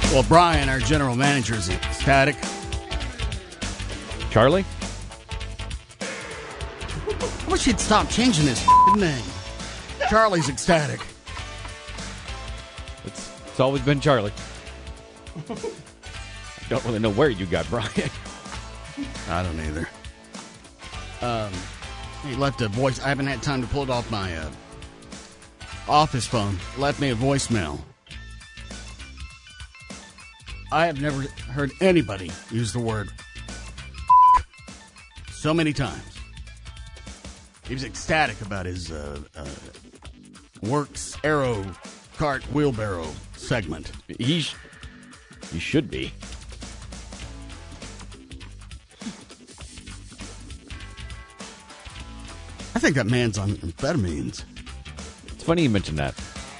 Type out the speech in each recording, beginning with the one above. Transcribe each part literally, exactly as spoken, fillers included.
Well, Brian, our general manager, is ecstatic. Charlie? I wish he'd stop changing his name. Charlie's ecstatic. It's, it's always been Charlie. I don't really know where you got Brian. I don't either. Um, he left a voice. I haven't had time to pull it off my uh, office phone. Left me a voicemail. I have never heard anybody use the word so many times. He was ecstatic about his uh, uh, Works Aero Cart Wheelbarrow segment. He, sh- he should be. I think that man's on amphetamines. It's funny you mentioned that.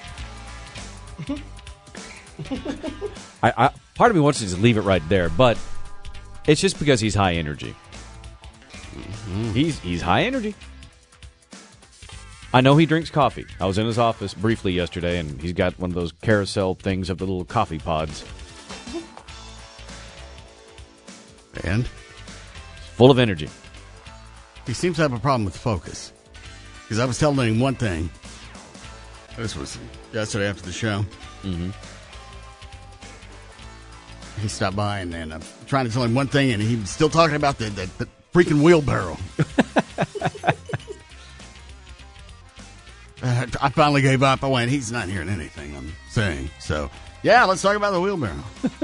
I, I part of me wants to just leave it right there, but it's just because he's high energy. Mm-hmm. He's he's high energy. I know he drinks coffee. I was in his office briefly yesterday, and he's got one of those carousel things of the little coffee pods. And? Full of energy. He seems to have a problem with focus. Because I was telling him one thing. This was yesterday after the show. Mm-hmm. He stopped by, and, and I'm trying to tell him one thing, and he was still talking about the, the, the freaking wheelbarrow. uh, I finally gave up. I went, he's not hearing anything I'm saying. So, yeah, let's talk about the wheelbarrow.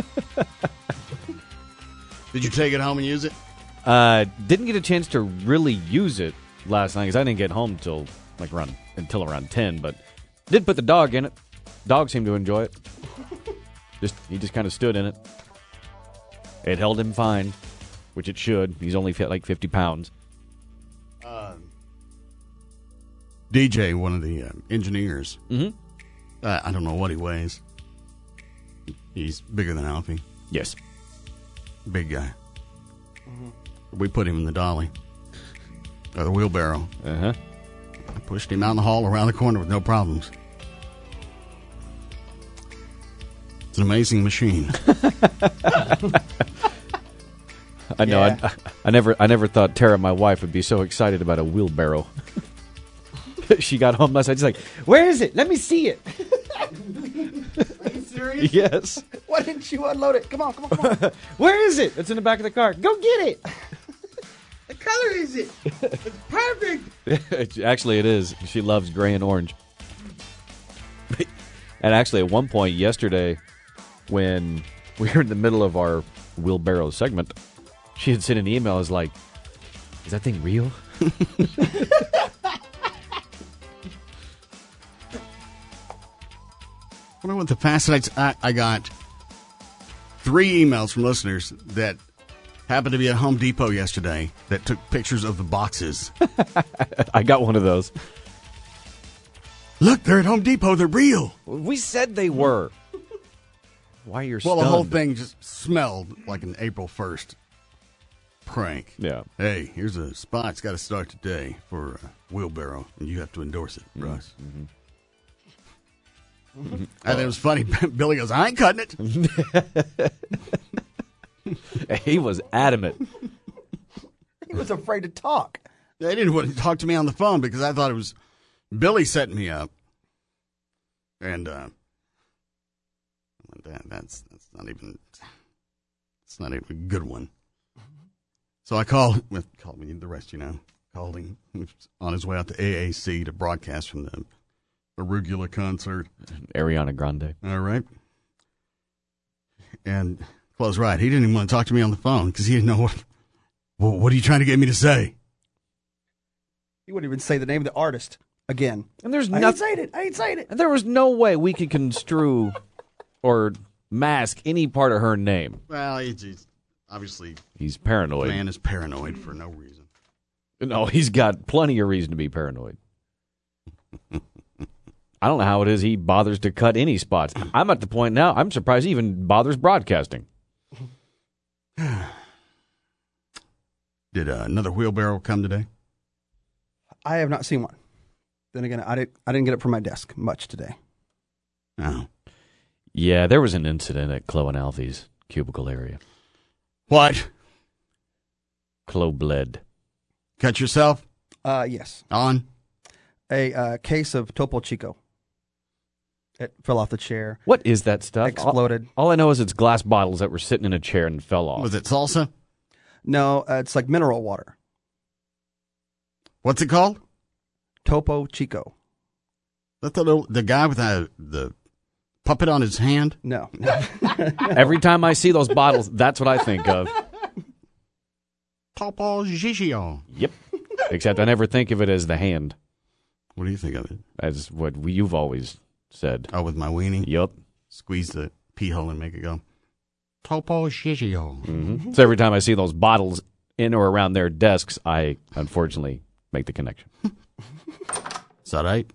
Did you take it home and use it? Uh, didn't get a chance to really use it last night because I didn't get home till like around until around ten. But did put the dog in it. Dog seemed to enjoy it. Just he just kind of stood in it. It held him fine, which it should. He's only like fifty pounds. Uh, D J, one of the uh, engineers. Mm-hmm. Uh, I don't know what he weighs. He's bigger than Alfie. Yes. Big guy. Mm-hmm. We put him in the dolly. Or the wheelbarrow. Uh-huh. I pushed him out in the hall around the corner with no problems. It's an amazing machine. I know. Yeah. I, I never I never thought Tara, my wife, would be so excited about a wheelbarrow. She got home last night. She's like, "Where is it? Let me see it." Are you serious? Yes. Why didn't you unload it? Come on, come on, come on. Where is it? It's in the back of the car. Go get it. What color is it? It's perfect. Actually, it is. She loves gray and orange. And actually, at one point yesterday, when we were in the middle of our wheelbarrow segment, she had sent an email. I was like, "Is that thing real?" I wonder what the fascinates. I, I got three emails from listeners that happened to be at Home Depot yesterday that took pictures of the boxes. I got one of those. Look, they're at Home Depot. They're real. We said they were. Why you're Well, stunned? the whole thing just smelled like an April first prank. Yeah. Hey, here's a spot. It's got to start today for a wheelbarrow, and you have to endorse it, Russ. Mm-hmm. Mm-hmm. I think it was funny. Billy goes, I ain't cutting it. He was adamant. He was afraid to talk. They didn't want to talk to me on the phone because I thought it was Billy setting me up. And uh, that, that's that's not even it's not even a good one. So I called with called me the rest, you know, called him. He was on his way out to A A C to broadcast from the Arugula concert. Ariana Grande. All right. And Close right. He didn't even want to talk to me on the phone because he didn't know what. Well, what are you trying to get me to say? He wouldn't even say the name of the artist again. And there's I ain't nothing. saying it. I ain't saying it. And there was no way we could construe or mask any part of her name. Well, he's, he's obviously He's paranoid. the man is paranoid for no reason. No, he's got plenty of reason to be paranoid. I don't know how it is he bothers to cut any spots. I'm at the point now, I'm surprised he even bothers broadcasting. Did uh, another wheelbarrow come today? I have not seen one. Then again, I didn't. I didn't get it from my desk much today. No. Yeah, there was an incident at Chloe and Alfie's cubicle area. What? Chloe bled. Cut yourself? Uh, yes. On? A uh, case of Topo Chico. It fell off the chair. What is that stuff? Exploded. All, all I know is it's glass bottles that were sitting in a chair and fell off. Was it salsa? No, uh, it's like mineral water. What's it called? Topo Chico. That the little, the guy with the, the puppet on his hand? No. Every time I see those bottles, that's what I think of. Topo Gigio. Yep. Except I never think of it as the hand, What do you think of it? as what we, you've always said. Oh, with my weenie? Yep. Squeeze the pee hole and make it go. Topo Gigio. Mm-hmm. So every time I see those bottles in or around their desks, I unfortunately make the connection. Is that right?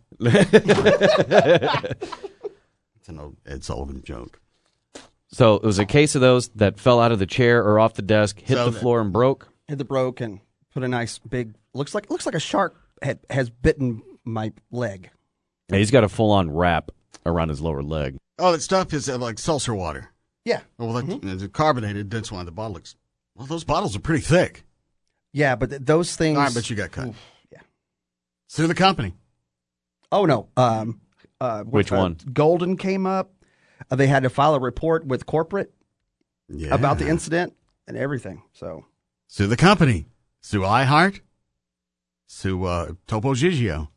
It's an old Ed Sullivan joke. So it was a case of those that fell out of the chair or off the desk, hit So the that- floor and broke. Hit the broke and put a nice big. Looks like looks like a shark had, has bitten my leg. Yeah, he's got a full-on wrap around his lower leg. Oh, that stuff is uh, like seltzer water. Yeah. Well, that, it's carbonated. That's why the bottle looks. Well, those bottles are pretty thick. Yeah, but th- those things. All right, but you got cut. Oof, yeah. Sue the company. Oh no. Um. Uh, Which uh, one? Golden came up. Uh, they had to file a report with corporate Yeah. about the incident and everything. So. Sue the company. Sue iHeart. Sue uh, Topo Gigio.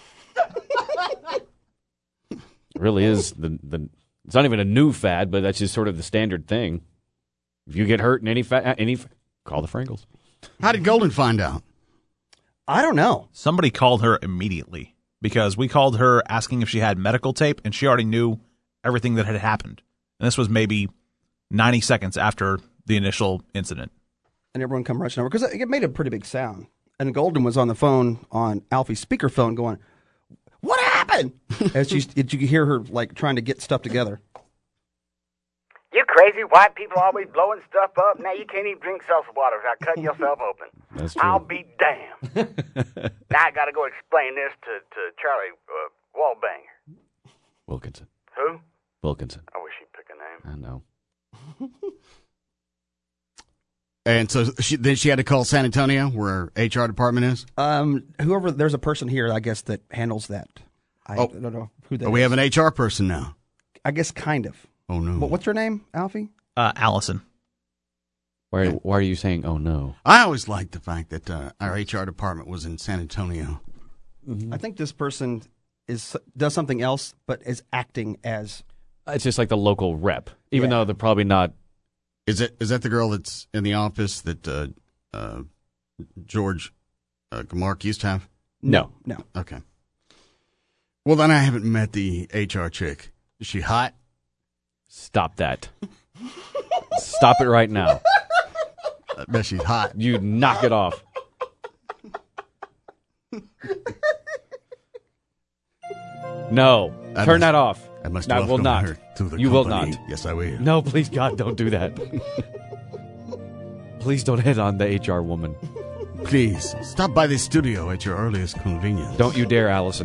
It really is the the. It's not even a new fad, but that's just sort of the standard thing. If you get hurt in any fa- any, call the Frankles. How did Golden find out? I don't know. Somebody called her immediately because we called her asking if she had medical tape, and she already knew everything that had happened. And this was maybe ninety seconds after the initial incident. And everyone come rushing over because it made a pretty big sound. And Golden was on the phone on Alfie's speakerphone going, "What happened?" As she, you could hear her like trying to get stuff together. You crazy white people always blowing stuff up? Now you can't even drink seltzer water without cutting yourself open. That's true. I'll be damned. Now I got to go explain this to, to Charlie uh, Wallbanger. Wilkinson. Who? Wilkinson. I wish he'd pick a name. I know. And so she, then she had to call San Antonio, where her H R department is. Um, whoever, there's a person here, I guess, that handles that. I Oh. don't know who that Oh, we is. have an H R person now. I guess kind of. Oh, no. But what's her name, Alfie? Uh, Allison. Why, why are you saying, oh, no? I always liked the fact that uh, our H R department was in San Antonio. I think this person is does something else, but is acting as. It's just like the local rep, even Yeah. though they're probably not. Is it? Is that the girl that's in the office that uh, uh, George uh, Gamark used to have? No. No. Okay. Well, then I haven't met the H R chick. Is she hot? Stop that. Stop it right now. I bet she's hot. You knock it off. No. I Turn must- that off. I must I welcome will not. her to the You will company. not. Yes, I will. No, please, God, don't do that. Please don't hit on the H R woman. Please, stop by the studio at your earliest convenience. Don't you dare, Allison.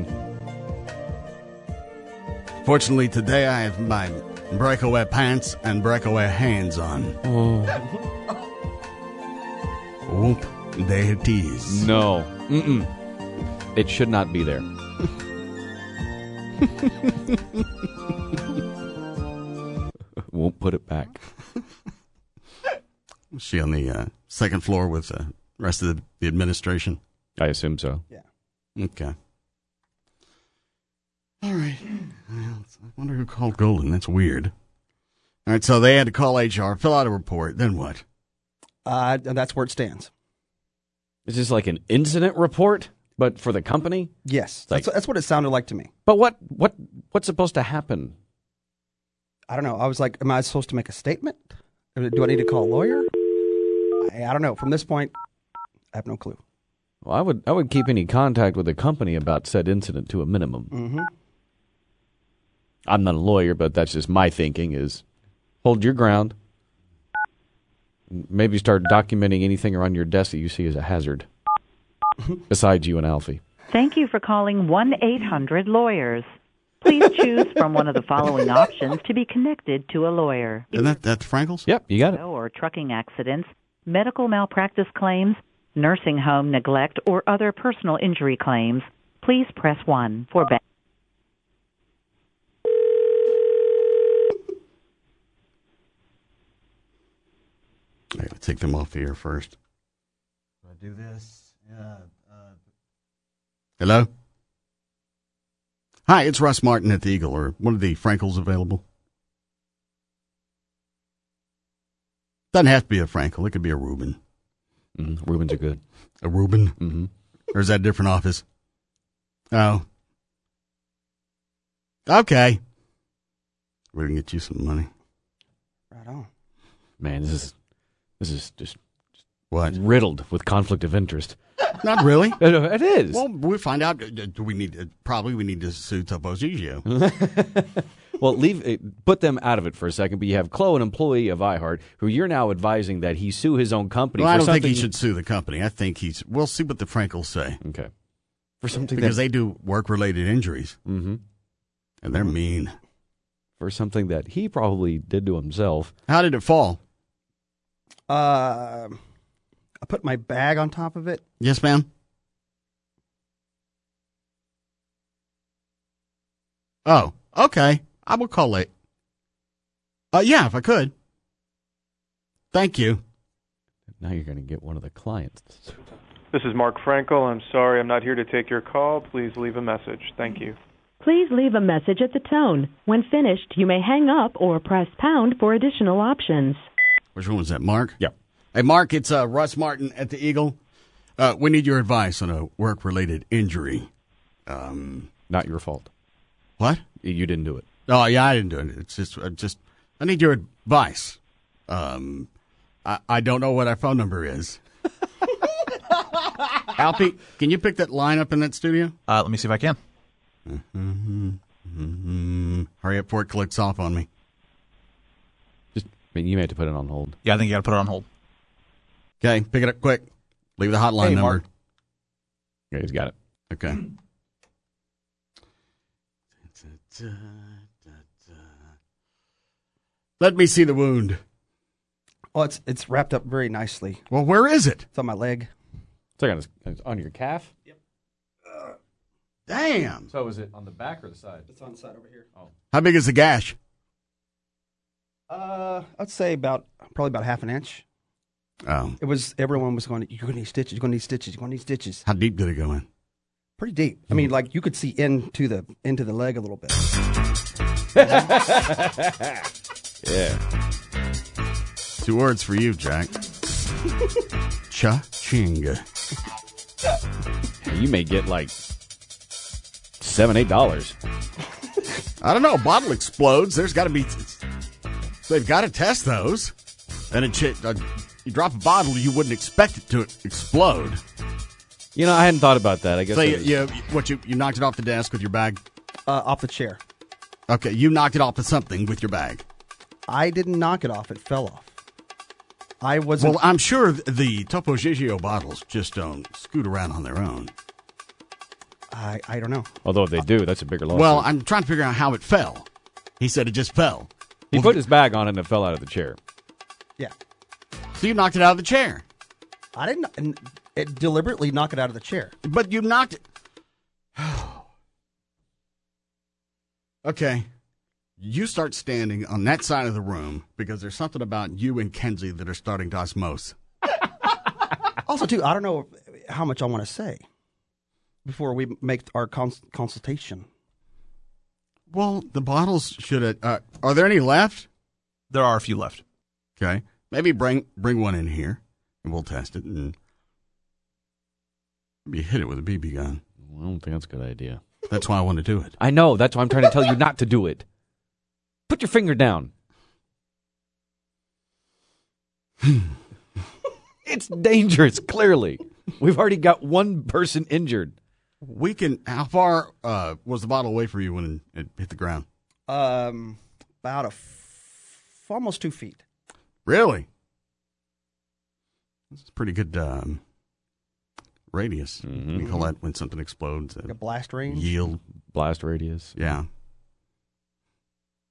Fortunately, today I have my breakaway pants and breakaway hands on. Oh. Whoop, there it is. No. Mm-mm. It should not be there. Won't put it back. Was she on the uh, second floor with the rest of the, the administration? I assume so. Okay. All right. Well, I wonder who called Golden. That's weird. All right, so they had to call H R, fill out a report. Then what? Uh, and that's where it stands. Is this like an incident report, but for the company? Yes, Like- that's, that's what it sounded like to me. But what what what's supposed to happen? I don't know. I was like, am I supposed to make a statement? Do I need to call a lawyer? I, I don't know. From this point, I have no clue. Well, I would I would keep any contact with the company about said incident to a minimum. Mm-hmm. I'm not a lawyer, but that's just my thinking is hold your ground. Maybe start documenting anything around your desk that you see as a hazard. Besides you and Alfie. Thank you for calling one eight hundred lawyers. Please choose from one of the following options to be connected to a lawyer. Isn't that that's Frankel's? Yep, you got it. Or trucking accidents, medical malpractice claims, nursing home neglect, or other personal injury claims. Please press one for bank. I gotta take them off the air first. Do I do this? Yeah. Uh... Hello? Hi, it's Russ Martin at the Eagle. Or one of the Frankels available? Doesn't have to be a Frankel. It could be a Reuben. Mm, Rubens are good. A Reuben? Mm-hmm. Or is that a different office? Oh. Okay. We're going to get you some money. Right on. Man, this is this is just What? riddled with conflict of interest. Not really. It it is. Well, we'll find out. uh, Do we need uh, probably we need to sue Topo Gigio. Well, leave it, put them out of it for a second. But you have Chloe, an employee of iHeart, who you're now advising that he sue his own company. Well, for I don't think something- he should sue the company. I think he's. We'll see what the Frankels say Okay. For something because that, they do work-related injuries, Mhm. and they're mean. for something that he probably did to himself. How did it fall? Uh, I put my bag on top of it. Yes, ma'am. Oh, okay. I will call it. Uh, yeah, if I could. Thank you. Now you're going to get one of the clients. This is Mark Frankel. I'm sorry I'm not here to take your call. Please leave a message. Thank you. Please leave a message at the tone. When finished, you may hang up or press pound for additional options. Which one was that, Mark? Yeah. Hey, Mark, it's uh, Russ Martin at the Eagle. Uh, we need your advice on a work-related injury. Um, Not your fault. what? You didn't do it. Oh, yeah, I didn't do it. It's just, uh, just I need your advice. Um, I, I don't know what our phone number is. Alfie, can you pick that line up in that studio? Uh, let me see if I can. Mm-hmm. Mm-hmm. Hurry up before it clicks off on me. Just, I mean, you may have to put it on hold. Yeah, I think you got to put it on hold. Okay, pick it up quick. Leave the hotline Hey, number. Mark. Yeah, he's got it. Okay. Let me see the wound. Oh, it's it's wrapped up very nicely. Well, where is it? It's on my leg. It's like on, his, it's on your calf? Damn. So is it on the back or the side? It's on the side over here. Oh. How big is the gash? Uh, I'd say about probably about half an inch. Oh. It was everyone was going. You're going to need stitches. You're going to need stitches. You're going to need stitches. How deep did it go in? Pretty deep. I mean, like you could see into the into the leg a little bit. Yeah. Two words for you, Jack. Cha-ching. You may get like seven, eight dollars. I don't know. A bottle explodes. There's got to be. They've got to test those. And it, ch- uh, you drop a bottle, you wouldn't expect it to explode. You know, I hadn't thought about that. I guess So I you, was- you, what you, you knocked it off the desk with your bag? Uh, off the chair. Okay, you knocked it off of something with your bag. I didn't knock it off. It fell off. I wasn't. Well, I'm sure the Topo Gigio bottles just don't scoot around on their own. I I don't know. Although if they do, that's a bigger lawsuit. Well, I'm trying to figure out how it fell. He said it just fell. he Well, put his bag on it and it fell out of the chair. Yeah, So you knocked it out of the chair. I didn't and it deliberately knock it out of the chair. But you knocked it. Okay. You start standing on that side of the room because there's something about you and Kenzie that are starting to osmose. Also, too, I don't know how much I want to say before we make our cons- consultation. Well, the bottles should have. Uh, are there any left? There are a few left. Okay. Maybe bring bring one in here and we'll test it and maybe hit it with a B B gun. I don't think that's a good idea. That's why I want to do it. I know. That's why I'm trying to tell you not to do it. Put your finger down. It's dangerous, clearly. We've already got one person injured. We can. How far uh, was the bottle away from you when it hit the ground? Um, about a f- almost two feet. Really? This is pretty good um, radius. Mm-hmm. We call that when something explodes. Uh, Like a blast range. yield. Blast radius. Yeah.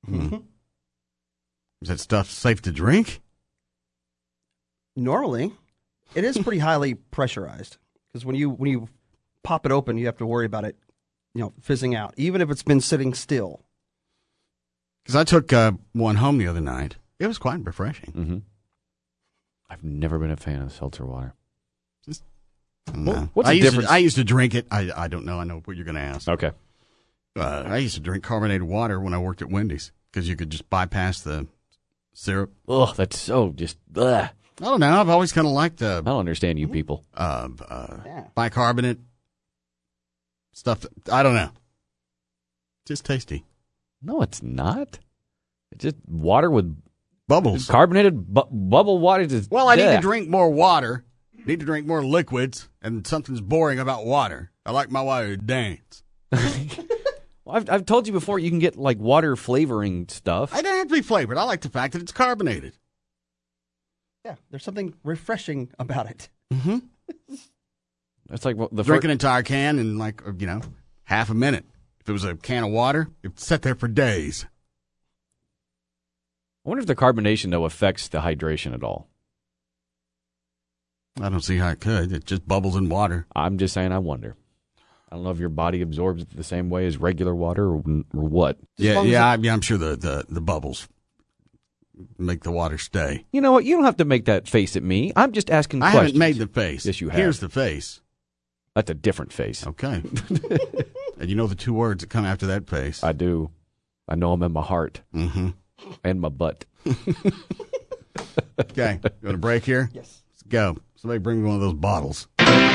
Hmm. Is that stuff safe to drink? Normally, it is pretty highly pressurized because when you when you pop it open, you have to worry about it, you know, fizzing out, even if it's been sitting still. Because I took uh, one home the other night. It was quite refreshing. Mm-hmm. I've never been a fan of seltzer water. Just, I don't know. Well, what's I the used difference? To, I used to drink it. I I don't know. I know what you're going to ask. Okay. Uh, I used to drink carbonated water when I worked at Wendy's because you could just bypass the syrup. Ugh, that's so just. Ugh. I don't know. I've always kind of liked the I don't understand you people. uh, uh, Yeah. bicarbonate stuff. That, I don't know. Just tasty. No, it's not. It's just water with Bubbles. carbonated bu- bubble water. Just, Well, I need Ugh. to drink more water. Need to drink more liquids, and something's boring about water. I like my water to dance. Well, I've I've told you before. You can get like water flavoring stuff. I don't have to be flavored. I like the fact that it's carbonated. Yeah, there's something refreshing about it. Mm-hmm. That's like what the Drink fir- an entire can in like, you know, half a minute. If it was a can of water, it'd sit there for days. I wonder if the carbonation though affects the hydration at all. I don't see how it could. It just bubbles in water. I'm just saying. I wonder. I don't know if your body absorbs it the same way as regular water or, or what. Yeah, long as yeah, I, yeah. I'm sure the, the, the bubbles make the water stay. You know what? You don't have to make that face at me. I'm just asking I questions. haven't made the face. Yes, you have. Here's the face. That's a different face. Okay. And you know the two words that come after that face. I do. I know them in my heart Mm-hmm. and my butt. Okay. You want a break here? Yes. Let's go. Somebody bring me one of those bottles.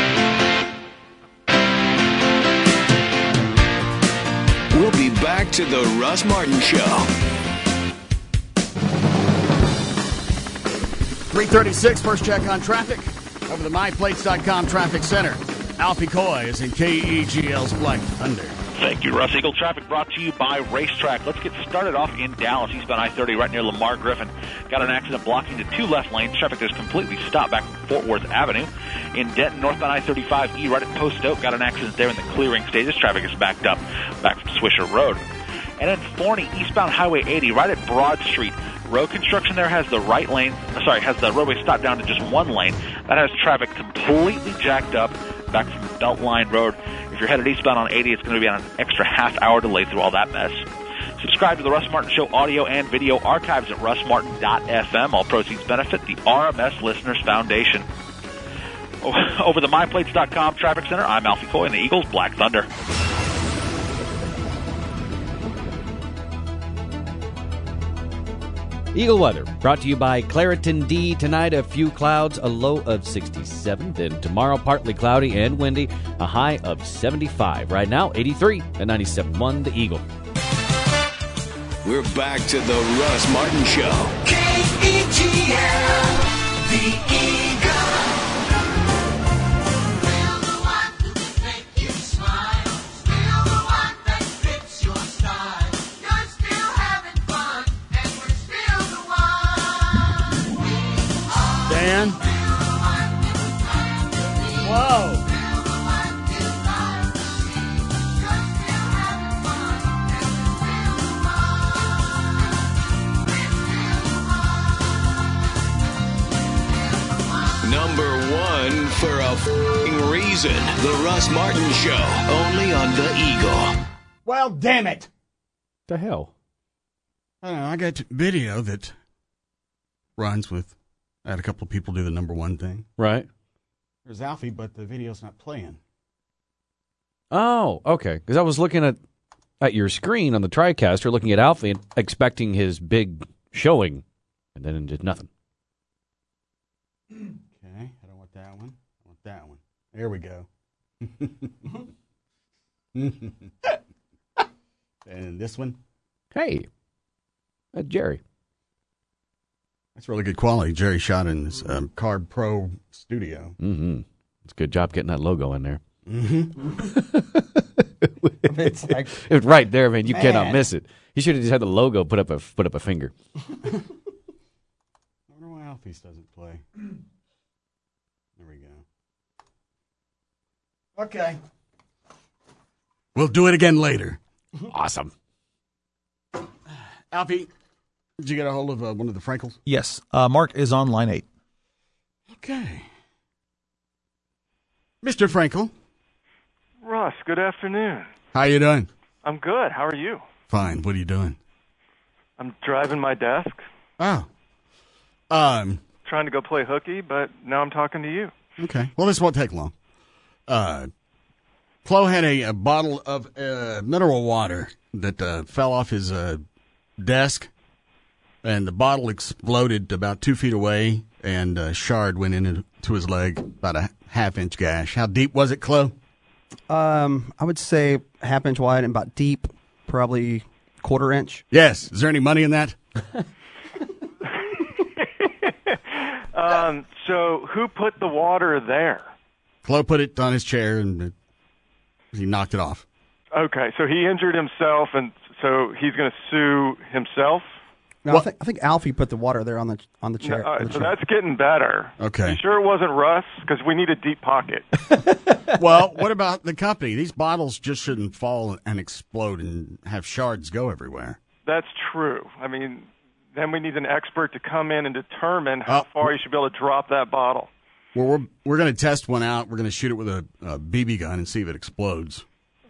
We'll be back to the Russ Martin Show. three thirty-six, first check on traffic. Over the my plates dot com traffic center. Alfie Coy is in K E G L's Black Thunder. Thank you, Russ. Eagle traffic brought to you by Racetrack. Let's get started off in Dallas, eastbound I thirty, right near Lamar Griffin. Got an accident blocking the two left lanes. Traffic is completely stopped back from Fort Worth Avenue. In Denton, northbound I thirty-five E, right at Post Oak. Got an accident there in the clearing stages. Traffic is backed up back from Swisher Road. And in Forney, eastbound Highway eighty, right at Broad Street. Road construction there has the right lane, sorry, has the roadway stopped down to just one lane. That has traffic completely jacked up back from Beltline Road. If you're headed eastbound on eighty, it's going to be on an extra half hour delay through all that mess. Subscribe to the Russ Martin Show audio and video archives at russ martin dot f m. All proceeds benefit the R M S Listeners Foundation. Over the my plates dot com traffic center, I'm Alfie Coy in the Eagles Black Thunder. Eagle weather brought to you by Claritin D. Tonight, a few clouds, a low of sixty-seven. Then tomorrow, partly cloudy and windy, a high of seventy-five. Right now, eighty-three and ninety-seven point one, the Eagle. We're back to the Russ Martin Show. K E G L, the Eagle. Dan? Whoa. Number one for a f***ing reason. The Russ Martin Show. Only on the Eagle. Well, damn it. The hell? I don't know. I got video that runs with, I had a couple of people do the number one thing. Right. There's Alfie, but the video's not playing. Oh, okay. Because I was looking at at your screen on the TriCaster, looking at Alfie and expecting his big showing, and then it did nothing. Okay, I don't want that one. I want that one. There we go. And this one. Hey, that's Jerry. That's really good quality. Jerry shot in his um, Card Pro studio. Mm-hmm. It's a good job getting that logo in there. Mm-hmm. It's like, It's right there, man. You Man. cannot miss it. He should have just had the logo put up a put up a finger. I wonder why Alfie's doesn't play. There we go. Okay. We'll do it again later. Awesome. Alfie, did you get a hold of uh, one of the Frankels? Yes. Uh, Mark is on line eight. Okay. Mister Frankel. Russ, good afternoon. How you doing? I'm good. How are you? Fine. What are you doing? I'm driving my desk. Oh. Um. Trying to go play hooky, but now I'm talking to you. Okay. Well, this won't take long. Uh, Flo had a, a bottle of uh, mineral water that uh, fell off his uh, desk, and the bottle exploded about two feet away, and a shard went into his leg, about a half-inch gash. How deep was it, Chloe? Um, I would say half inch wide and about deep, probably quarter inch. Yes. Is there any money in that? um, so who put the water there? Chloe put it on his chair, and it, he knocked it off. Okay, so he injured himself, and so he's going to sue himself? No, I think, I think Alfie put the water there on the on the chair. No, all right, on the so chair. that's getting better. Okay. You sure it wasn't Russ? Because we need a deep pocket. Well, what about the company? These bottles just shouldn't fall and explode and have shards go everywhere. That's true. I mean, then we need an expert to come in and determine how Oh. far you should be able to drop that bottle. Well, we're we're going to test one out. We're going to shoot it with a, a B B gun and see if it explodes.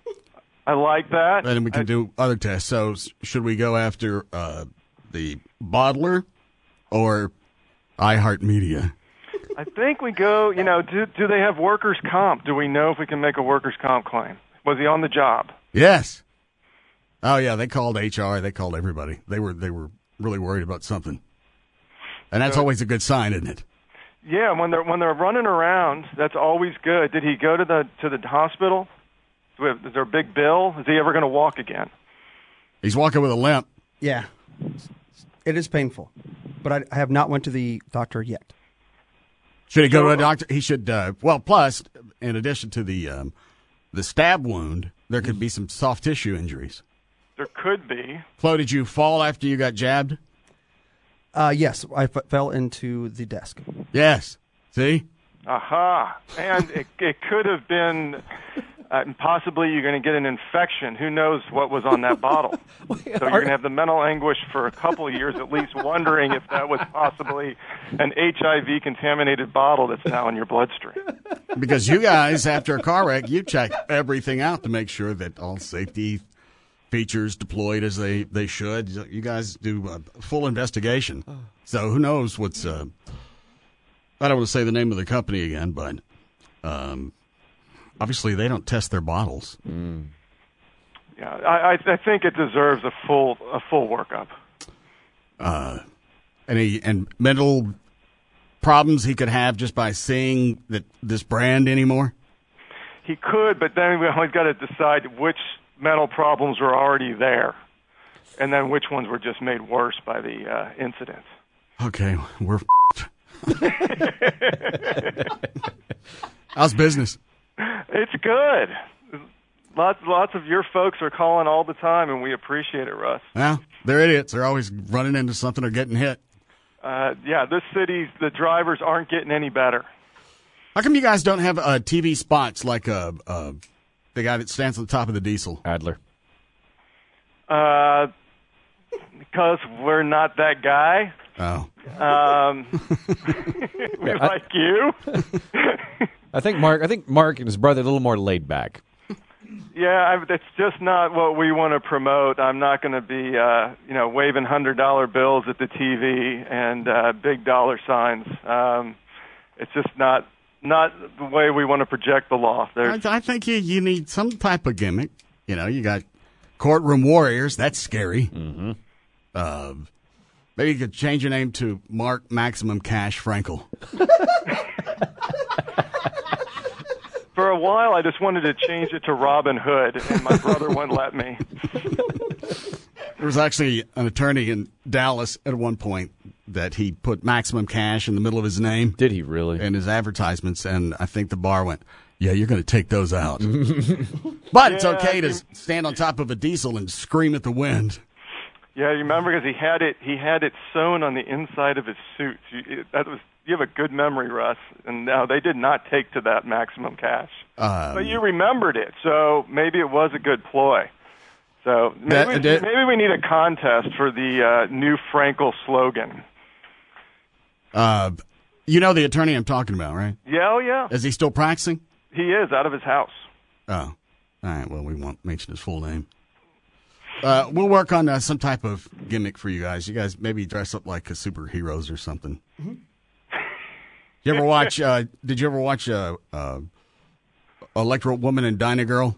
I like that. And then we can I- do other tests. So, s- should we go after uh, the bottler or iHeartMedia? I think we go, you know, do, do they have workers' comp? Do we know if we can make a workers' comp claim? Was he on the job? Yes. Oh yeah, they called H R. They called everybody. They were they were really worried about something, and that's So- always a good sign, isn't it? Yeah, when they're when they're running around, that's always good. Did he go to the to the hospital? Do we have- Is there a big bill? Is he ever going to walk again? He's walking with a limp. Yeah, it is painful, but I, I have not went to the doctor yet. Should he go to a doctor? He should. Uh, well, plus, in addition to the um, the stab wound, there could be some soft tissue injuries. There could be. Flo, did you fall after you got jabbed? Uh, yes, I f- fell into the desk. Yes. See? Aha. And it, it could have been, uh, possibly you're going to get an infection. Who knows what was on that bottle? So you're going to have the mental anguish for a couple of years at least, wondering if that was possibly an H I V-contaminated bottle that's now in your bloodstream. Because you guys, after a car wreck, you check everything out to make sure that all safety features deployed as they, they should. You guys do a full investigation. So who knows what's... Uh, I don't want to say the name of the company again, but um, obviously they don't test their bottles. Mm. Yeah, I, I I think it deserves a full a full workup. Uh, any and mental problems he could have just by seeing that this brand anymore? He could, but then we always got to decide which mental problems were already there, and then which ones were just made worse by the uh, incident. Okay, we're f***ed. How's business? It's good. Lots, lots of your folks are calling all the time, and we appreciate it, Russ. Well, they're idiots. They're always running into something or getting hit. Uh, yeah, this city's the drivers aren't getting any better. How come you guys don't have uh, T V spots like uh, uh, the guy that stands on the top of the diesel? Adler. Uh, because we're not that guy. Oh. Um, we Yeah, I- like you. I think Mark. I think Mark and his brother are a little more laid back. Yeah, I, that's just not what we want to promote. I'm not going to be, uh, you know, waving hundred dollar bills at the T V and uh, big dollar signs. Um, it's just not not the way we want to project the law. I, There's, I think you, you need some type of gimmick. You know, you got courtroom warriors. That's scary. Mm-hmm. Uh, maybe you could change your name to Mark Maximum Cash Frankel. for a while, I just wanted to change it to Robin Hood, and my brother wouldn't let me. There was actually an attorney in Dallas at one point that he put Maximum Cash in the middle of his name. Did he really? In his advertisements, and I think the bar went, yeah, you're going to take those out. But it's Yeah, okay to you- stand on top of a diesel and scream at the wind. Yeah, you remember because he had it. He had it sewn on the inside of his suit. You, it, that was. You have a good memory, Russ. And no, they did not take to that Maximum Cash. Um, but you remembered it, so maybe it was a good ploy. So maybe, That- we, that- maybe we need a contest for the uh, new Frankel slogan. Uh, you know the attorney I'm talking about, right? Yeah, oh yeah. Is he still practicing? He is out of his house. Oh, all right. Well, we won't mention his full name. Uh, we'll work on uh, some type of gimmick for you guys. You guys maybe dress up like uh, superheroes or something. Mm-hmm. You ever watch? Uh, did you ever watch uh, uh, Electro Woman and Dyna Girl?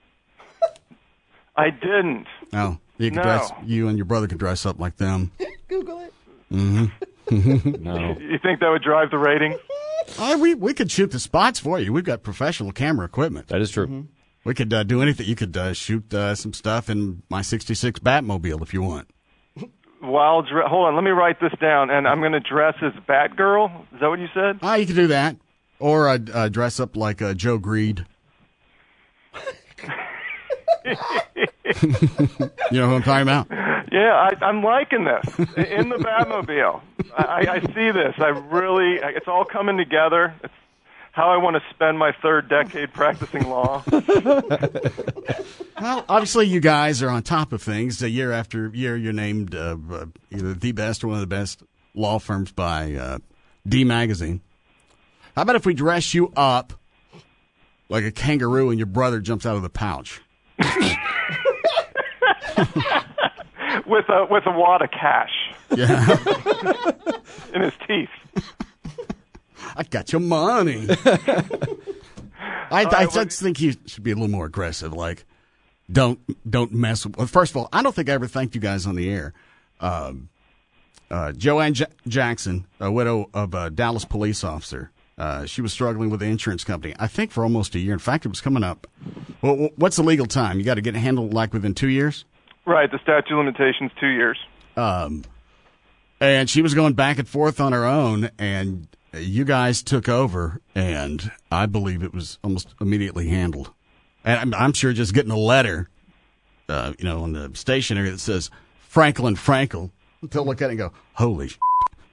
I didn't. No, you could No. dress. You and your brother could dress up like them. Google it. Mm-hmm. No. You think that would drive the rating? Uh, we we could shoot the spots for you. We've got professional camera equipment. That is true. Mm-hmm. We could uh, do anything. You could uh, shoot uh, some stuff in my sixty-six Batmobile if you want. While dre- hold on, let me write this down, and I'm going to dress as Batgirl. Is that what you said? Ah, you could do that, or uh, uh, dress up like uh, Joe Greed. You know who I'm talking about? Yeah, I, I'm liking this in the Batmobile. I, I see this. I really, it's all coming together. It's how I want to spend my third decade practicing law. Well, obviously, you guys are on top of things. Uh, year after year, you're named uh, uh, either the best or one of the best law firms by uh, D Magazine. How about if we dress you up like a kangaroo and your brother jumps out of the pouch? with a with a wad of cash. Yeah. In his teeth. I got your money. I, I just think you should be a little more aggressive. Like, don't don't mess with. Well, first of all, I don't think I ever thanked you guys on the air. Um, uh, Joanne J- Jackson, a widow of a Dallas police officer, uh, she was struggling with the insurance company. I think for almost a year. In fact, it was coming up. Well, what's the legal time? You got to get it handled like within two years. Right, the statute of limitations, two years. Um, and she was going back and forth on her own, and you guys took over, and I believe it was almost immediately handled. And I'm, I'm sure just getting a letter, uh, you know, on the stationery that says Franklin Frankel, they'll look at it and go, holy shit.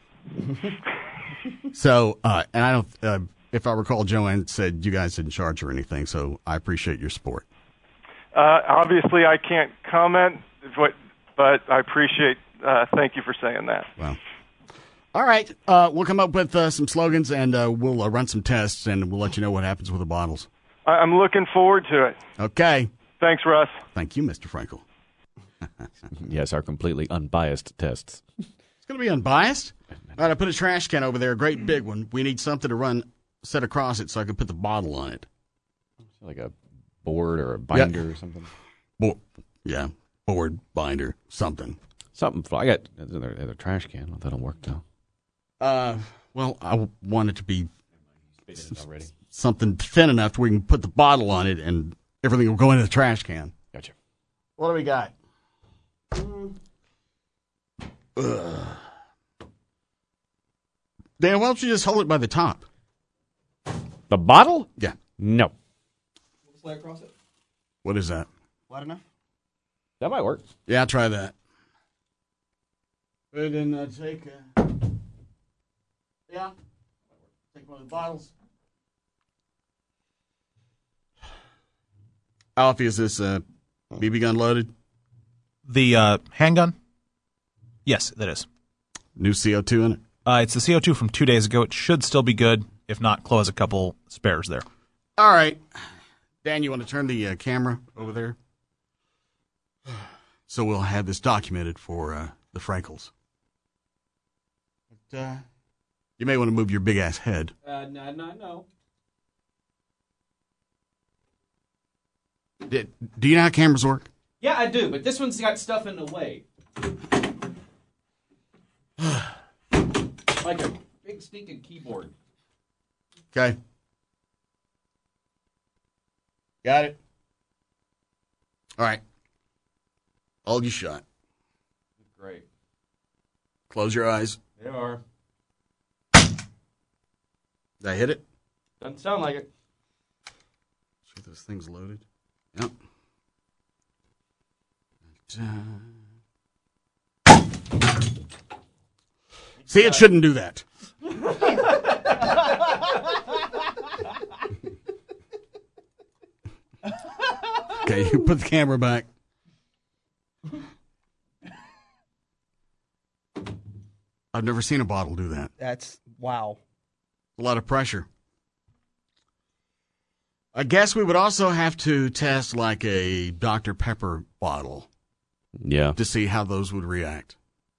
So, uh, and I don't, uh, if I recall, Joanne said you guys didn't charge her anything, so I appreciate your support. Uh, obviously, I can't comment, but, but I appreciate, uh, thank you for saying that. Well, all right. Uh, we'll come up with uh, some slogans, and uh, we'll uh, run some tests, and we'll let you know what happens with the bottles. I- I'm looking forward to it. Okay. Thanks, Russ. Thank you, Mister Frankel. Yes, our completely unbiased tests. It's going to be unbiased. All right, I put a trash can over there, a great big one. We need something to run, set across it so I can put the bottle on it. Like a board or a binder Yeah. or something. Bo- yeah, board, binder, something. Something. I got there's a trash can. That'll work though. Uh, well, I want it to be already. something thin enough where we can put the bottle on it and everything will go into the trash can. Gotcha. What do we got? Ugh. Dan, why don't you just hold it by the top? The bottle? Yeah. No. Lay across it. What is that? Wide enough? That might work. Yeah, I'll try that. Put it in, uh, take, uh, yeah, take one of the bottles. Alfie, is this uh, B B gun loaded? The uh, handgun? Yes, that is. New C O two in it? Uh, it's the C O two from two days ago. It should still be good. If not, Chloe has a couple spares there. All right. Dan, you want to turn the uh, camera over there? So we'll have this documented for uh, the Frankels. But, uh, you may want to move your big-ass head. Uh, no, no, no. Did, do you know how cameras work? Yeah, I do, but this one's got stuff in the way. Like a big stinking keyboard. Okay. Got it. All right. Hold your shot. Great. Close your eyes. They are. Did I hit it? Doesn't sound like it. Sure this thing's loaded. Yep. See, it shouldn't do that. Okay, you put the camera back. I've never seen a bottle do that. That's, wow. A lot of pressure. I guess we would also have to test like a Doctor Pepper bottle. Yeah. To see how those would react.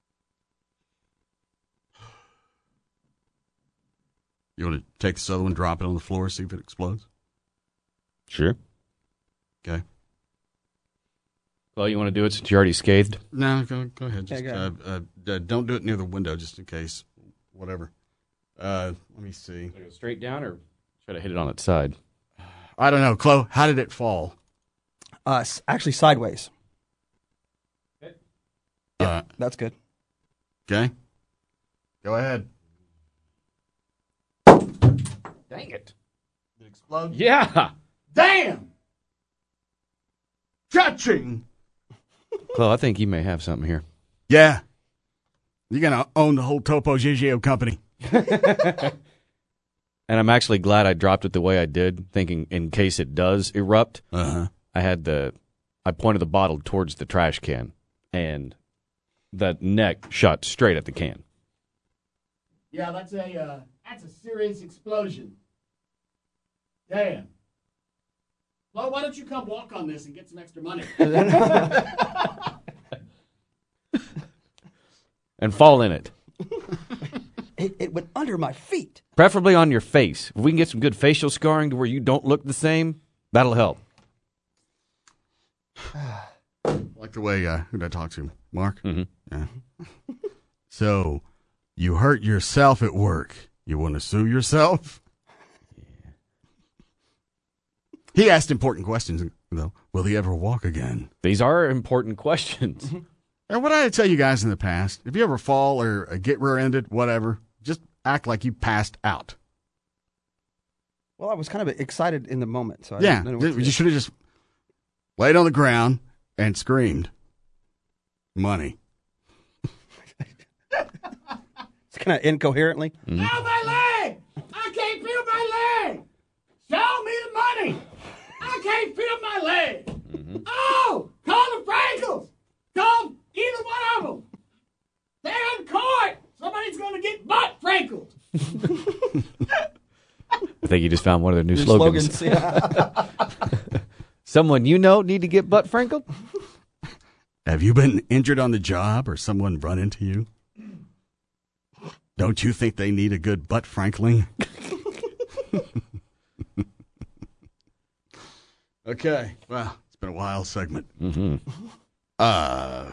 You want to take this other one, drop it on the floor, see if it explodes? Sure. Okay. Well, you want to do it since you're already scathed? No, go, go ahead. Just, Yeah, go uh, uh, don't do it near the window just in case. Whatever. Uh, let me see. Should I go straight down or should I hit it on its side? I don't know. Chloe, how did it fall? Uh, s- actually, sideways. Uh, That's good. okay. Go ahead. Dang it. Did it explode? Yeah. Damn! Cha-ching! Chloe, I think you may have something here. Yeah. You're going to own the whole Topo Gigio company. And I'm actually glad I dropped it the way I did, thinking in case it does erupt. Uh-huh. I had the, I pointed the bottle towards the trash can, and the neck shot straight at the can. Yeah, that's a uh, that's a serious explosion. Damn. Well, why don't you come walk on this and get some extra money? And fall in it. It, it went under my feet. Preferably on your face. If we can get some good facial scarring to where you don't look the same, that'll help. Like the way, uh, who did I talk to? Mark? Mm-hmm. Yeah. So, you hurt yourself at work. You want to sue yourself? Yeah. He asked important questions, though. Will he ever walk again? These are important questions. And what I tell you guys in the past, if you ever fall or uh, get rear-ended, whatever, just act like you passed out. Well, I was kind of excited in the moment. So I Yeah, didn't know what to you do. should have just laid on the ground and screamed. Money. It's kind of incoherently. Mm-hmm. Oh, my leg! I can't feel my leg! Show me the money! I can't feel my leg! Mm-hmm. Oh! Call the Frankels! Call either one of them! They're in court! Somebody's going to get butt Frankels! I think you just found one of their new New slogans. slogans, yeah. Someone you know need to get butt frankled? Have you been injured on the job or someone run into you? Don't you think they need a good butt frankling? Okay. Well, it's been a wild segment. Mm-hmm. Uh,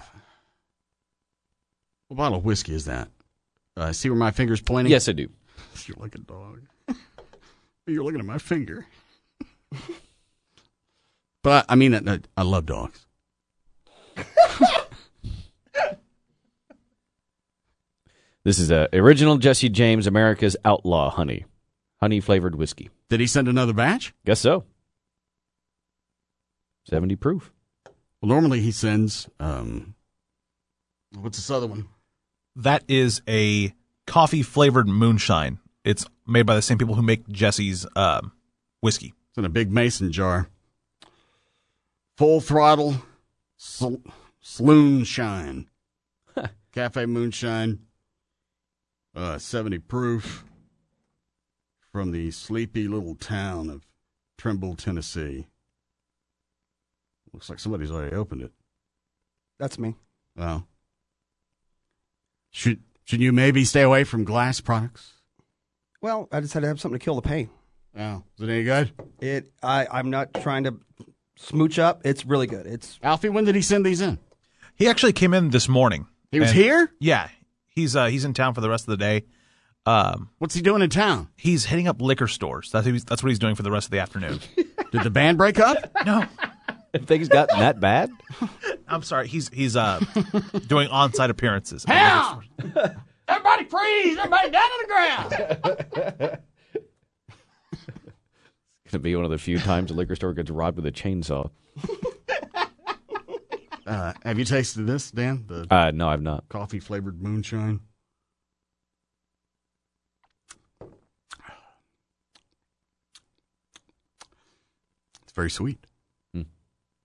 what bottle of whiskey is that? Uh, see where my finger's pointing? Yes, I do. You're like a dog. You're looking at my finger. But, I mean, I, I love dogs. This is a original Jesse James, America's Outlaw Honey. Honey-flavored whiskey. Did he send another batch? Guess so. seventy proof. Well, normally he sends, um, what's this other one? That is a coffee-flavored moonshine. It's made by the same people who make Jesse's um, whiskey. It's in a big mason jar. Full throttle sl- Sloon Shine. Cafe Moonshine. Uh, seventy proof. From the sleepy little town of Trimble, Tennessee. Looks like somebody's already opened it. That's me. Well, should should you maybe stay away from glass products? Well, I decided to have something to kill the pain. Oh, is it any good? It. I. I'm not trying to smooch up. It's really good. It's Alfie. When did he send these in? He actually came in this morning. He was And- here? Yeah, he's uh, he's in town for the rest of the day. Um, What's he doing in town? He's hitting up liquor stores. That's he's, that's what he's doing for the rest of the afternoon. Did the band break up? No, Have things gotten that bad? I'm sorry. He's he's uh doing on-site appearances. at Hell! liquor stores. Everybody freeze! Everybody down on the ground! It's going to be one of the few times a liquor store gets robbed with a chainsaw. Uh, have you tasted this, Dan? The Uh, no, I've not. coffee flavored moonshine. It's very sweet. Hmm.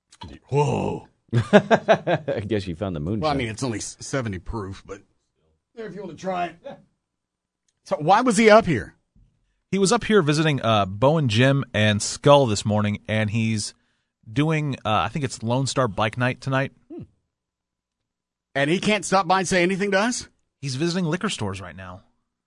Whoa! I guess you found the moonshine. Well, I mean, it's only seventy proof, but There, if you want to try it. So why was he up here? He was up here visiting uh, Bowen Jim and Skull this morning, and he's doing, uh, I think it's Lone Star Bike Night tonight. Hmm. And he can't stop by and say anything to us? He's visiting liquor stores right now.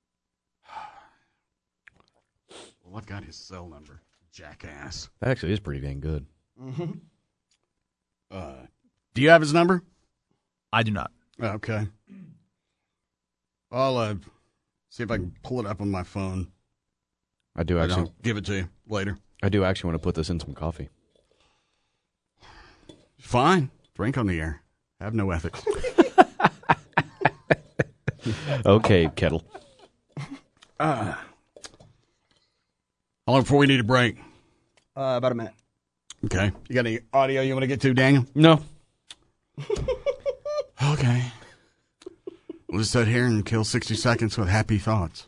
Well, I've got his cell number. Jackass. That actually is pretty dang good. Mm-hmm. Uh, do you have his number? I do not. Okay. I'll uh, see if I can pull it up on my phone. I do actually. I'll give it to you later. I do actually want to put this in some coffee. Fine. Drink on the air. Have no ethics. Okay, Kettle. Uh, how long before we need a break? Uh, about a minute. Okay. You got any audio you want to get to, Daniel? No. Okay. We'll just sit here and kill sixty seconds with happy thoughts.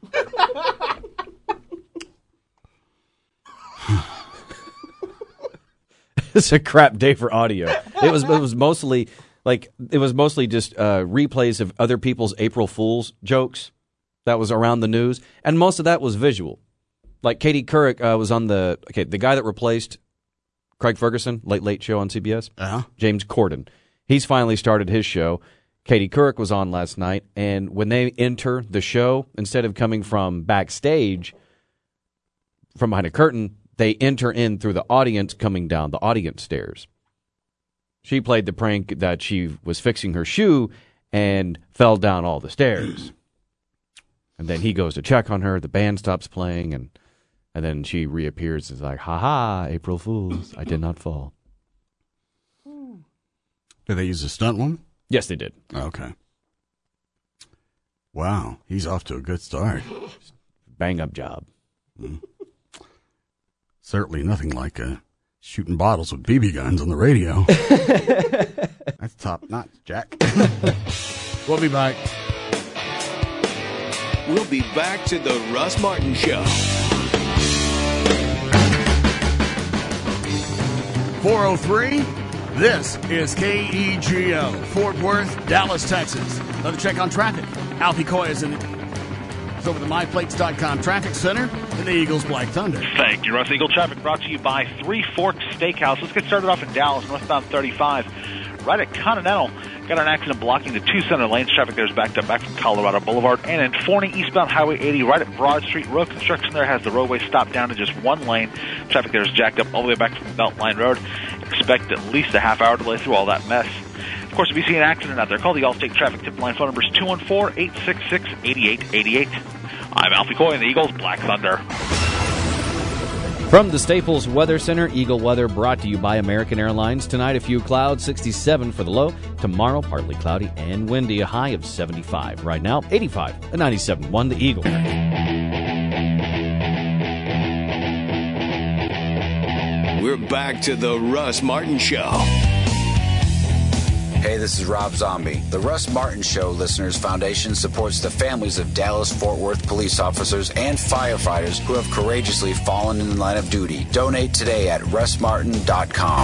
It's a crap day for audio. It was it was mostly like it was mostly just uh, replays of other people's April Fool's jokes that was around the news, and most of that was visual. Like Katie Couric uh, was on the okay the guy that replaced Craig Ferguson, Late Late Show on C B S, uh-huh. James Corden. He's finally started his show. Katie Couric was on last night, and when they enter the show, instead of coming from backstage, from behind a curtain, they enter in through the audience coming down the audience stairs. She played the prank that she was fixing her shoe and fell down all the stairs. And then he goes to check on her, the band stops playing, and and then she reappears as like, ha-ha, April Fools, I did not fall. Did they use a stunt one? Yes, they did. Okay. Wow, he's off to a good start. Bang-up job. Mm. Certainly nothing like uh, shooting bottles with B B guns on the radio. That's top notch, Jack. We'll be back. We'll be back to the Russ Martin Show. four oh three, this is K E G O, Fort Worth, Dallas, Texas. Another check on traffic. Alfie Coy is in it's over the my plates dot com Traffic Center in the Eagles Black Thunder. Thank you, Russ. Eagle Traffic brought to you by Three Forks Steakhouse. Let's get started off in Dallas, northbound thirty-five. Right at Continental, got an accident blocking the two center lanes. Traffic there is backed up back from Colorado Boulevard. And in Forney, eastbound Highway eighty, right at Broad Street. Road construction there has the roadway stopped down to just one lane. Traffic there is jacked up all the way back from Beltline Road. Expect at least a half hour delay through all that mess. Of course, if you see an accident out there, call the Allstate Traffic Tip Line. Phone number is two one four, eight six six, eight eight eight eight. I'm Alfie Coy in the Eagles Black Thunder. From the Staples Weather Center, Eagle Weather brought to you by American Airlines. Tonight, a few clouds, sixty-seven for the low. Tomorrow, partly cloudy and windy, a high of seventy-five. Right now, eighty-five and ninety-seven point one, the Eagle. We're back to the Russ Martin Show. Hey, this is Rob Zombie. The Russ Martin Show Listeners Foundation supports the families of Dallas-Fort Worth police officers and firefighters who have courageously fallen in the line of duty. Donate today at russ martin dot com.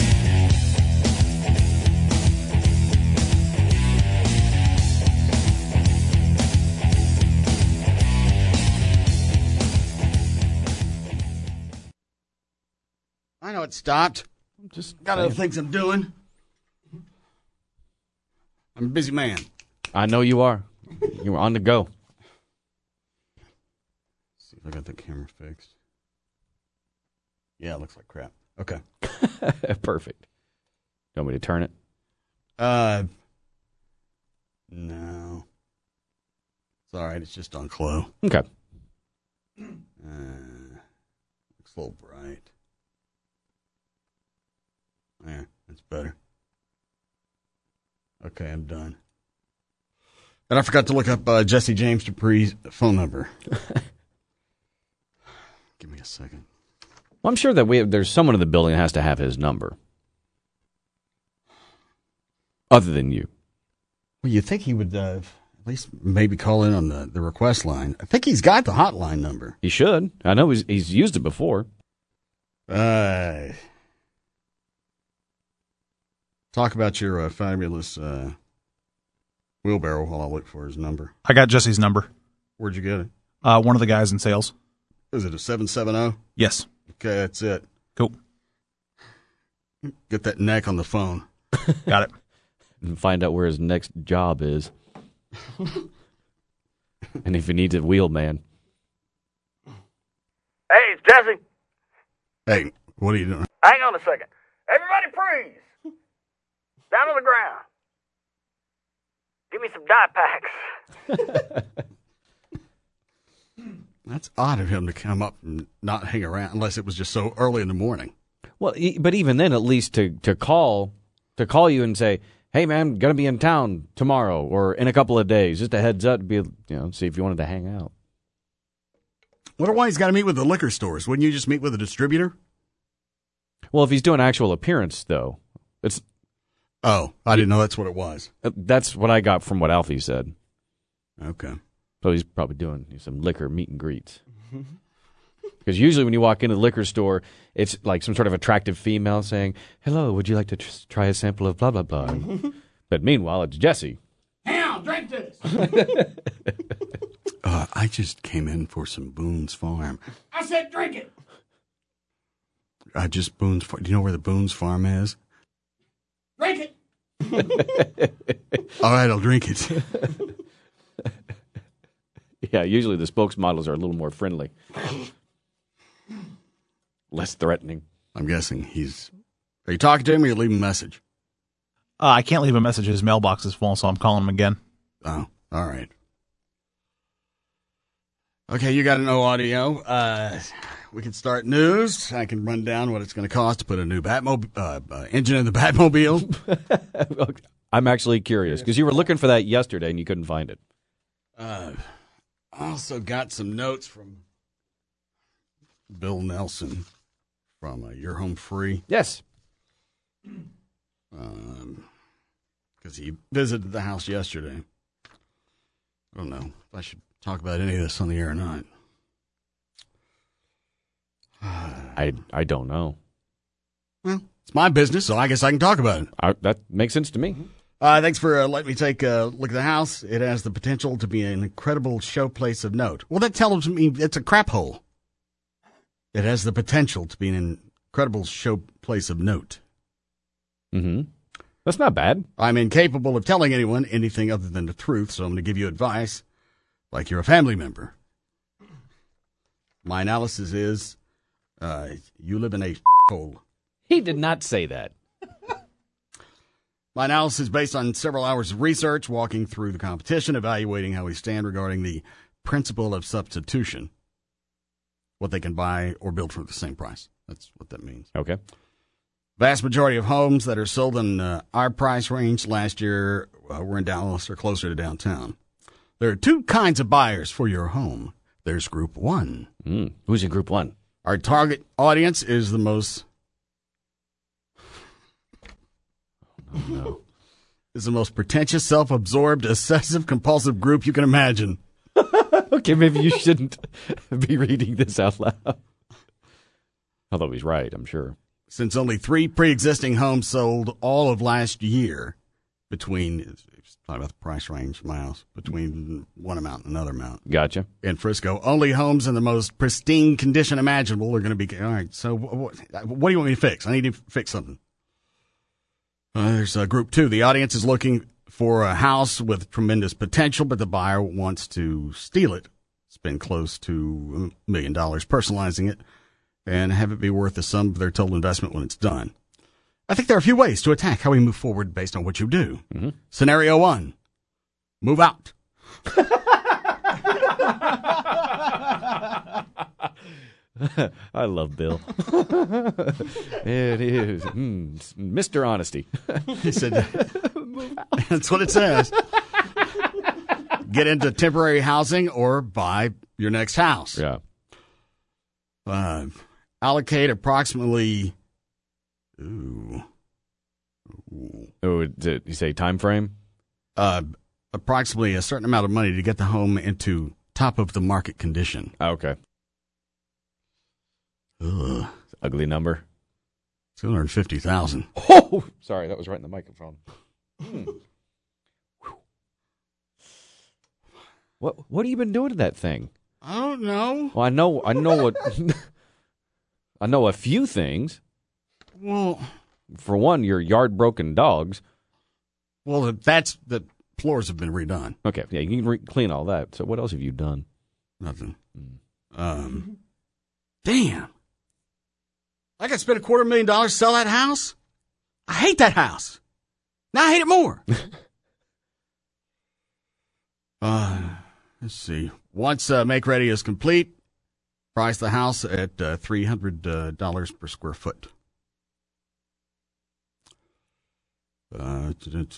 I know it stopped. I'm just got other things I'm doing. I'm a busy man. I know you are. You're on the go. Let's see if I got the camera fixed. Yeah, it looks like crap. Okay. Perfect. You want me to turn it? Uh, no. It's all right. It's just on Clo. Okay. Uh, looks a little bright. There, that's better. Okay, I'm done. And I forgot to look up uh, Jesse James Dupree's phone number. Give me a second. Well, I'm sure that we have, there's someone in the building that has to have his number. Other than you. Well, you think he would uh, at least maybe call in on the, the request line. I think he's got the hotline number. He should. I know he's, he's used it before. Uh, talk about your uh, fabulous uh, wheelbarrow while I look for his number. I got Jesse's number. Where'd you get it? Uh, one of the guys in sales. Is it a seven seven zero? Yes. Okay, that's it. Cool. Get that neck on the phone. Got it. And find out where his next job is. And if he needs a wheelman. Hey, it's Jesse. Hey, what are you doing? Hang on a second. Everybody freeze. Down on the ground. Give me some dye packs. That's odd of him to come up and not hang around unless it was just so early in the morning. Well, e- but even then, at least to, to call to call you and say, hey, man, going to be in town tomorrow or in a couple of days. Just a heads up to be, you know, see if you wanted to hang out. Wonder why he's got to meet with the liquor stores. Wouldn't you just meet with a distributor? Well, if he's doing actual appearance, though, it's. Oh, I didn't know that's what it was. That's what I got from what Alfie said. Okay. So he's probably doing some liquor meet and greets. Because usually when you walk into the liquor store, it's like some sort of attractive female saying, hello, would you like to tr- try a sample of blah, blah, blah. But meanwhile, it's Jesse. Hell, drink this. uh, I just came in for some Boone's Farm. I said drink it. I just Boone's Farm. Do you know where the Boone's Farm is? Drink it. All right, I'll drink it. Yeah, usually the spokesmodels are a little more friendly. Less threatening. I'm guessing he's... Are you talking to him or you leave him a message? Uh, I can't leave a message. His mailbox is full, so I'm calling him again. Oh, all right. Okay, you got to know audio. Uh, we can start news. I can run down what it's going to cost to put a new Batmobile uh, uh, engine in the Batmobile. I'm actually curious, because you were looking for that yesterday and you couldn't find it. Uh, I also got some notes from Bill Nelson from uh, Your Home Free. Yes. Um, because he visited the house yesterday. I don't know if I should talk about any of this on the air or not. I I don't know. Well, it's my business, so I guess I can talk about it. I, that makes sense to me. Uh, thanks for uh, letting me take a look at the house. It has the potential to be an incredible showplace of note. Well, that tells me it's a crap hole. It has the potential to be an incredible showplace of note. Mm-hmm. That's not bad. I'm incapable of telling anyone anything other than the truth, so I'm going to give you advice like you're a family member. My analysis is uh, you live in a hole. He did not say that. My analysis is based on several hours of research, walking through the competition, evaluating how we stand regarding the principle of substitution, what they can buy or build for the same price. That's what that means. Okay. Vast majority of homes that are sold in uh, our price range last year uh, were in Dallas or closer to downtown. There are two kinds of buyers for your home. There's Group One. Mm. Who's in Group One? Our target audience is the most... Oh, no. is the most pretentious, self-absorbed, obsessive, compulsive group you can imagine. Okay, maybe you shouldn't be reading this out loud. Although he's right, I'm sure. Since only three pre-existing homes sold all of last year between, talking about the price range of my house, between one amount and another amount. Gotcha. In Frisco, only homes in the most pristine condition imaginable are going to be, all right, so what, what do you want me to fix? I need to fix something. Uh, there's uh, Group Two. The audience is looking for a house with tremendous potential, but the buyer wants to steal it, spend close to a million dollars personalizing it, and have it be worth the sum of their total investment when it's done. I think there are a few ways to attack how we move forward based on what you do. Mm-hmm. Scenario one, move out. I love Bill. It is mm, Mister Honesty. He said, that's what it says. Get into temporary housing or buy your next house. Yeah. Uh, allocate approximately. Ooh. Ooh. Oh, did you say time frame? Uh, approximately a certain amount of money to get the home into top of the market condition. Okay. Ugh. Ugly number. two hundred fifty thousand dollars. Oh, sorry, that was right in the microphone. Hmm. What What have you been doing to that thing? I don't know. Well, I know, I know what, I know a few things. Well, for one, your yard broken dogs. Well, that's the floors have been redone. Okay, yeah, you can re- clean all that. So what else have you done? Nothing. Mm. Um, damn. I got to spend a quarter million dollars to sell that house? I hate that house. Now I hate it more. uh, let's see. Once uh, Make Ready is complete, price the house at uh, three hundred dollars per square foot. Uh,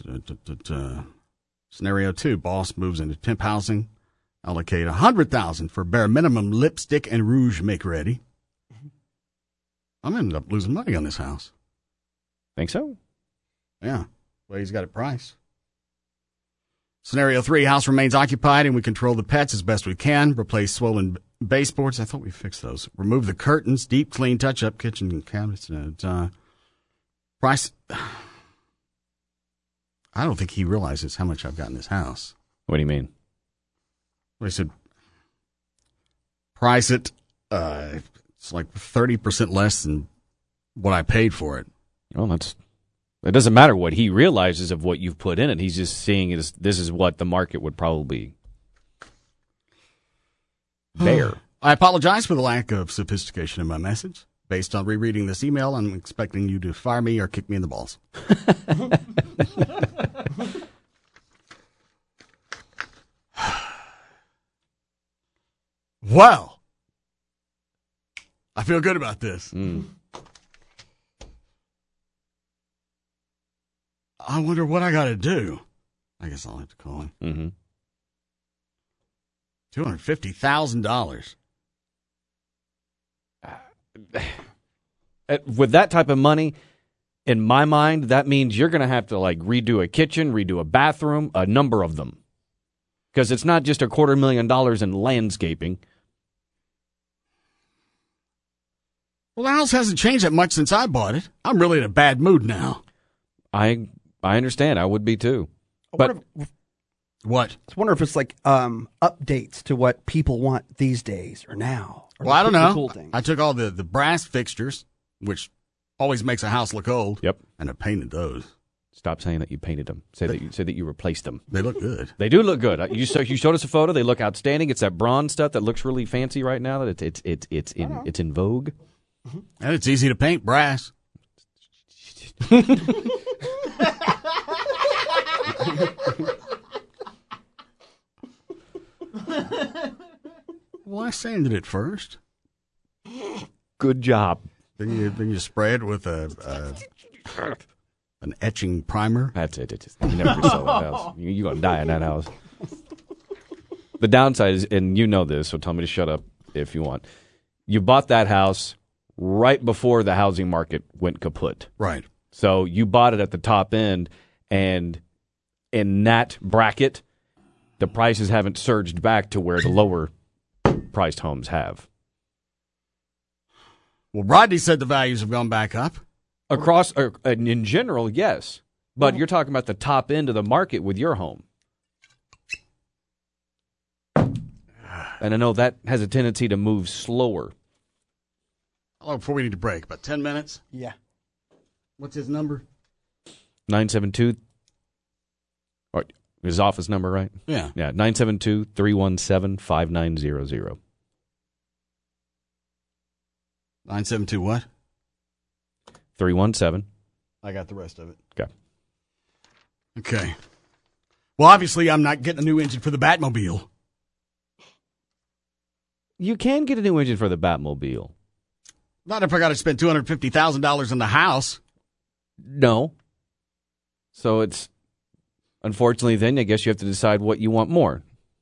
Scenario two, boss moves into temp housing. Allocate one hundred thousand dollars for bare minimum lipstick and rouge make ready. I'm going to end up losing money on this house. Think so? Yeah. Well, he's got it priced. Scenario three, house remains occupied and we control the pets as best we can. Replace swollen baseboards. I thought we fixed those. Remove the curtains. Deep clean, touch up kitchen and cabinets. And, uh, price. I don't think he realizes how much I've got in this house. What do you mean? Well, he said, price it. Uh, it's like thirty percent less than what I paid for it. Well, that's. It doesn't matter what he realizes of what you've put in it. He's just seeing it as this is what the market would probably bear. I apologize for the lack of sophistication in my message. Based on rereading this email, I'm expecting you to fire me or kick me in the balls. Wow. I feel good about this. Mm. I wonder what I got to do. I guess I'll have to call him. Mm-hmm. two hundred fifty thousand dollars. With that type of money, in my mind, that means you're going to have to like redo a kitchen, redo a bathroom, a number of them. Because it's not just a quarter million dollars in landscaping. Well, the house hasn't changed that much since I bought it. I'm really in a bad mood now. I I understand. I would be too. But if, what? I wonder if it's like um, updates to what people want these days or now. Or Well, I don't know. Cool things. I took all the, the brass fixtures, which always makes a house look old. Yep. And I painted those. Stop saying that you painted them. Say that you say that you replaced them. They look good. They do look good. You so you showed us a photo. They look outstanding. It's that bronze stuff that looks really fancy right now. That it's it's it's it's in it's in vogue. And it's easy to paint brass. Well, I sanded it first. Good job. Then you then you spray it with a, a an etching primer. That's it. It's just, you never sell that house. You, you're gonna die in that house. The downside is, and you know this, so tell me to shut up if you want. You bought that house right before the housing market went kaput. Right. So you bought it at the top end, and in that bracket, the prices haven't surged back to where the lower priced homes have. Well, Rodney said the values have gone back up. Across, uh, in general, yes. But you're talking about the top end of the market with your home. And I know that has a tendency to move slower. How long before we need to break? About ten minutes? Yeah. What's his number? nine seven two Or his office number, right? Yeah. Yeah, nine seven two, three one seven, five nine zero zero. nine seven two what? three one seven. I got the rest of it. Okay. Okay. Well, obviously, I'm not getting a new engine for the Batmobile. You can get a new engine for the Batmobile. Not if I got to spend two hundred fifty thousand dollars on the house. No. So it's, unfortunately, then I guess you have to decide what you want more.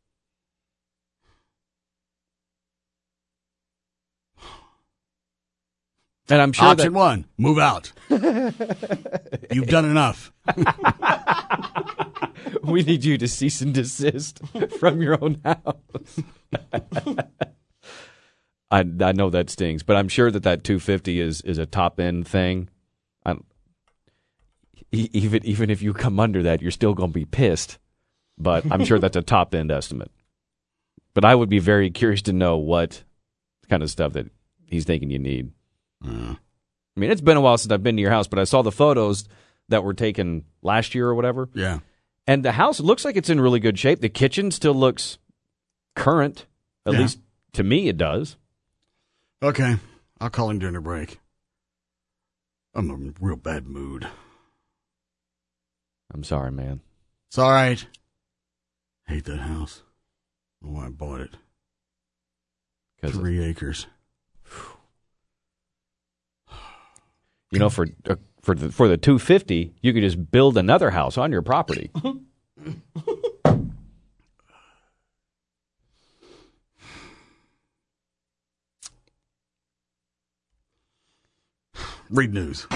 And I'm sure Option that, one, move out. You've done enough. we need you to cease and desist from your own house. I I know that stings, but I'm sure that that two fifty is is a top end thing. I, even even if you come under that, you're still going to be pissed. But I'm sure that's a top end estimate. But I would be very curious to know what kind of stuff that he's thinking you need. Uh, I mean, it's been a while since I've been to your house, but I saw the photos that were taken last year or whatever. yeah. And the house looks like it's in really good shape. The kitchen still looks current. At Yeah. least to me it does. Okay. I'll call him during the break. I'm in a real bad mood. I'm sorry, man. It's all right. Hate that house. I don't know why I bought it. Three acres. You know, for uh, for the for the two fifty, you could just build another house on your property. Read news.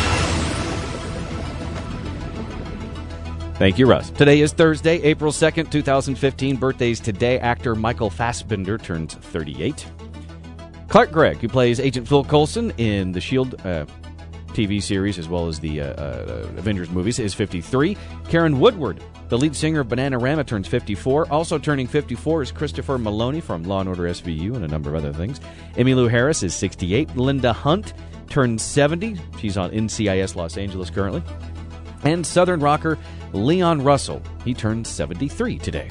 Thank you, Russ. Today is Thursday, April second, twenty fifteen. Birthdays today. Actor Michael Fassbender turns thirty-eight. Clark Gregg, who plays Agent Phil Coulson in the S H I E L D uh, T V series as well as the uh, uh, Avengers movies, is fifty-three. Karen Woodward, the lead singer of Bananarama, turns fifty-four. Also turning fifty-four is Christopher Maloney from Law and Order S V U and a number of other things. Emmylou Harris is sixty-eight. Linda Hunt turns seventy. She's on N C I S Los Angeles currently. And Southern rocker Leon Russell, he turns seventy-three today.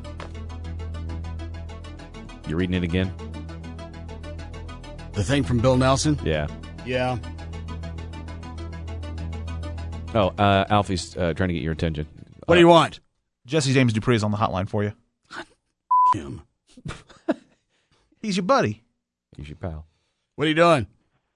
You reading it again? The thing from Bill Nelson? Yeah. Yeah. Oh, uh, Alfie's uh, trying to get your attention. What do you want? Jesse James Dupree is on the hotline for you. Him. He's your buddy. He's your pal. What are you doing?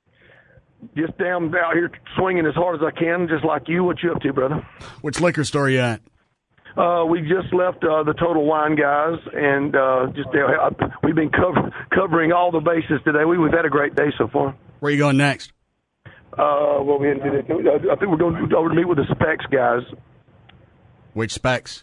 Just down out here swinging as hard as I can, just like you. What you up to, brother? Which liquor store you at? Uh, we just left uh, the Total Wine guys, and uh, just uh, we've been cover- covering all the bases today. We, we've had a great day so far. Where are you going next? Uh, well, we, I think we're going over to meet with the Specs guys. Which Specs?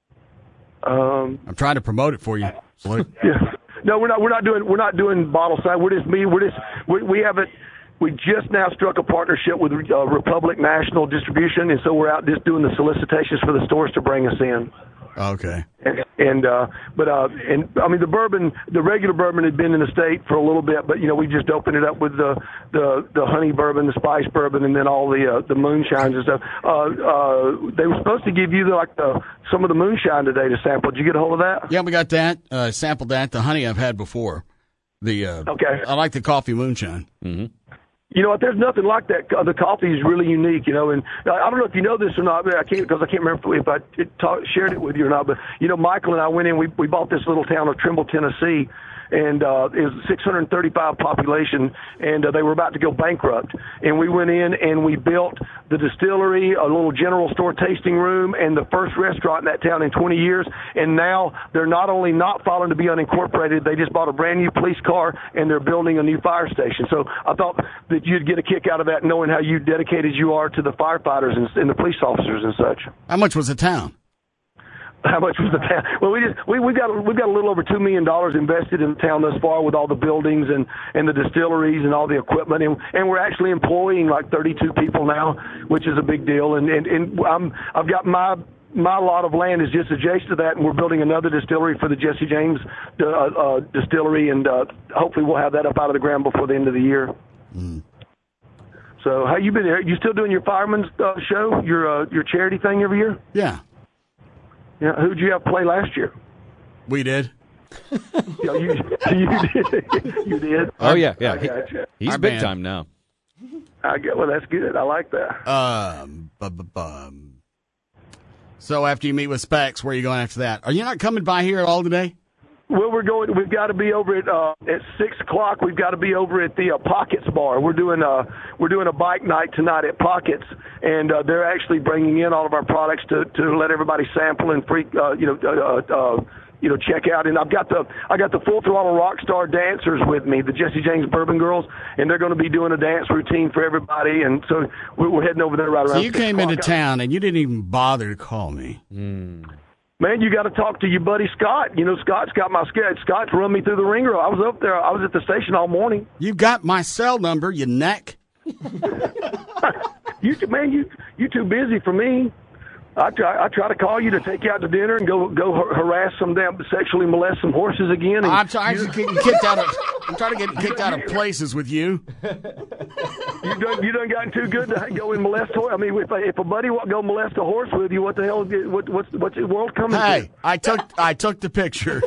Um, I'm trying to promote it for you. Salute. Yeah. No, we're not. We're not doing. We're not doing bottle side. We're just me. We're just. We, we haven't. We just now struck a partnership with uh, Republic National Distribution, and so we're out just doing the solicitations for the stores to bring us in. Okay. And, and uh, but uh, and I mean the bourbon, the regular bourbon had been in the state for a little bit, but you know we just opened it up with the the, the honey bourbon, the spice bourbon, and then all the uh, the moonshines and stuff. Uh, uh, they were supposed to give you the, like the, some of the moonshine today to sample. Did you get a hold of that? Yeah, we got that. Uh, sampled that. The honey I've had before. The uh, okay. I like the coffee moonshine. Mm-hmm. You know what? There's nothing like that. The coffee is really unique, you know. And I don't know if you know this or not. But I can't because I can't remember if I talk, shared it with you or not. But you know, Michael and I went in. We we bought this little town of Trimble, Tennessee, and uh, it was six hundred thirty-five population, and uh, they were about to go bankrupt. And we went in and we built the distillery, a little general store tasting room, and the first restaurant in that town in twenty years. And now they're not only not filing to be unincorporated, they just bought a brand new police car, and they're building a new fire station. So I thought that you'd get a kick out of that, knowing how you dedicated you are to the firefighters and, and the police officers and such. How much was the town? How much was the town? Well, we just we we got we've got a little over two million dollars invested in the town thus far, with all the buildings and, and the distilleries and all the equipment, and and we're actually employing like thirty-two people now, which is a big deal. And and, and I'm I've got my my lot of land is just adjacent to that, and we're building another distillery for the Jesse James uh, uh, distillery, and uh, hopefully we'll have that up out of the ground before the end of the year. Mm. So how you been? You still doing your fireman's uh, show, your uh, your charity thing every year? Yeah. Yeah. Who'd you have play last year? We did. Yeah, you, you did. You did. Oh yeah, yeah. I He, gotcha. he's Our big band. time now. I get. Well, that's good. I like that. Um, bu- bu- bum. So after you meet with Specs, where are you going after that? Are you not coming by here at all today? Well, we're going. We've got to be over at uh, at six o'clock. We've got to be over at the uh, Pockets Bar. We're doing a we're doing a bike night tonight at Pockets, and uh, they're actually bringing in all of our products to, to let everybody sample and freak, uh, you know, uh, uh, you know, check out. And I've got the I got the Full Throttle Rockstar dancers with me, the Jesse James Bourbon Girls, and they're going to be doing a dance routine for everybody. And so we're, we're heading over there right around. So you six came into o'clock. town and you didn't even bother to call me. Mm. Man, you got to talk to your buddy Scott. You know, Scott's got my sketch. Scott's run me through the ringer. I was up there. I was at the station all morning. You got my cell number, you neck. You, man, you you too busy for me. I try. I try to call you to take you out to dinner and go go har- harass some damn sexually molest some horses again. And I'm trying to get kicked out of. I'm trying to get kicked out of places with you. You done you done gotten too good to go and molest horse. I mean, if a, if a buddy want to go molest a horse with you, what the hell? Is, what what's what's the world coming Hey, to? I took I took the picture.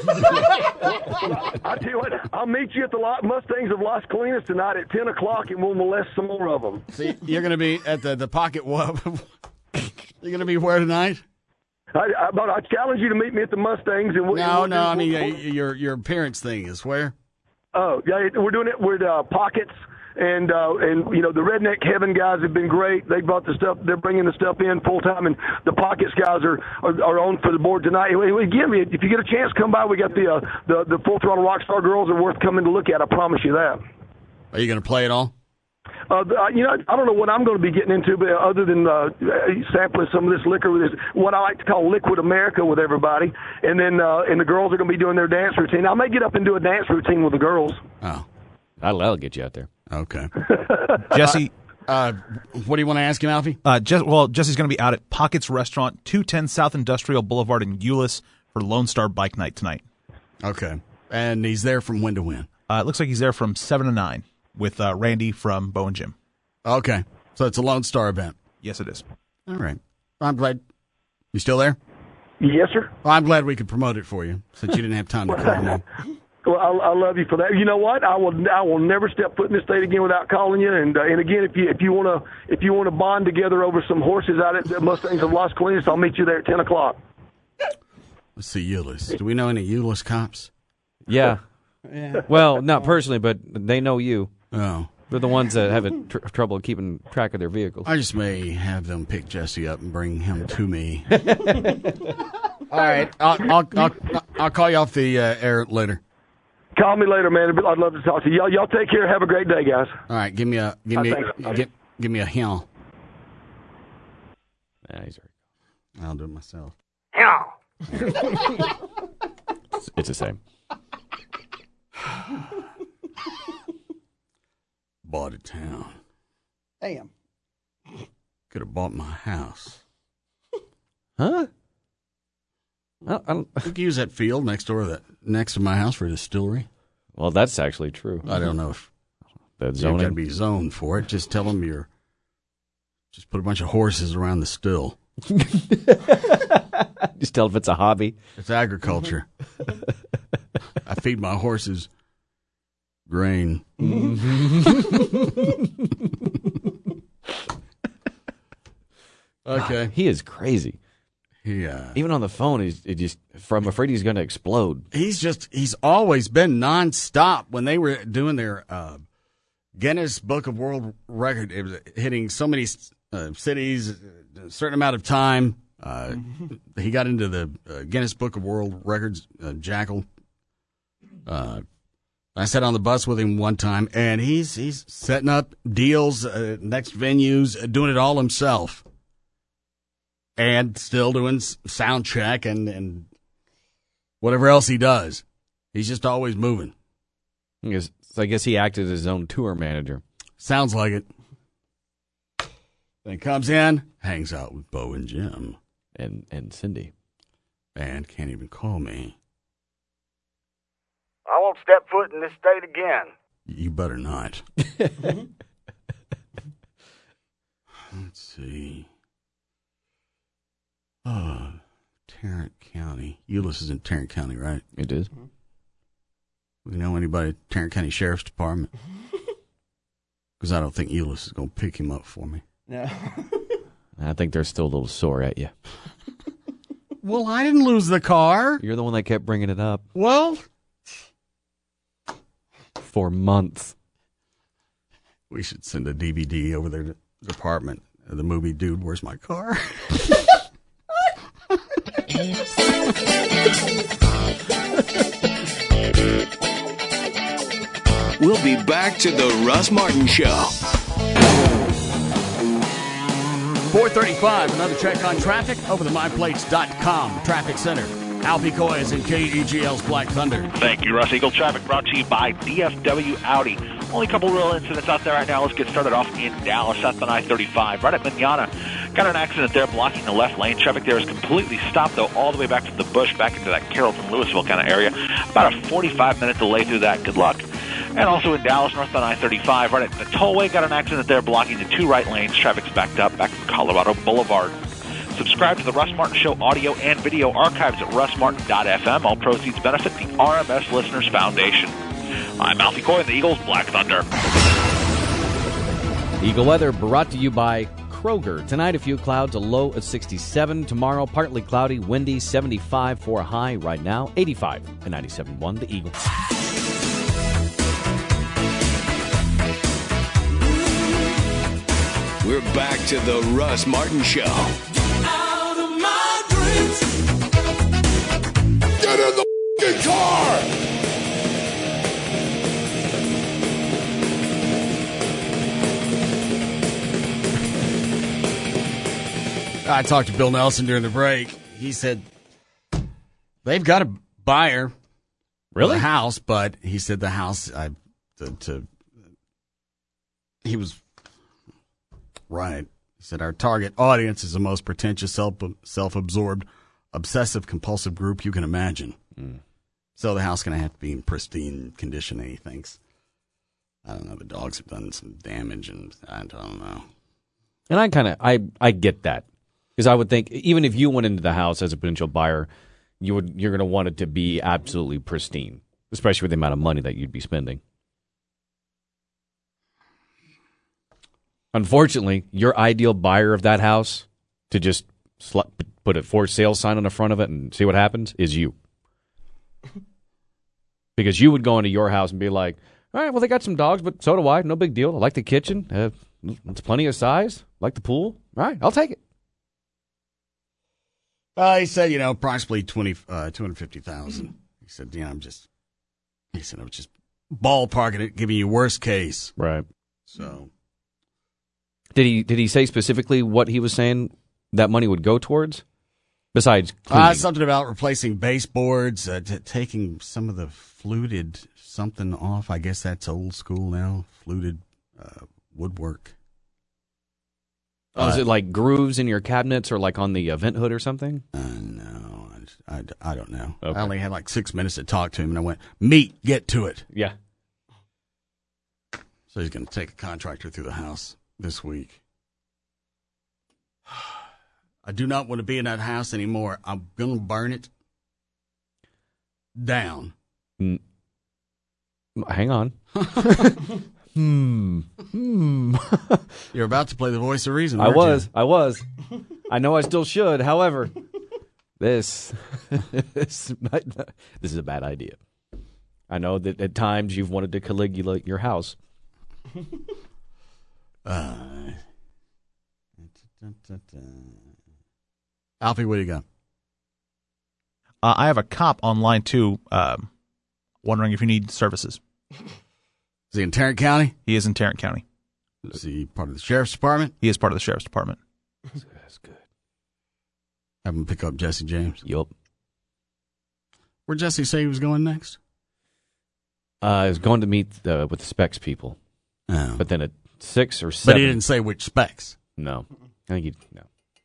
I tell you what, I'll meet you at the lot Mustangs of Las Colinas tonight at ten o'clock, and we'll molest some more of them. See, you're going to be at the the pocket. What? You're going to be where tonight? I, I, but I challenge you to meet me at the Mustangs. And we'll, No, we'll no. do- I mean, we'll- uh, your your appearance thing is where? Oh, yeah, we're doing it with uh, Pockets, and uh, and you know the Redneck Heaven guys have been great. They brought the stuff. They're bringing the stuff in full time, and the Pockets guys are, are are on for the board tonight. Again, if you get a chance, come by. We got the uh, the the Full Throttle Rockstar girls are worth coming to look at. I promise you that. Are you going to play it all? Uh, you know, I don't know what I'm going to be getting into, but other than uh, sampling some of this liquor with this, what I like to call Liquid America with everybody, and then uh, and the girls are going to be doing their dance routine. I may get up and do a dance routine with the girls. Oh, That'll, that'll get you out there. okay. Jesse, Uh, what do you want to ask him, Alfie? uh, Jess, well, Jesse's going to be out at Pockets Restaurant, two ten South Industrial Boulevard in Euless for Lone Star Bike Night tonight. Okay, and he's there from when to when? Uh, it looks like he's there from seven to nine with uh, Randy from Bo and Jim. Okay, so it's a Lone Star event. Yes, it is. All right. I'm glad. You still there? Yes, sir. Well, I'm glad we could promote it for you since you didn't have time to call me. Well, I, I love you for that. You know what? I will. I will never step foot in this state again without calling you. And uh, and again, if you if you want to if you want to bond together over some horses out at the Mustangs of Las Colinas, I'll meet you there at ten o'clock. Let's see, Euless. Do we know any Euless cops? Yeah. Yeah. Well, not personally, but they know you. Oh. They're the ones that have a tr- trouble keeping track of their vehicles. I just may have them pick Jesse up and bring him to me. All right. I'll, I'll, I'll, I'll call you off the uh, air later. Call me later, man. I'd love to talk to you. Y'all, y'all take care. Have a great day, guys. All right. Give me a give Uh, me thanks. give, give me a hill. Yeah, he's right. I'll do it myself. Yeah. It's, it's the same. Bought a town. Damn. Could have bought my house. Huh? I don't, I don't, We could use that field next door, that next to my house for a distillery. well, that's actually true. I don't know if The you've got to zoning. be zoned for it. Just tell them you're. Just put a bunch of horses around the still. Just tell if it's a hobby. It's agriculture. I feed my horses grain. Okay. He is crazy. Yeah. Even on the phone, he's it just. I'm afraid he's going to explode. He's just, he's always been nonstop. When they were doing their uh, Guinness Book of World Record, it was hitting so many uh, cities, a certain amount of time. Uh, he got into the uh, Guinness Book of World Records, uh, Jackal. Uh, I sat on the bus with him one time, and he's he's setting up deals, uh, next venues, uh, doing it all himself. And still doing s- sound check and, and whatever else he does. He's just always moving. I guess, so I guess he acted as his own tour manager. Sounds like it. Then he comes in, hangs out with Bo and Jim. And and Cindy. And can't even call me. I won't step foot in this state again. You better not. Let's see. Oh, Tarrant County. Euless is in Tarrant County, right? It is. We know anybody at Tarrant County Sheriff's Department? Because I don't think Euless is going to pick him up for me. No. I think they're still a little sore at you. Well, I didn't lose the car. You're the one that kept bringing it up Well, for months. we should send a D V D over there to the department. The movie, Dude, Where's My Car? We'll be back to the Russ Martin Show. four thirty-five, another check on traffic over the my plates dot com traffic center. Alfie Coy is in K E G L's Black Thunder. Thank you, Russ. Eagle Traffic brought to you by D F W Audi. Only a couple real incidents out there right now. Let's get started off in Dallas, south on I thirty-five, right at Manana. Got an accident there blocking the left lane. Traffic there is completely stopped, though, all the way back from the Bush, back into that Carrollton, Louisville kind of area. About a forty-five minute delay through that. Good luck. And also in Dallas, northbound I thirty-five, right at the tollway, got an accident there blocking the two right lanes. Traffic's backed up back from Colorado Boulevard. Subscribe to the Russ Martin Show audio and video archives at russ martin dot f m. All proceeds benefit the R M S Listeners Foundation. I'm Alfie Coy in the Eagles Black Thunder. Eagle weather brought to you by Kroger. Tonight, a few clouds, a low of sixty-seven. Tomorrow, partly cloudy, windy, seventy-five for a high. Right now, eighty-five and ninety-seven point one, the Eagle. We're back to the Russ Martin Show. Out of my dreams. Get in the f***ing car! I talked to Bill Nelson during the break. He said they've got a buyer really? for the house, but he said the house, I, to, to, he was right. He said our target audience is the most pretentious, self, self-absorbed, obsessive-compulsive group you can imagine. Mm. So the house is going to have to be in pristine condition, he thinks. I don't know. The dogs have done some damage, and I don't know. And I kind of, I, I get that. Because I would think, even if you went into the house as a potential buyer, you would, you're going to want it to be absolutely pristine, especially with the amount of money that you'd be spending. Unfortunately, your ideal buyer of that house, to just sl- put a for sale sign on the front of it and see what happens, is you. Because you would go into your house and be like, all right, well, they got some dogs, but so do I. No big deal. I like the kitchen. Uh, it's plenty of size. I like the pool. All right, I'll take it. Uh, he said, you know, approximately twenty, uh, two hundred fifty thousand dollars. He said, you know, I'm just, he said, I was just ballparking it, giving you worst case. Right. So. Did he did he say specifically what he was saying that money would go towards? Besides cleaning? Uh, something about replacing baseboards, uh, t- taking some of the fluted something off. I guess that's old school now, fluted uh, woodwork. Oh, is it like grooves in your cabinets or like on the uh, vent hood or something? Uh, no, I, I, I don't know. Okay. I only had like six minutes to talk to him, and I went, meet, get to it. Yeah. So he's going to take a contractor through the house this week. I do not want to be in that house anymore. I'm going to burn it down. Mm. Hang on. Hmm. Hmm. You're about to play the voice of reason. I weren't was. you? I was. I know I still should. However, this this, might not, this is a bad idea. I know that at times you've wanted to Caligula your house. uh, Alfie, what do you got? Uh, I have a cop on line two, um, wondering if you need services. Is he in Tarrant County? He is in Tarrant County. Is he part of the sheriff's department? He is part of the sheriff's department. That's good. Have him pick up Jesse James. Yup. Where'd Jesse say he was going next? Uh, I was going to meet uh, with the specs people. Oh. But then at six or seven. But he didn't say which specs. No. I think he, no.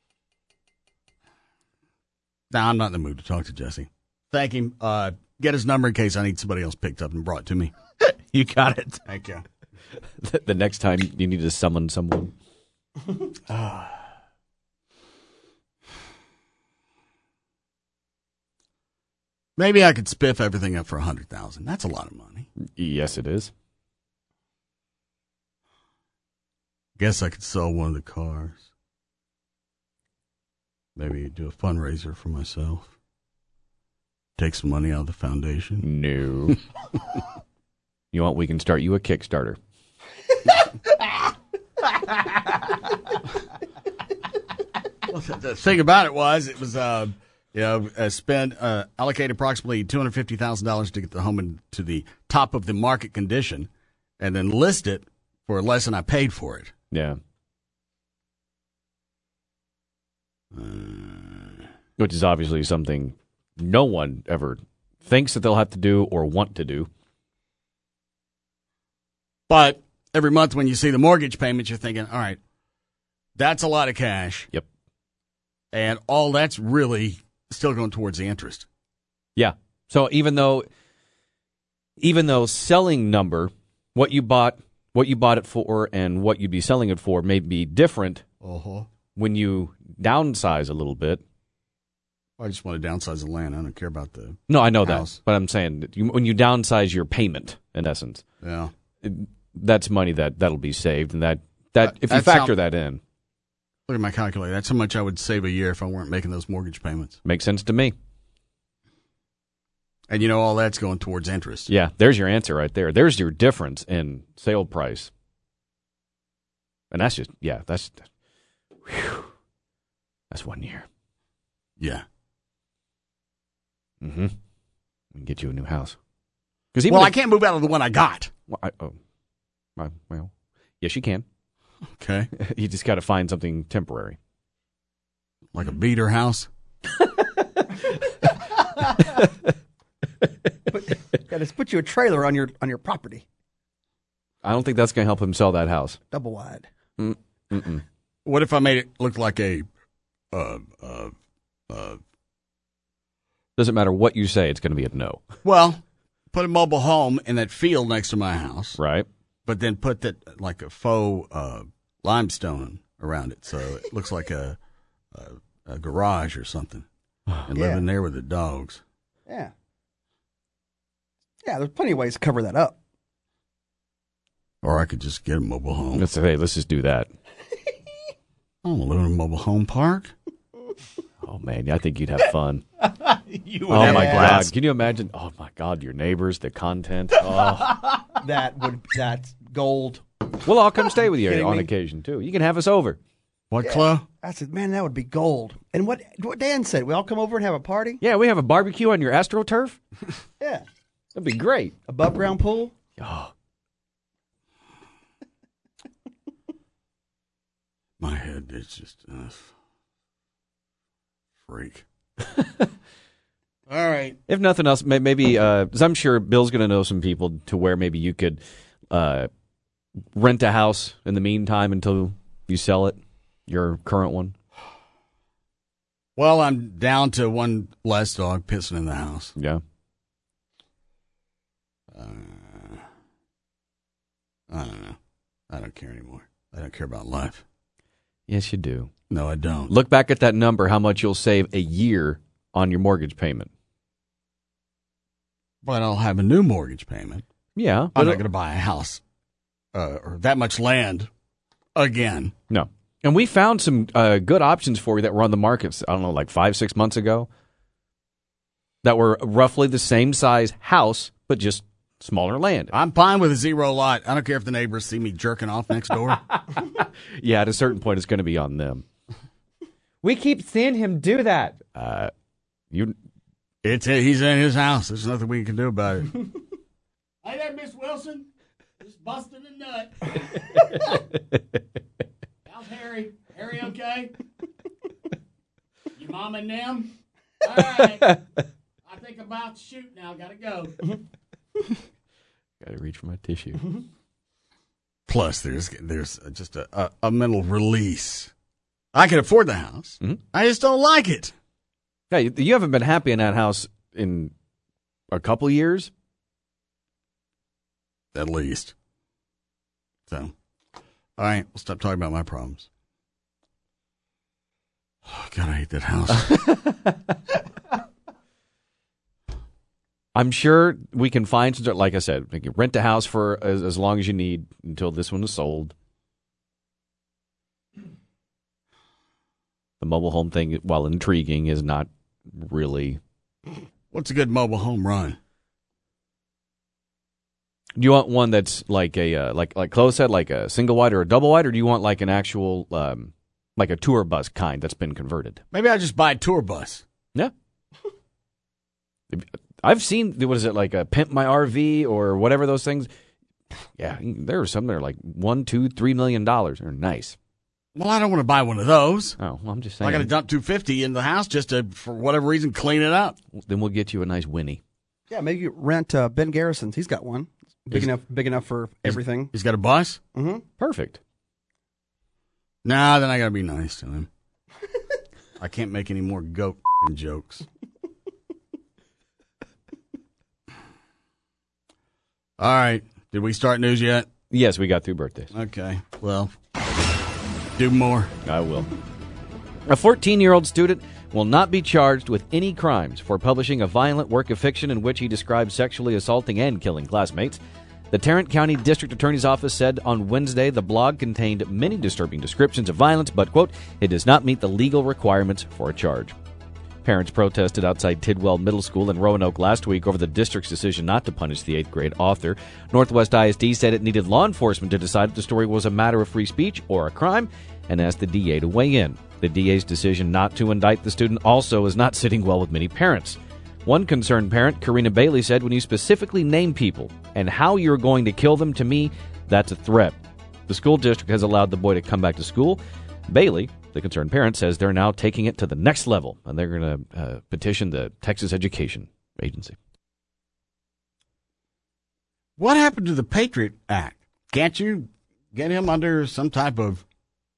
No, I'm not in the mood to talk to Jesse. Thank him. Uh, get his number in case I need somebody else picked up and brought to me. You got it. Thank you. the, the next time you need to summon someone. Maybe I could spiff everything up for a hundred thousand. That's a lot of money. Yes, it is. Guess I could sell one of the cars. Maybe do a fundraiser for myself. Take some money out of the foundation. No. You want? We can start you a Kickstarter. Well, the thing about it was, it was, uh, you know, uh, spent, uh, allocated approximately two hundred fifty thousand dollars to get the home into the top of the market condition, and then list it for less than I paid for it. Yeah. Uh, Which is obviously something no one ever thinks that they'll have to do or want to do. But every month when you see the mortgage payments, you're thinking, all right, That's a lot of cash. Yep. And all that's really still going towards the interest. Yeah. So even though, even though selling number, what you bought, what you bought it for, and what you'd be selling it for may be different. Uh-huh. When you downsize a little bit. I just want to downsize the land. I don't care about the No, I know house. that, but I'm saying that you, when you downsize your payment, in essence, yeah, it, that's money that that'll be saved, and that that That- if you that's factor how- that in, look at my calculator. That's how much I would save a year if I weren't making those mortgage payments. makes sense to me. And you know, all that's going towards interest. Yeah, there's your answer right there. There's your difference in sale price, and that's just yeah, that's whew, that's one year. Yeah. Mm-hmm. We can get you a new house. Because Well, I can't move out of the one I got. Well, I, oh, I- well, yes, you can. Okay. You just got to find something temporary, Like a beater house. Yeah, just put you a trailer on your on your property, I don't think that's going to help him sell that house. double wide. Mm, mm-mm. What if I made it look like a, uh, uh, uh, Doesn't matter what you say, it's going to be a no. well, put a mobile home in that field next to my house, Right. but then put that like a faux uh, limestone around it, so it looks like a a, a garage or something, and live Yeah. in there with the dogs. Yeah. Yeah, there's plenty of ways to cover that up. Or I could just get a mobile home. Let's say, hey, let's just do that. I don't live in a mobile home park. Oh man, I think you'd have fun. You Oh have my a blast. God, can you imagine? Oh my God, your neighbors, the content. Oh. That would that's gold. We'll all come stay with you Kidding on me? occasion too. You can have us over. What, Chloe? I said, man, that would be gold. And what what Dan said, we all come over and have a party? Yeah, we have a barbecue on your AstroTurf. Yeah. That'd be great. Above ground pool? Oh, My head is just uh, freak. All right. if nothing else, may- maybe uh, 'cause I'm sure Bill's going to know some people to where maybe you could uh, rent a house in the meantime until you sell it, your current one. Well, I'm down to one less dog pissing in the house. Yeah. Uh, I don't know. I don't care anymore. I don't care about life. Yes, you do. No, I don't. Look back at that number, how much you'll save a year on your mortgage payment. But I'll have a new mortgage payment. Yeah. I'm but not it- going to buy a house uh, or that much land again. No. And we found some uh, good options for you that were on the market, I don't know, like five, six months ago, that were roughly the same size house, but just smaller land. I'm fine with a zero lot. I don't care if the neighbors see me jerking off next door. Yeah, at a certain point, it's going to be on them. We keep seeing him do that. Uh, you, It's he's in his house. There's nothing we can do about it. Hey there, Miss Wilson. Just busting a nut. How's Harry? Harry okay? Your mom and them? All right. I think I'm about to shoot now. Gotta go. got to reach for my tissue. Plus, there's there's just a, a, a mental release. I can afford the house. Mm-hmm. I just don't like it. Hey, you haven't been happy in that house in a couple years? At least. So, all right, we'll stop talking about my problems. Oh, God, I hate that house. I'm sure we can find, some- like I said, we can rent a house for as, as long as you need until this one is sold. The mobile home thing, while intriguing, is not really. What's a good mobile home run? Do you want one that's like a uh, like like Chloe said, like a single wide or a double wide, or do you want like an actual um, like a tour bus kind that's been converted? Maybe I'll just buy a tour bus. Yeah. I've seen, what is it, like a Pimp My R V or whatever those things. Yeah, there are some that are like one, two, three million dollars. They're nice. Well, I don't want to buy one of those. Oh, well, I'm just saying. I got to dump two fifty in the house just to, for whatever reason, clean it up. Then we'll get you a nice Winnie. Yeah, maybe you rent uh, Ben Garrison's. He's got one. Big He's- enough big enough for everything. He's got a bus? Mm-hmm. Perfect. Nah, then I got to be nice to him. I can't make any more goat jokes. All right. Did we start news yet? Yes, we got through birthdays. Okay. Well, do more. I will. A fourteen-year-old student will not be charged with any crimes for publishing a violent work of fiction in which he describes sexually assaulting and killing classmates. The Tarrant County District Attorney's Office said on Wednesday the blog contained many disturbing descriptions of violence, but, quote, it does not meet the legal requirements for a charge. Parents protested outside Tidwell Middle School in Roanoke last week over the district's decision not to punish the eighth grade author. Northwest I S D said it needed law enforcement to decide if the story was a matter of free speech or a crime and asked the D A to weigh in. The D A's decision not to indict the student also is not sitting well with many parents. One concerned parent, Karina Bailey, said, when you specifically name people and how you're going to kill them, to me, that's a threat. The school district has allowed the boy to come back to school. Bailey, the concerned parent, says they're now taking it to the next level, and they're going to uh, petition the Texas Education Agency. What happened to the Patriot Act? Can't you get him under some type of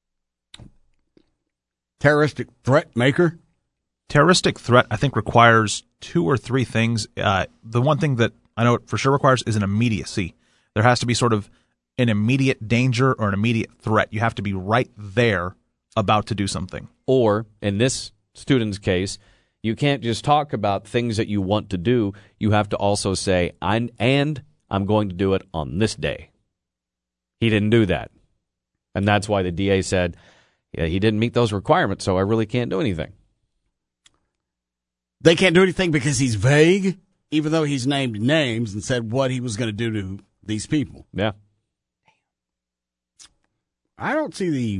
terroristic threat maker? Terroristic threat, I think, requires two or three things. Uh, the one thing that I know it for sure requires is an immediacy. There has to be sort of an immediate danger or an immediate threat. You have to be right there about to do something. Or, in this student's case, you can't just talk about things that you want to do. You have to also say, I'm, and I'm going to do it on this day. He didn't do that. And that's why the D A said, yeah, he didn't meet those requirements, so I really can't do anything. They can't do anything because he's vague, even though he's named names and said what he was going to do to these people. Yeah. I don't see the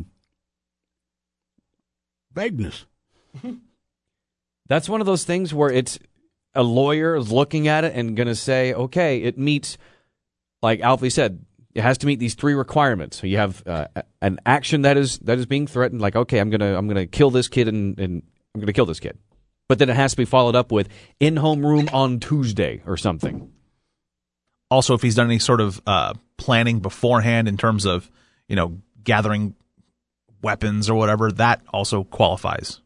vagueness. That's one of those things where it's a lawyer is looking at it and going to say, okay, it meets, like Alfie said, it has to meet these three requirements. So you have uh, an action that is that is being threatened, like, okay, I'm gonna I'm gonna kill this kid and, and I'm gonna kill this kid. But then it has to be followed up with in homeroom on Tuesday or something. Also, if he's done any sort of uh, planning beforehand in terms of, you know, gathering weapons or whatever, that also qualifies.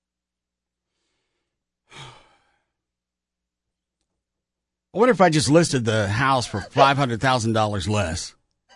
I wonder if I just listed the house for five hundred thousand dollars less.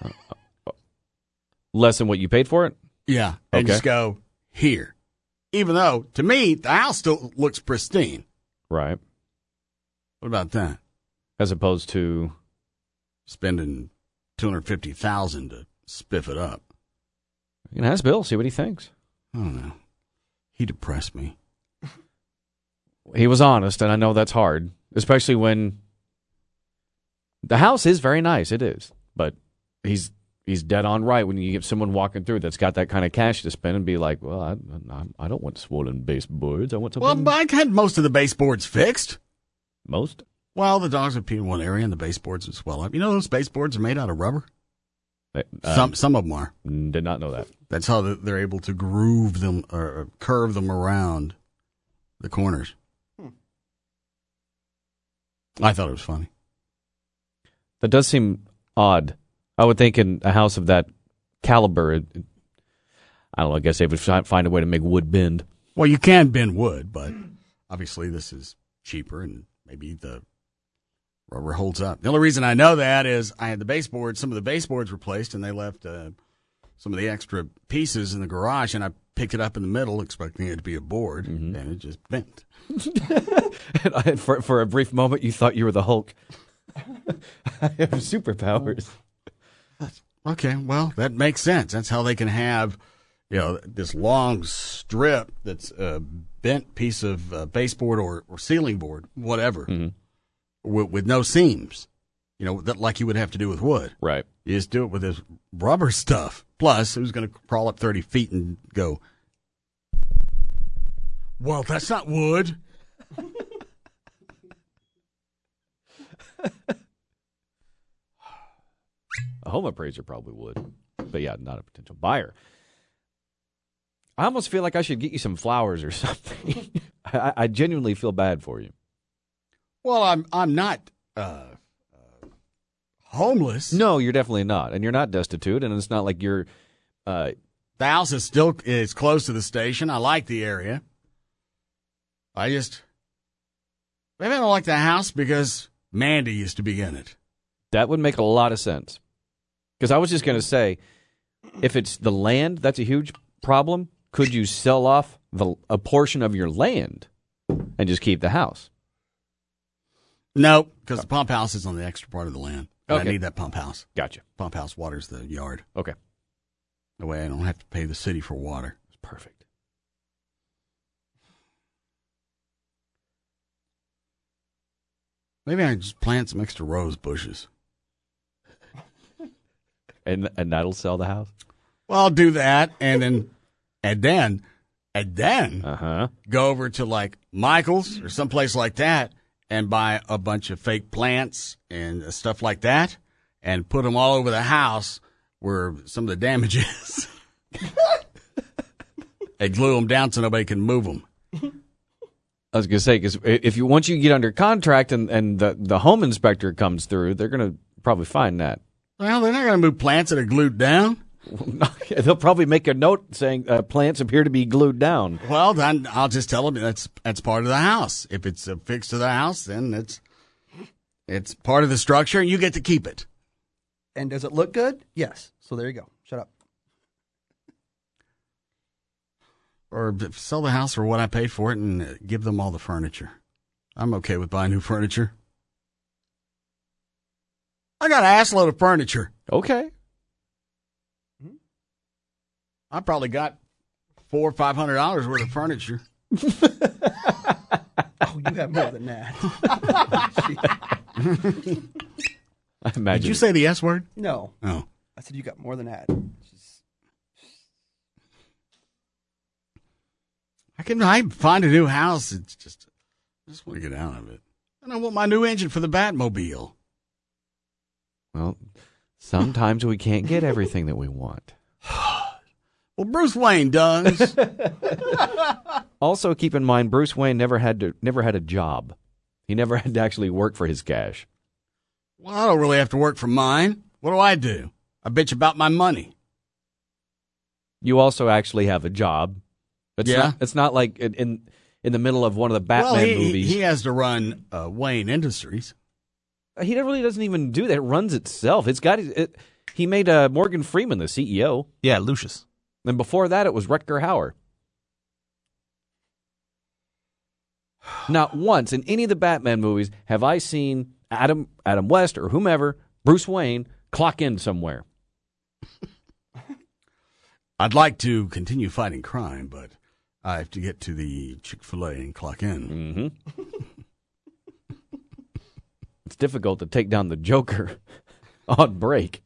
Less than what you paid for it? Yeah. And Okay. just go here. Even though, to me, the house still looks pristine. Right. What about that? As opposed to spending two hundred fifty thousand dollars to spiff it up. You can ask Bill, see what he thinks. I don't know. He depressed me. He was honest, and I know that's hard, especially when the house is very nice. It is, but he's he's dead on right when you get someone walking through that's got that kind of cash to spend and be like, "Well, I I, I don't want swollen baseboards. I want something." Well, I had most of the baseboards fixed. Most? Well, the dogs would pee in one area and the baseboards would swell up. You know those baseboards are made out of rubber? Uh, some some of them are. Did not know that. That's how they're able to groove them or curve them around the corners. Hmm. I thought it was funny. That does seem odd. I would think in a house of that caliber, it, it, I don't know, I guess they would fi- find a way to make wood bend. Well, you can bend wood, but obviously this is cheaper and maybe the rubber holds up. The only reason I know that is I had the baseboards, some of the baseboards replaced, and they left uh, some of the extra pieces in the garage, and I picked it up in the middle expecting it to be a board, mm-hmm. and it just bent. and I, for, for a brief moment, you thought you were the Hulk. I have superpowers. Okay, well, that makes sense. That's how they can have, you know, this long strip that's a bent piece of uh, baseboard or, or ceiling board, whatever, mm-hmm. with, with no seams, you know, that, like you would have to do with wood. Right. You just do it with this rubber stuff. Plus, who's going to crawl up thirty feet and go, well, that's not wood. A home appraiser probably would, but yeah, not a potential buyer. I almost feel like I should get you some flowers or something. I, I genuinely feel bad for you. Well, I'm I'm not uh, uh, homeless. No, you're definitely not, and you're not destitute, and it's not like you're uh, The house is still is close to the station. I like the area. I just maybe I don't like the house because Mandy used to be in it. That would make a lot of sense. Because I was just going to say, if it's the land, that's a huge problem. Could you sell off the, a portion of your land and just keep the house? No, because the pump house is on the extra part of the land. Okay. I need that pump house. Gotcha. Pump house waters the yard. Okay. That way I don't have to pay the city for water. It's perfect. Maybe I just plant some extra rose bushes. And and that'll sell the house? Well, I'll do that, and then, and then, and then uh-huh. go over to like Michael's or someplace like that and buy a bunch of fake plants and stuff like that and put them all over the house where some of the damage is. And glue them down so nobody can move them. I was going to say, because if you once you get under contract and, and the, the home inspector comes through, they're going to probably find that. Well, they're not going to move plants that are glued down. They'll probably make a note saying uh, plants appear to be glued down. Well, then I'll just tell them that's that's part of the house. If it's affixed to the house, then it's it's part of the structure, and you get to keep it. And does it look good? Yes. So there you go. Shut up. Or sell the house for what I paid for it and give them all the furniture. I'm okay with buying new furniture. I got an assload of furniture. Okay. I probably got four or five hundred dollars worth of furniture. Oh, you have more than that. I imagine. Did you say the S word? No. Oh. I said you got more than that. I can I find a new house. It's just, I just want to get out of it. And I want my new engine for the Batmobile. Well, sometimes we can't get everything that we want. Well, Bruce Wayne does. Also, keep in mind, Bruce Wayne never had to never had a job. He never had to actually work for his cash. Well, I don't really have to work for mine. What do I do? I bitch about my money. You also actually have a job. It's Yeah. Not, it's not like in, in in the middle of one of the Batman well, he, movies. he has to run uh, Wayne Industries. He really doesn't even do that. It runs itself. It's got it. He made uh, Morgan Freeman the C E O. Yeah, Lucius. And before that, it was Rutger Hauer. Not once in any of the Batman movies have I seen Adam Adam West or whomever, Bruce Wayne, clock in somewhere. I'd like to continue fighting crime, but I have to get to the Chick-fil-A and clock in. Mm-hmm. It's difficult to take down the Joker on break.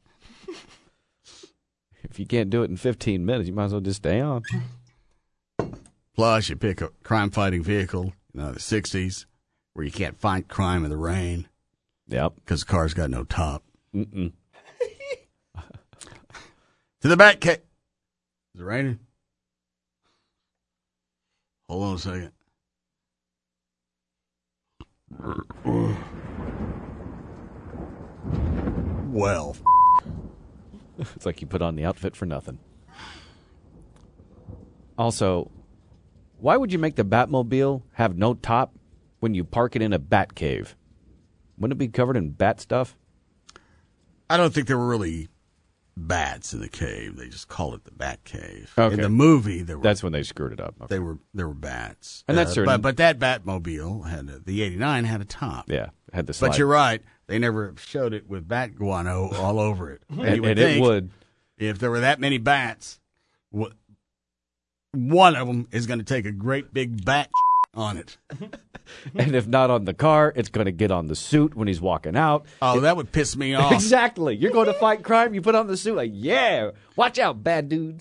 If you can't do it in fifteen minutes, you might as well just stay on. Plus, you pick a crime-fighting vehicle, you know, the sixties, where you can't fight crime in the rain. Yep. Because the car's got no top. Mm-mm. To the back cave. Is it raining? Hold on a second. Well, It's like you put on the outfit for nothing. Also, why would you make the Batmobile have no top when you park it in a bat cave? Wouldn't it be covered in bat stuff? I don't think there were really bats in the cave. They just call it the Bat Cave. Okay. In the movie, there were, That's when they screwed it up. Okay. they were there were bats, And that's Uh, certain- but but that Batmobile had a, the eighty-nine had a top. Yeah, had the slide. But you're right. They never showed it with bat guano all over it. And, And- you would and it think would. if there were that many bats, wh- one of them is going to take a great big bat on it. And if not on the car, it's going to get on the suit when he's walking out. Oh, It- that would piss me off. Exactly. You're going to fight crime, you put on the suit like, yeah, watch out, bad dudes.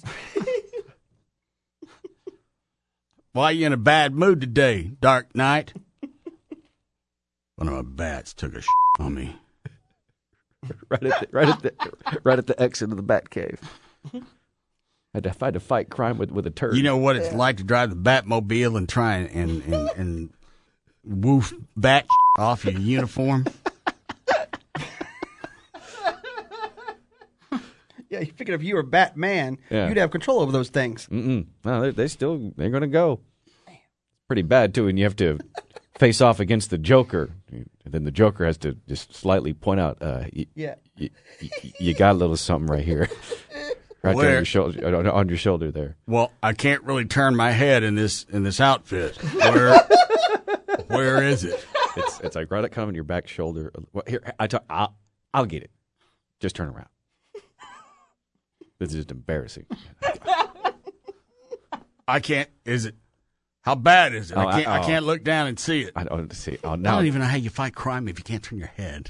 Why are you in a bad mood today, Dark Knight? One of my bats took a shit on me. right at the, right at the right at the exit of the bat cave. I had to, I had to fight crime with, with a turd. You know what it's like to drive the Batmobile and try and, and, and, and woof bat off your uniform? Yeah, you figured if you were Batman, Yeah. you'd have control over those things. Mm-mm. No, they, they still they're going to go. Pretty bad too, and you have to face off against the Joker. And then the Joker has to just slightly point out, uh, y- Yeah. y- y- you got a little something right here, right there on Where? your shoulder, on- on your shoulder there. Well, I can't really turn my head in this in this outfit. Where where is it? It's it's like right at kind of on your back shoulder. Well, here, I talk, I'll, I'll get it. Just turn around. This is just embarrassing. I can't. Is it? How bad is it? Oh, I can't. I- I, oh. can't look down and see it. I don't see. Oh, I now don't even know how you fight crime if you can't turn your head.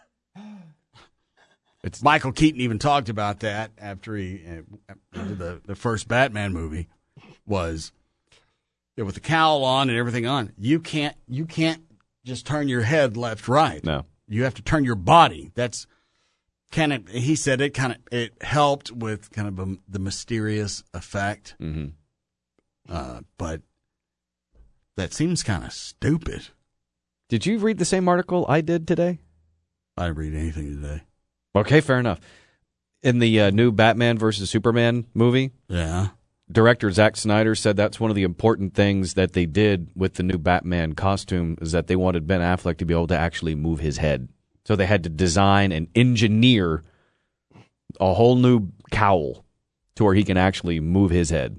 It's Michael Keaton even talked about that after he uh, did the the first Batman movie. Was yeah, with the cowl on and everything on, you can't you can't just turn your head left right. No, you have to turn your body. That's kind of. He said it kind of it helped with kind of a, the mysterious effect. Mm-hmm. Uh, but that seems kind of stupid. Did you read the same article I did today? I didn't read anything today. Okay, fair enough. In the uh, new Batman versus Superman movie, Yeah. director Zack Snyder said that's one of the important things that they did with the new Batman costume is that they wanted Ben Affleck to be able to actually move his head. So they had to design and engineer a whole new cowl to where he can actually move his head.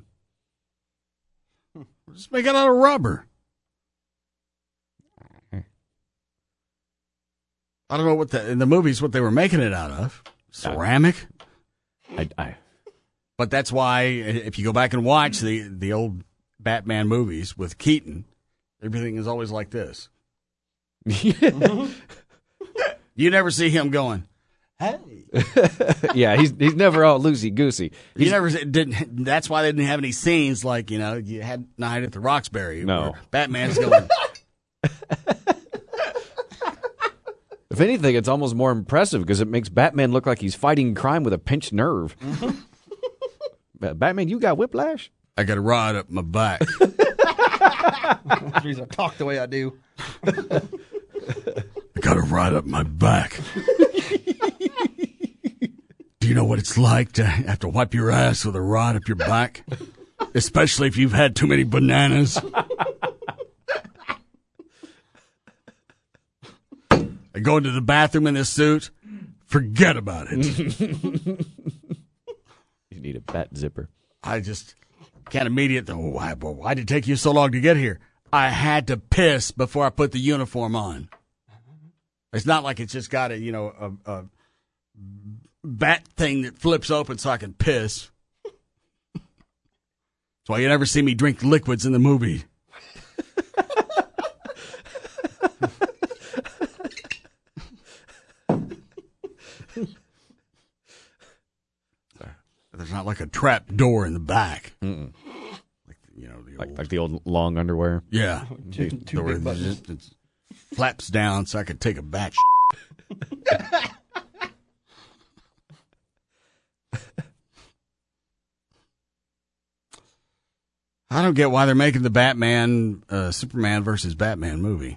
Just make it out of rubber. I don't know what the in the movies what they were making it out of. Ceramic. I, I But that's why if you go back and watch the the old Batman movies with Keaton, everything is always like this. You never see him going, hey. yeah, he's he's never all loosey goosey. You never didn't. That's why they didn't have any scenes like you know you had Night at the Roxbury. No. where Batman's going. If anything, it's almost more impressive because it makes Batman look like he's fighting crime with a pinched nerve. Ba- Batman, you got whiplash? I got a rod up my back. That's the reason I talk the way I do. I got a rod up my back. Do you know what it's like to have to wipe your ass with a rod up your back? Especially if you've had too many bananas. I go into the bathroom in this suit. Forget about it. You need a bat zipper. I just can't immediately. Oh, why, well, why did it take you so long to get here? I had to piss before I put the uniform on. It's not like it's just got a, you know, a, a bat thing that flips open so I can piss. That's why you never see me drink liquids in the movie. There's not like a trap door in the back. Mm-mm. Like, you know, the Like, old, like the old long underwear. yeah. Two, two Door big that buttons. just- it flaps down so I can take a batch. I don't get why they're making the Batman, uh, Superman versus Batman movie.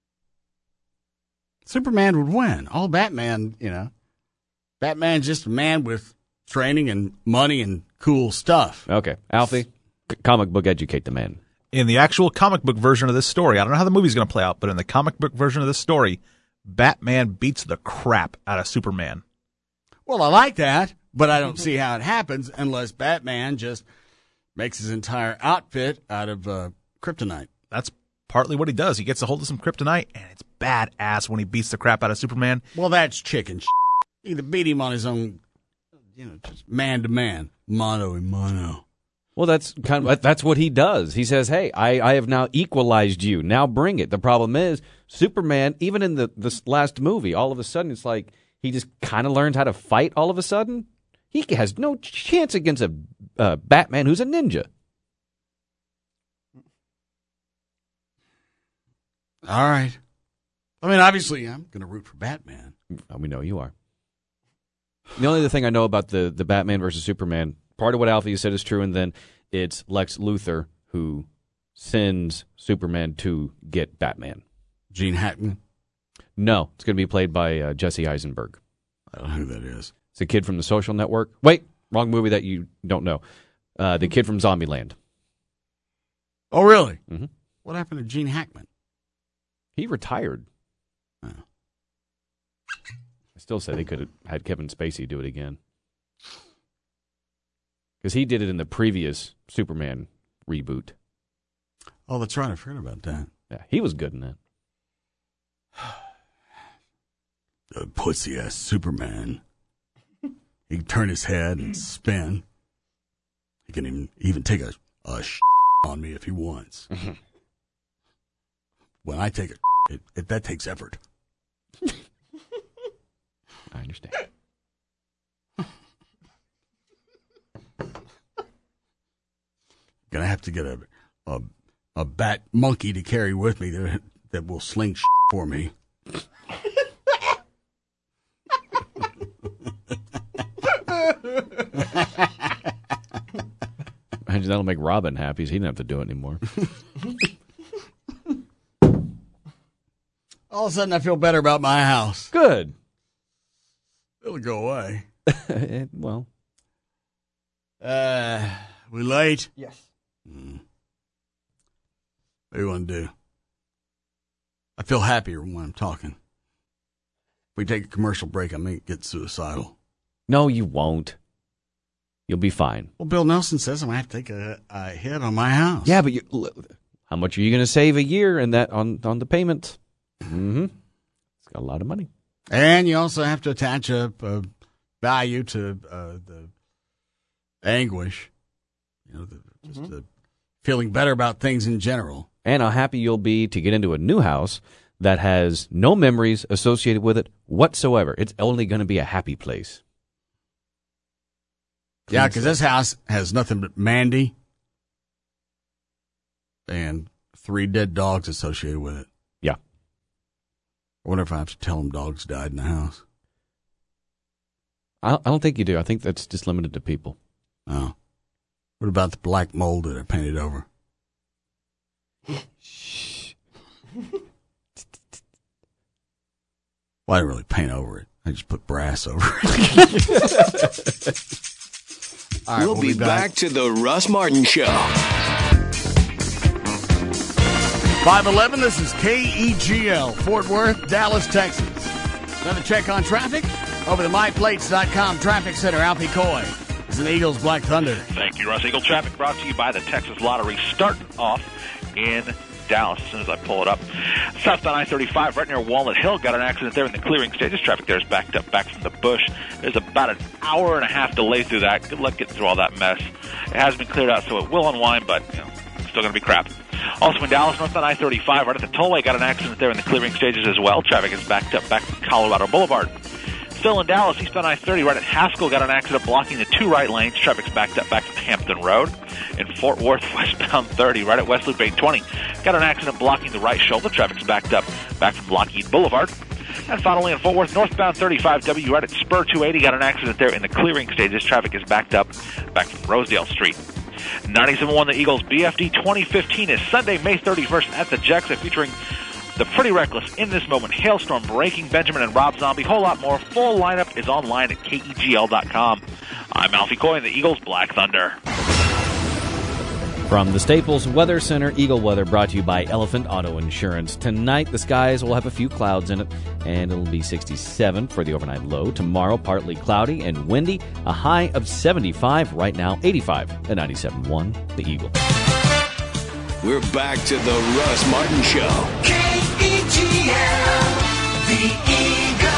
Superman would win. All Batman, you know. Batman's just a man with training and money and cool stuff. Okay, Alfie, c- comic book educate the man. In the actual comic book version of this story, I don't know how the movie's going to play out, but in the comic book version of this story, Batman beats the crap out of Superman. Well, I like that, but I don't see how it happens unless Batman just makes his entire outfit out of uh, kryptonite. That's partly what he does. He gets a hold of some kryptonite, and it's badass when he beats the crap out of Superman. Well, that's chicken shit. He either beat him on his own, you know, just man to man, mano a mano. Well, that's kind of that's what he does. He says, "Hey, I, I have now equalized you. Now bring it." The problem is, Superman, even in the this last movie, all of a sudden it's like he just kind of learns how to fight. All of a sudden, he has no chance against a uh, Batman who's a ninja. All right. I mean, obviously, I'm going to root for Batman. We know you are. The only other thing I know about the, the Batman versus Superman, part of what Alfie said is true, and then it's Lex Luthor who sends Superman to get Batman. Gene Hackman? No, it's going to be played by uh, Jesse Eisenberg. I don't know who that is. It's a kid from The Social Network. Wait, wrong movie that you don't know. Uh, the kid from Zombieland. Oh, really? Mm-hmm. What happened to Gene Hackman? He retired. Oh. I still say they could have had Kevin Spacey do it again. Because he did it in the previous Superman reboot. Oh, that's right. I forgot about that. Yeah, he was good in that. The pussy-ass Superman. He can turn his head and spin. He can even, even take a, a sh- on me if he wants. When I take a it, it, that takes effort. I understand. Gonna have to get a a, a bat monkey to carry with me that, that will sling sh- for me. Imagine that'll make Robin happy. So he didn't have to do it anymore. All of a sudden, I feel better about my house. Good. It'll go away. Well, uh, we late? Yes. Mm. What do you want to do? I feel happier when I'm talking. If we take a commercial break, I may get suicidal. No, you won't. You'll be fine. Well, Bill Nelson says I'm going to have to take a, a hit on my house. Yeah, but you, how much are you going to save a year in that on, on the payments? Mm-hmm. It's got a lot of money. And you also have to attach a, a value to uh, the anguish. You know, the, just Mm-hmm. the feeling better about things in general. And how happy you'll be to get into a new house that has no memories associated with it whatsoever. It's only going to be a happy place. Yeah, because this house has nothing but Mandy and three dead dogs associated with it. Yeah. I wonder if I have to tell them dogs died in the house. I, I don't think you do. I think that's just limited to people. Oh. What about the black mold that I painted over? Shh. Well, I didn't really paint over it. I just put brass over it. All right, we'll, we'll be, be back. back to the Russ Martin Show. five eleven, this is K E G L, Fort Worth, Dallas, Texas. Another check on traffic over the my plates dot com Traffic Center. Alfie Coy is an Eagles Black Thunder. Thank you, Russ. Eagle Traffic brought to you by the Texas Lottery. Starting off in Dallas as soon as I pull it up. Southbound I thirty-five, right near Walnut Hill. Got an accident there in the clearing stages. Traffic there is backed up back from the bush. There's about an hour and a half delay through that. Good luck getting through all that mess. It has been cleared out, so it will unwind, but you know, it's still going to be crap. Also in Dallas, northbound I thirty-five, right at the tollway. Got an accident there in the clearing stages as well. Traffic is backed up back from Colorado Boulevard. Still in Dallas, eastbound I thirty, right at Haskell, got an accident blocking the two right lanes. Traffic's backed up back from Hampton Road. In Fort Worth, westbound thirty, right at West Loop eight twenty, got an accident blocking the right shoulder. Traffic's backed up back from Lockheed Boulevard. And finally in Fort Worth, northbound thirty-five W, right at Spur two eighty, got an accident there in the clearing stages. Traffic is backed up back from Rosedale Street. ninety-seven point one The Eagles B F D twenty fifteen is Sunday, May thirty-first at the Jexa, featuring the Pretty Reckless, In This Moment, Hailstorm, Breaking Benjamin, and Rob Zombie. Whole lot more. Full lineup is online at K E G L dot com. I'm Alfie Coy, the Eagles Black Thunder. From the Staples Weather Center, Eagle Weather brought to you by Elephant Auto Insurance. Tonight, the skies will have a few clouds in it, and it'll be sixty-seven for the overnight low. Tomorrow, partly cloudy and windy, a high of seventy-five. Right now, eighty-five at ninety-seven point one The Eagle. We're back to the Russ Martin Show. K E G L, the Eagle.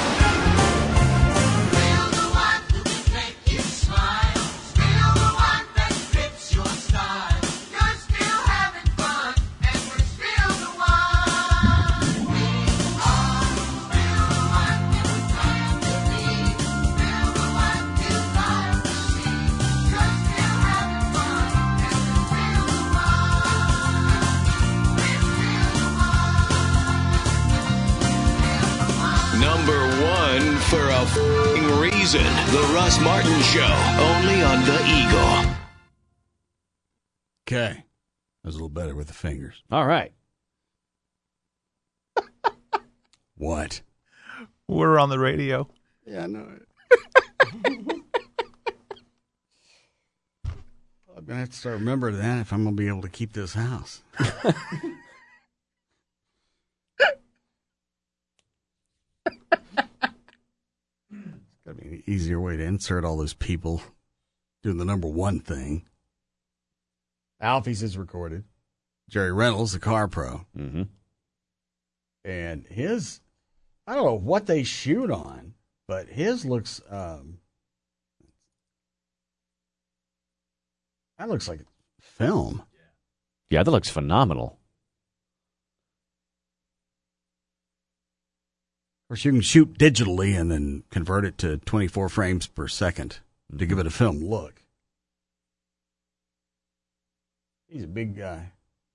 Still the one who can make you smile. Still the one that fits your style. You're still having fun, and we're still the one. We are still the one you plan to be. Still the one you desire to see. You're still having fun, and we're still the one. Number one for a f***ing reason. The Russ Martin Show, only on the Eagle. Okay. That was a little better with the fingers. All right. What? We're on the radio. Yeah, I know it. I'm going to have to start remembering that if I'm going to be able to keep this house. Got to be an easier way to insert all those people doing the number one thing. Alfie's is recorded. Jerry Reynolds, the car pro. Mm-hmm. And his, I don't know what they shoot on, but his looks, um, that looks like film. Yeah, that looks phenomenal. Of course, you can shoot digitally and then convert it to twenty-four frames per second to give it a film look. He's a big guy.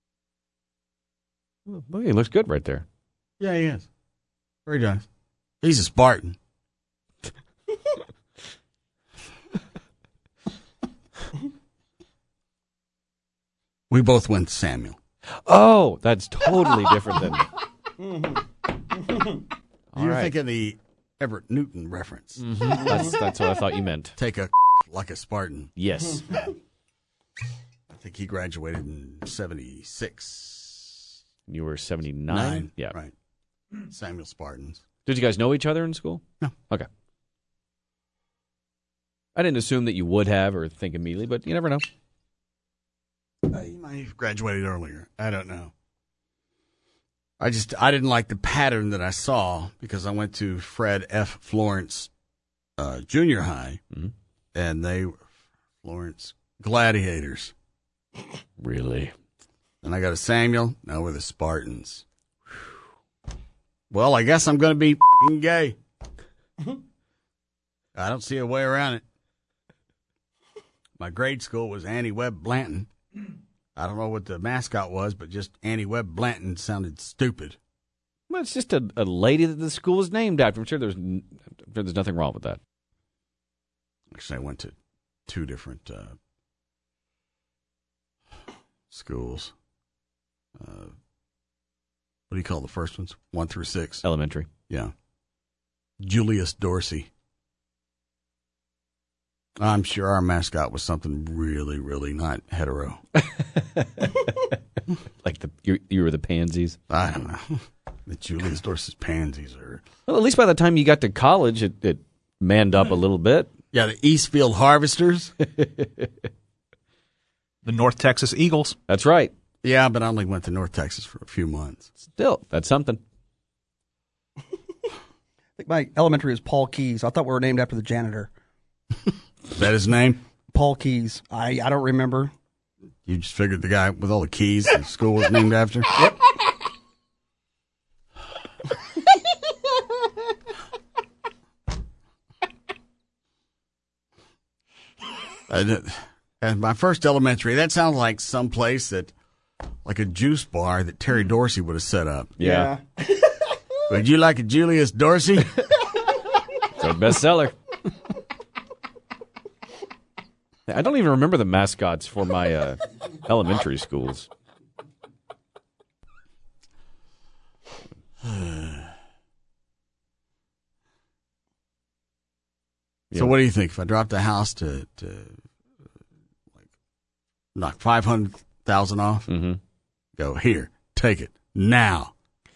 Well, he looks good right there. Yeah, he is. Very nice. He's a Spartan. We both went Samuel. Oh, that's totally different than. All You're right. thinking the Everett Newton reference. Mhm. That's that's what I thought you meant. Take a like a Spartan. Yes. I think he graduated in seventy-six. You were seventy-nine? Nine. Yeah. Right. Samuel Spartans. Did you guys know each other in school? No. Okay. I didn't assume that you would have or think immediately, but you never know. Uh, he might have graduated earlier. I don't know. I just, I didn't like the pattern that I saw because I went to Fred F. Florence uh, Junior High, mm-hmm. and they were Florence Gladiators. Really? And I got a Samuel. Now we're the Spartans. Well, I guess I'm going to be f***ing gay. I don't see a way around it. My grade school was Annie Webb Blanton. I don't know what the mascot was, but just Annie Webb Blanton sounded stupid. Well, it's just a, a lady that the school is named after. I'm sure there's n- I'm sure there's nothing wrong with that. Actually, I went to two different uh, schools. Uh, what do you call the first ones? One through six. Elementary. Yeah. Julius Dorsey. I'm sure our mascot was something really, really not hetero. Like the you, you were the pansies. I don't know. The Julius Dorsey's pansies are. Well, at least by the time you got to college, it, it manned up a little bit. Yeah, the Eastfield Harvesters. The North Texas Eagles. That's right. Yeah, but I only went to North Texas for a few months. Still, that's something. I think my elementary is Paul Keys. I thought we were named after the janitor. Is that his name? Paul Keys. I, I don't remember. You just figured the guy with all the keys the school was named after? Yep. I did, and my first elementary, that sounds like some place that, like a juice bar that Terry Dorsey would have set up. Yeah. Would you like a Julius Dorsey? It's our bestseller. I don't even remember the mascots for my uh, elementary schools. So what do you think? If I dropped the house to, to like, knock five hundred thousand off, mm-hmm. go, here, take it, now.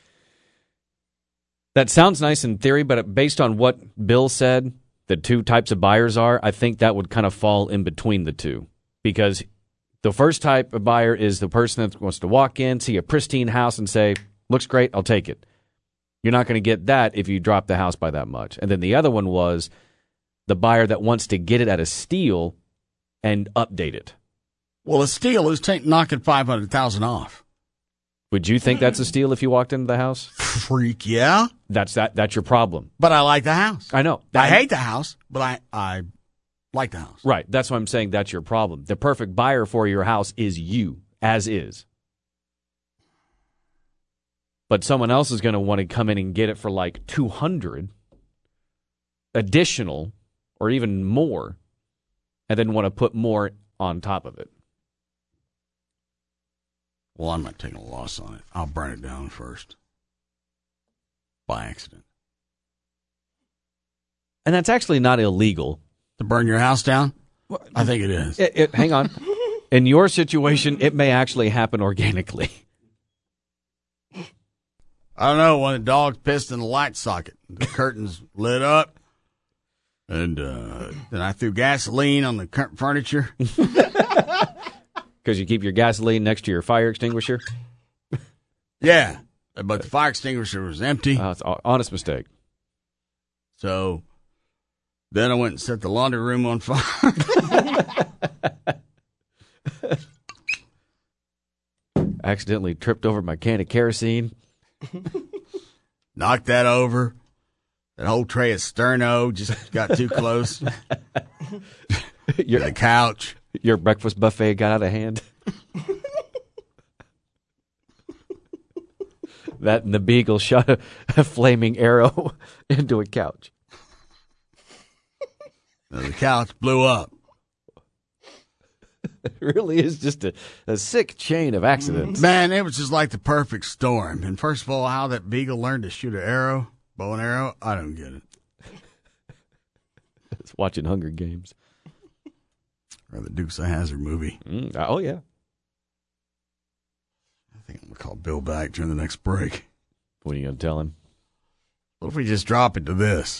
That sounds nice in theory, but based on what Bill said, the two types of buyers are, I think that would kind of fall in between the two. Because the first type of buyer is the person that wants to walk in, see a pristine house, and say, looks great, I'll take it. You're not going to get that if you drop the house by that much. And then the other one was the buyer that wants to get it at a steal and update it. Well, a steal is t- knocking five hundred thousand off. Would you think that's a steal if you walked into the house? Freak, yeah. That's that. That's your problem. But I like the house. I know. I hate the house, but I, I like the house. Right. That's why I'm saying that's your problem. The perfect buyer for your house is you, as is. But someone else is going to want to come in and get it for like two hundred additional or even more, and then want to put more on top of it. Well, I'm not taking a loss on it. I'll burn it down first. By accident. And that's actually not illegal. To burn your house down? I think it is. It, it, hang on. In your situation, it may actually happen organically. I don't know, when a dog's pissed in the light socket, the curtains lit up, and uh, then I threw gasoline on the cur- furniture. Because you keep your gasoline next to your fire extinguisher? Yeah, but the fire extinguisher was empty. Uh, it's an honest mistake. So then I went and set the laundry room on fire. Accidentally tripped over my can of kerosene. Knocked that over. That whole tray of Sterno just got too close. your, the couch. Your breakfast buffet got out of hand. That and the beagle shot a, a flaming arrow into a couch. Now the couch blew up. It really is just a, a sick chain of accidents. Man, it was just like the perfect storm. And first of all, how that beagle learned to shoot an arrow, bow and arrow, I don't get it. It's watching Hunger Games. Or the Dukes of Hazzard movie. Mm, oh, yeah. I think I'm going to call Bill back during the next break. What are you going to tell him? What if we just drop into this?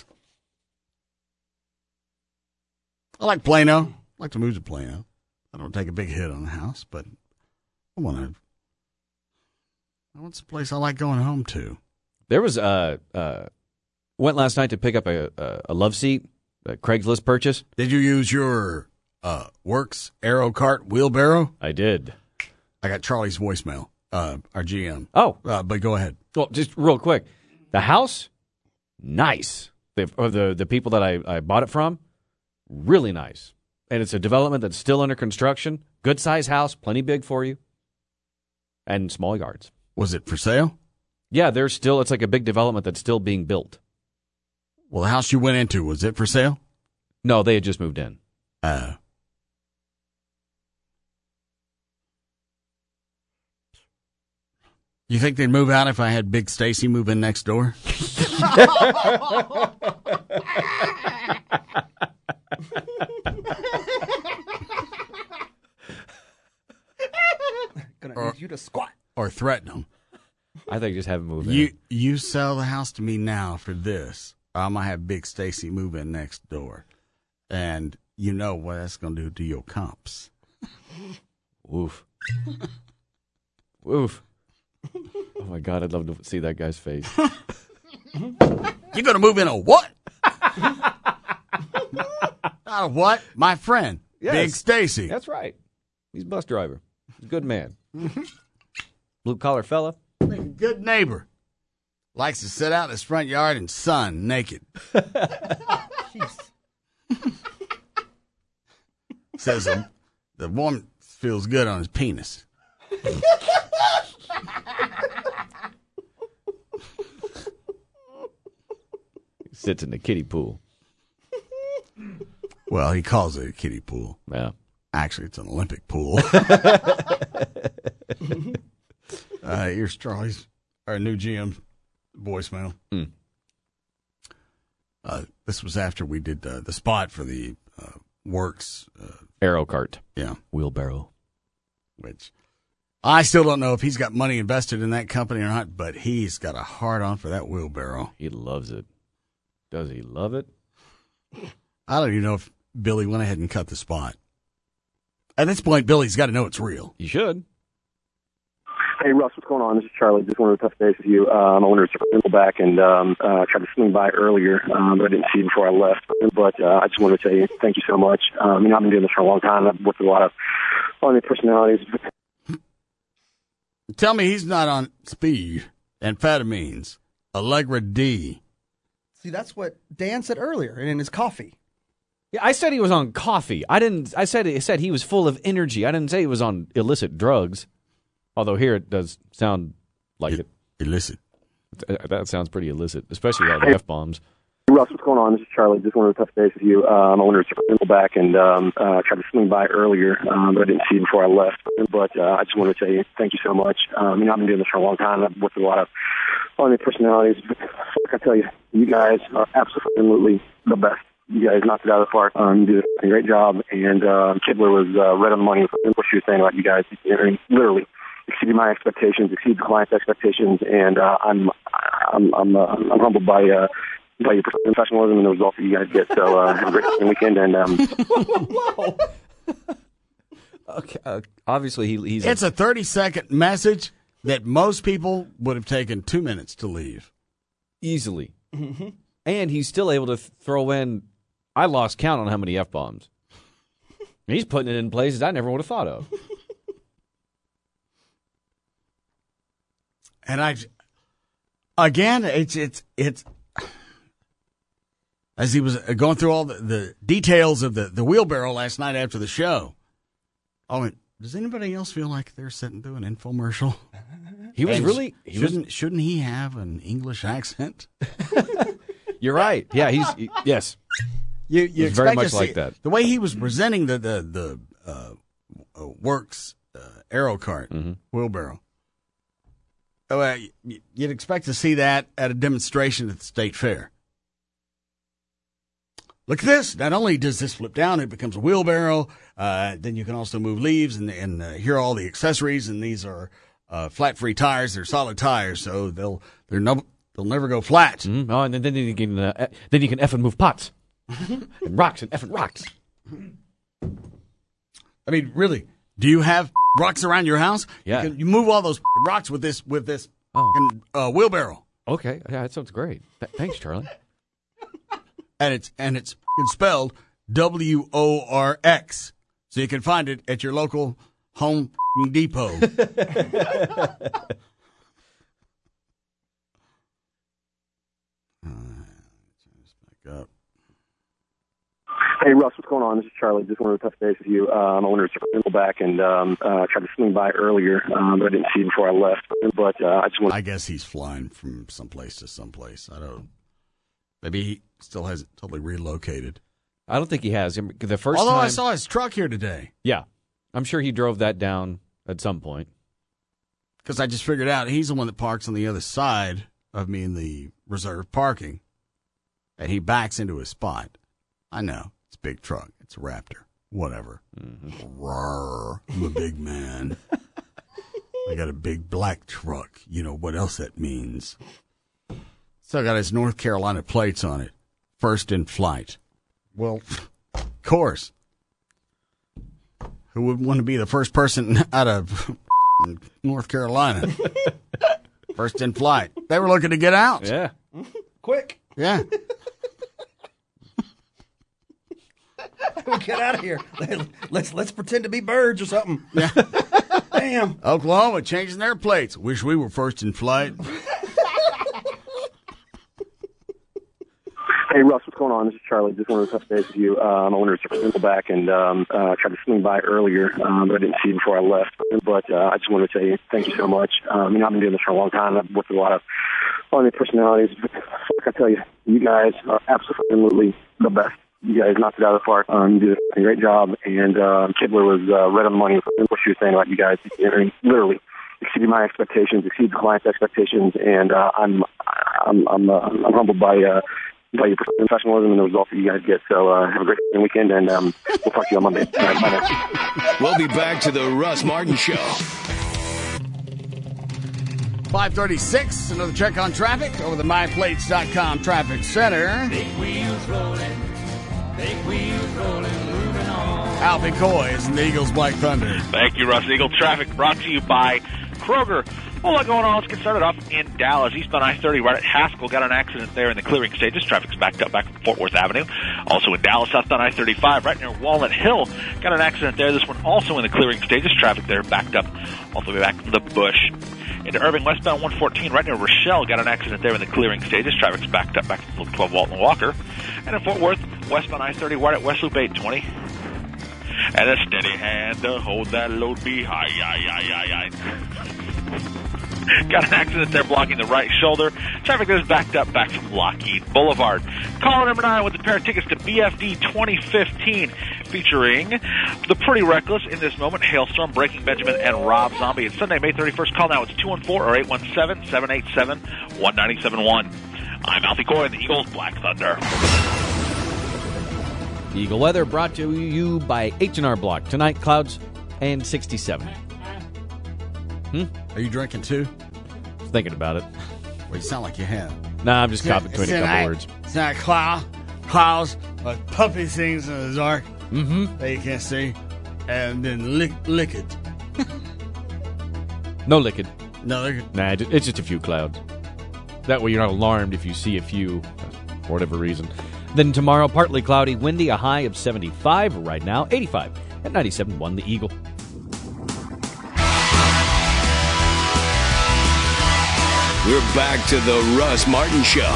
I like Plano. I like to move to Plano. I don't take a big hit on the house, but I want to. I want some place I like going home to. There was uh uh went last night to pick up a a, a love seat, a Craigslist purchase. Did you use your uh Works Aero Cart wheelbarrow? I did. I got Charlie's voicemail. Uh, our G M. Oh, uh, but go ahead. Well, just real quick, the house, nice. The or the the people that I I bought it from, really nice. And it's a development that's still under construction. Good size house, plenty big for you, and small yards. Was it for sale? Yeah, there's still. It's like a big development that's still being built. Well, the house you went into, was it for sale? No, they had just moved in. Uh, you think they'd move out if I had Big Stacy move in next door? Gonna or, need you to squat. Or threaten them. I think just have him move You in. you sell the house to me now for this, or I'm gonna have Big Stacy move in next door, and you know what that's gonna do to your comps. Woof. Woof. Oh my God, I'd love to see that guy's face. You're gonna move in a what? Not a what? My friend, Yes. Big Stacy. That's right. He's a bus driver. He's a good man. Blue collar fella. Like a good neighbor. Likes to sit out in his front yard and sun naked. Says the, the warmth feels good on his penis. Sits in the kiddie pool. Well, he calls it a kiddie pool. Yeah. Actually, it's an Olympic pool. uh, here's Charlie's, our new G M voicemail. Mm. Uh, this was after we did uh, the spot for the uh, Works uh, Aero cart. Yeah. Wheelbarrow. Which I still don't know if he's got money invested in that company or not, but he's got a hard on for that wheelbarrow. He loves it. Does he love it? I don't even know if Billy went ahead and cut the spot. At this point, Billy's got to know it's real. You should. Hey, Russ, what's going on? This is Charlie. Just wanted to touch base with you. Um, I wanted to circle back and um, uh, tried to swing by earlier, um, but I didn't see you before I left. But uh, I just wanted to say thank you so much. Um, you know, I've been doing this for a long time. I've worked with a lot of funny personalities. Tell me he's not on speed, amphetamines, Allegra D. See, that's what Dan said earlier, and in his coffee. Yeah, I said he was on coffee. I didn't. I said I said he was full of energy. I didn't say he was on illicit drugs. Although here it does sound like it. Illicit. That sounds pretty illicit, especially all the F bombs. Russ, what's going on? This is Charlie. Just wanted to touch base with you. Um, I wanted to circle back and um, uh, tried to swing by earlier, um, but I didn't see you before I left. But uh, I just wanted to tell you thank you so much. Um, you know, I've been doing this for a long time. I've worked with a lot of funny personalities. But I tell you, you guys are absolutely the best. You guys knocked it out of the park. Um, you did a great job. And uh, Kidler was uh, right on the money with what she was saying about you guys. I mean, literally exceeded my expectations, exceeded the client's expectations, and uh, I'm I'm I'm, uh, I'm humbled by. Uh, by your professionalism and the results that you guys get. So uh, have a great weekend. And um... okay, uh, obviously he, he's. It's a thirty-second message that most people would have taken two minutes to leave. Easily. Mm-hmm. And he's still able to th- throw in, I lost count on how many F-bombs. He's putting it in places I never would have thought of. And I, again, it's, it's, it's, as he was going through all the, the details of the, the wheelbarrow last night after the show, I went, does anybody else feel like they're sitting through an infomercial? He was And really he shouldn't was, shouldn't he have an English accent? You're right. Yeah, he's he, yes. You you He's very expect much to like see- that. The way he was presenting the the the uh, uh, works uh, arrow cart Mm-hmm. wheelbarrow. Oh, uh, y- you'd expect to see that at a demonstration at the state fair. Look at this. Not only does this flip down, it becomes a wheelbarrow. Uh, then you can also move leaves, and, and uh, here are all the accessories. And these are uh, flat-free tires. They're solid tires, so they'll they're no they'll never go flat. Mm-hmm. Oh, and then, then you can uh, then you can effing move pots and rocks and effing rocks. I mean, really, do you have rocks around your house? Yeah. You, can, you move all those rocks with this with this Oh. fucking, uh, wheelbarrow. Okay, yeah, that sounds great. Th- thanks, Charlie. And it's and it's spelled W O R X, so you can find it at your local Home Depot. Hey, Russ, what's going on? This is Charlie. Just wanted to touch base with you. Um, I wanted to circle back and um, uh, tried to swing by earlier, um, but I didn't see you before I left. But uh, I just wanted. I guess he's flying from someplace to someplace. I don't. Maybe he still hasn't totally relocated. I don't think he has. The first Although time, I saw his truck here today. Yeah, I'm sure he drove that down at some point. Because I just figured out he's the one that parks on the other side of me in the reserved parking. And he backs into his spot. I know. It's a big truck. It's a Raptor. Whatever. Mm-hmm. Rawr. I'm a big man. I got a big black truck. You know what else that means. Still got his North Carolina plates on it. First in flight. Well, of course. Who would want to be the first person out of North Carolina? First in flight. They were looking to get out. Yeah. Quick. Yeah. Get out of here. Let's let's pretend to be birds or something. Yeah. Damn. Oklahoma changing their plates. Wish we were first in flight. Hey, Russ, what's going on? This is Charlie. Just wanted to touch base with you. Um, I wanted to circle back and um, uh, tried to swing by earlier, um, but I didn't see you before I left. But uh, I just wanted to tell you thank you so much. Um, you know, I've been doing this for a long time. I've worked with a lot of funny personalities. But I tell you, you guys are absolutely the best. You guys knocked it out of the park. Um, you did a great job. And uh, Kidler was uh, right on the money with what she was saying about you guys. I mean, literally exceeded my expectations, exceeded the client's expectations, and uh, I'm I'm I'm, uh, I'm humbled by. Uh, by your professionalism and the results that you guys get. So uh, have a great weekend, and um, we'll talk to you on Monday. All right, bye now. We'll be back to the Russ Martin Show. five thirty-six, another check on traffic over the my plates dot com traffic center. Big wheels rolling, big wheels rolling, moving on. Alfie Coy is in the Eagles Black Thunder. Thank you, Russ. Eagle Traffic brought to you by Kroger. A lot going on. Let's get started off in Dallas. Eastbound I thirty right at Haskell. Got an accident there in the clearing stages. Traffic's backed up back from Fort Worth Avenue. Also in Dallas, southbound I thirty-five right near Walnut Hill. Got an accident there. This one also in the clearing stages. Traffic there backed up all the way back from the Bush. Into Irving, westbound one fourteen right near Rochelle. Got an accident there in the clearing stages. Traffic's backed up back from Loop twelve Walton Walker. And in Fort Worth, westbound I thirty right at West Loop eight twenty. And a steady hand to hold that load be high, high, high, high, high. Got an accident there blocking the right shoulder. Traffic is backed up back from Lockheed Boulevard. Caller number nine with a pair of tickets to B F D twenty fifteen, featuring The Pretty Reckless, In This Moment, Hailstorm, Breaking Benjamin, and Rob Zombie. It's Sunday, May thirty-first. Call now. It's two one four or eight one seven, seven eight seven, one nine seven one. I'm Alfie Coy, the Eagles Black Thunder. Eagle weather brought to you by H and R Block. Tonight, clouds and sixty-seven. Hmm? Are you drinking too? Thinking about it. Well, you sound like you have. Nah, I'm just copying between a couple tonight, words. Tonight, cloud, clouds, like puppy things in the dark mm-hmm. that you can't see, and then lick, lick it. No liquid. No liquid. Nah, it's just a few clouds. That way you're not alarmed if you see a few, for whatever reason. Then tomorrow, partly cloudy, windy, a high of seventy-five. Right now, eighty-five at ninety-seven point one The Eagle. We're back to the Russ Martin Show.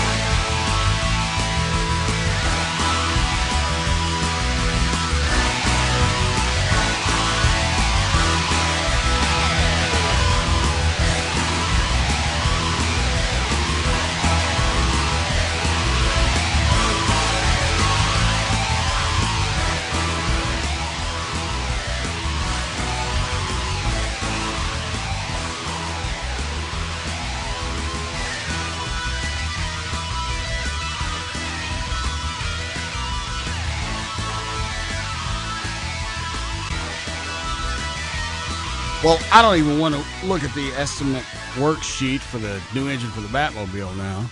Well, I don't even want to look at the estimate worksheet for the new engine for the Batmobile now.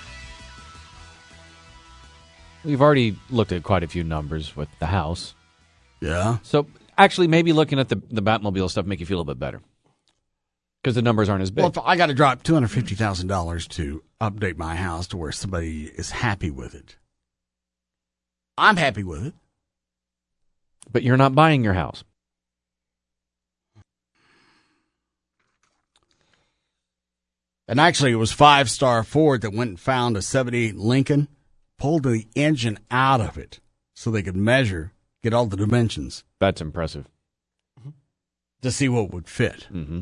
We've already looked at quite a few numbers with the house. Yeah. So actually, maybe looking at the, the Batmobile stuff make you feel a bit better. Because the numbers aren't as big. Well, if I got to drop two hundred fifty thousand dollars to update my house to where somebody is happy with it, I'm happy with it. But you're not buying your house. And actually, it was Five Star Ford that went and found a seventy-eight Lincoln, pulled the engine out of it so they could measure, get all the dimensions. That's impressive. To see what would fit. Mm-hmm.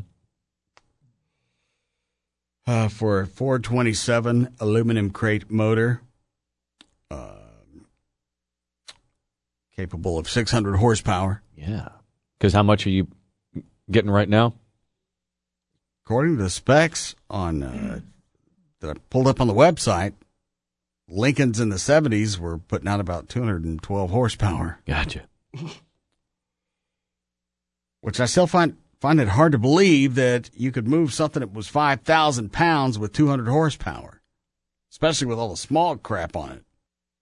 Uh, for a four twenty-seven aluminum crate motor, uh, capable of six hundred horsepower. Yeah. Because how much are you getting right now? According to the specs on uh, that I pulled up on the website, Lincolns in the seventies were putting out about two hundred twelve horsepower. Gotcha. Which I still find find it hard to believe that you could move something that was five thousand pounds with two hundred horsepower, especially with all the smog crap on it.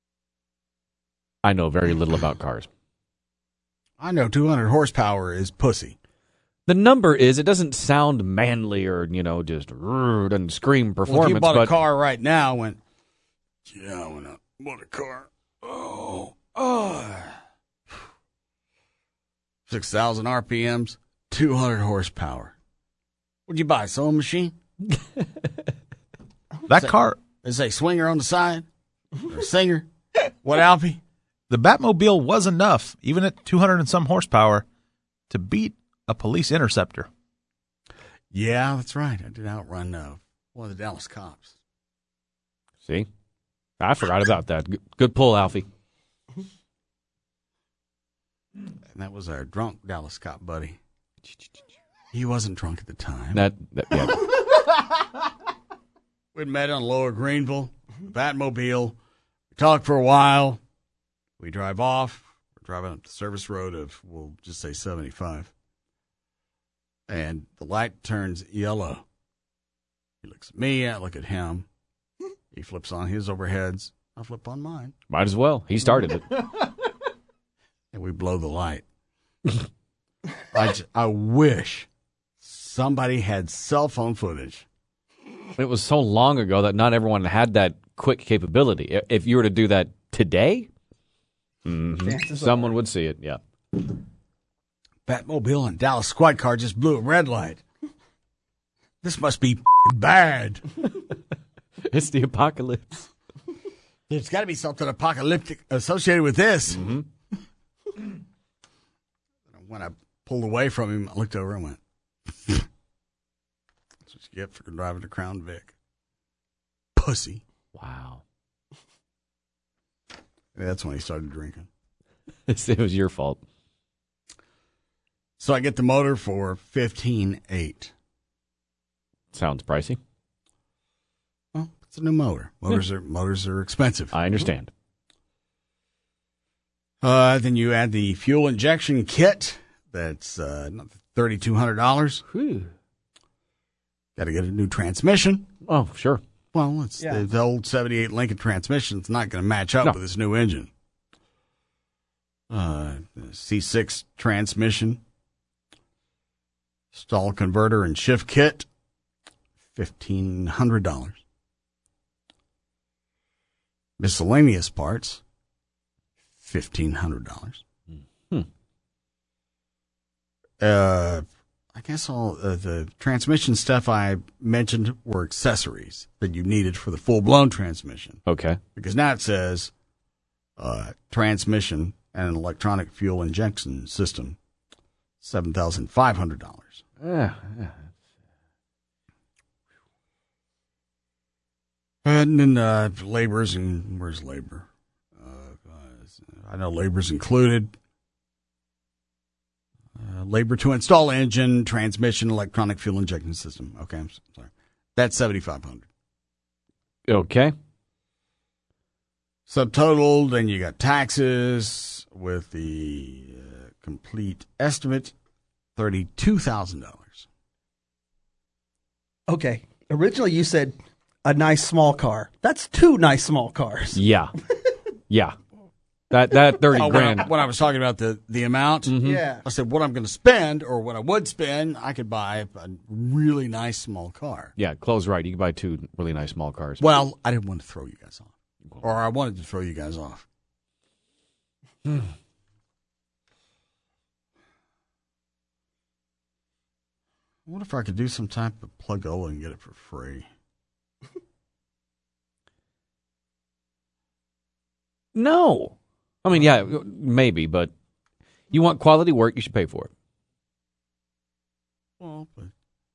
I know very little about cars. I know two hundred horsepower is pussy. The number is, it doesn't sound manly or, you know, just rrr, doesn't scream performance. Well, if you bought but a car right now, went, yeah, I went out, bought a car. Oh, oh. six thousand R P Ms, two hundred horsepower. What'd you buy, a sewing machine? That car. Is a swinger on the side? Or a singer? What, Alfie? The Batmobile was enough, even at two hundred and some horsepower, to beat a police interceptor. Yeah, that's right. I did outrun uh, one of the Dallas cops. See? I forgot about that. Good, good pull, Alfie. And that was our drunk Dallas cop buddy. He wasn't drunk at the time. That, that yeah. We'd met on Lower Greenville, Batmobile. We talked for a while. We drive off. We're driving up the service road of, we'll just say seventy-five. And the light turns yellow. He looks at me, I look at him. He flips on his overheads. I flip on mine. Might as well. He started it. And we blow the light. I, just, I wish somebody had cell phone footage. It was so long ago that not everyone had that quick capability. If you were to do that today, mm-hmm, someone would see it, yeah. Batmobile and Dallas squad car just blew a red light. This must be bad. It's the apocalypse. There's got to be something apocalyptic associated with this. Mm-hmm. When I pulled away from him, I looked over and went, that's what you get for driving a Crown Vic. Pussy. Wow. That's when he started drinking. It was your fault. So I get the motor for fifteen eight. Sounds pricey. Well, it's a new motor. Motors are motors are expensive. I understand. Uh, then you add the fuel injection kit. That's uh, thirty-two hundred dollars. Got to get a new transmission. Oh, sure. Well, it's Yeah. the, the old seventy-eight Lincoln transmission. It's not going to match up No. with this new engine. Uh, C six transmission. Stall converter and shift kit. fifteen hundred dollars. Miscellaneous parts. fifteen hundred dollars. Hmm. Uh, I guess all uh, the transmission stuff I mentioned were accessories that you needed for the full-blown transmission. Okay. Because now it says uh, transmission and an electronic fuel injection system, seven thousand five hundred dollars. Yeah. yeah. And then uh, labor's and where's labor? Uh, I know labor's included. Uh, labor to install engine, transmission, electronic fuel injection system. Okay, I'm sorry. That's seventy-five hundred dollars. Okay. Subtotal, then you got taxes with the uh, complete estimate, thirty-two thousand dollars. Okay. Originally, you said a nice small car. That's two nice small cars. Yeah. Yeah. That that thirty Oh, when, grand. I, when I was talking about the, the amount, Yeah. I said what I'm going to spend or what I would spend, I could buy a really nice small car. Yeah, close right. You can buy two really nice small cars. Well, I didn't want to throw you guys off. Or I wanted to throw you guys off. I wonder if I could do some type of plug-o and get it for free. No. I mean, yeah, maybe, but you want quality work, you should pay for it. Well, but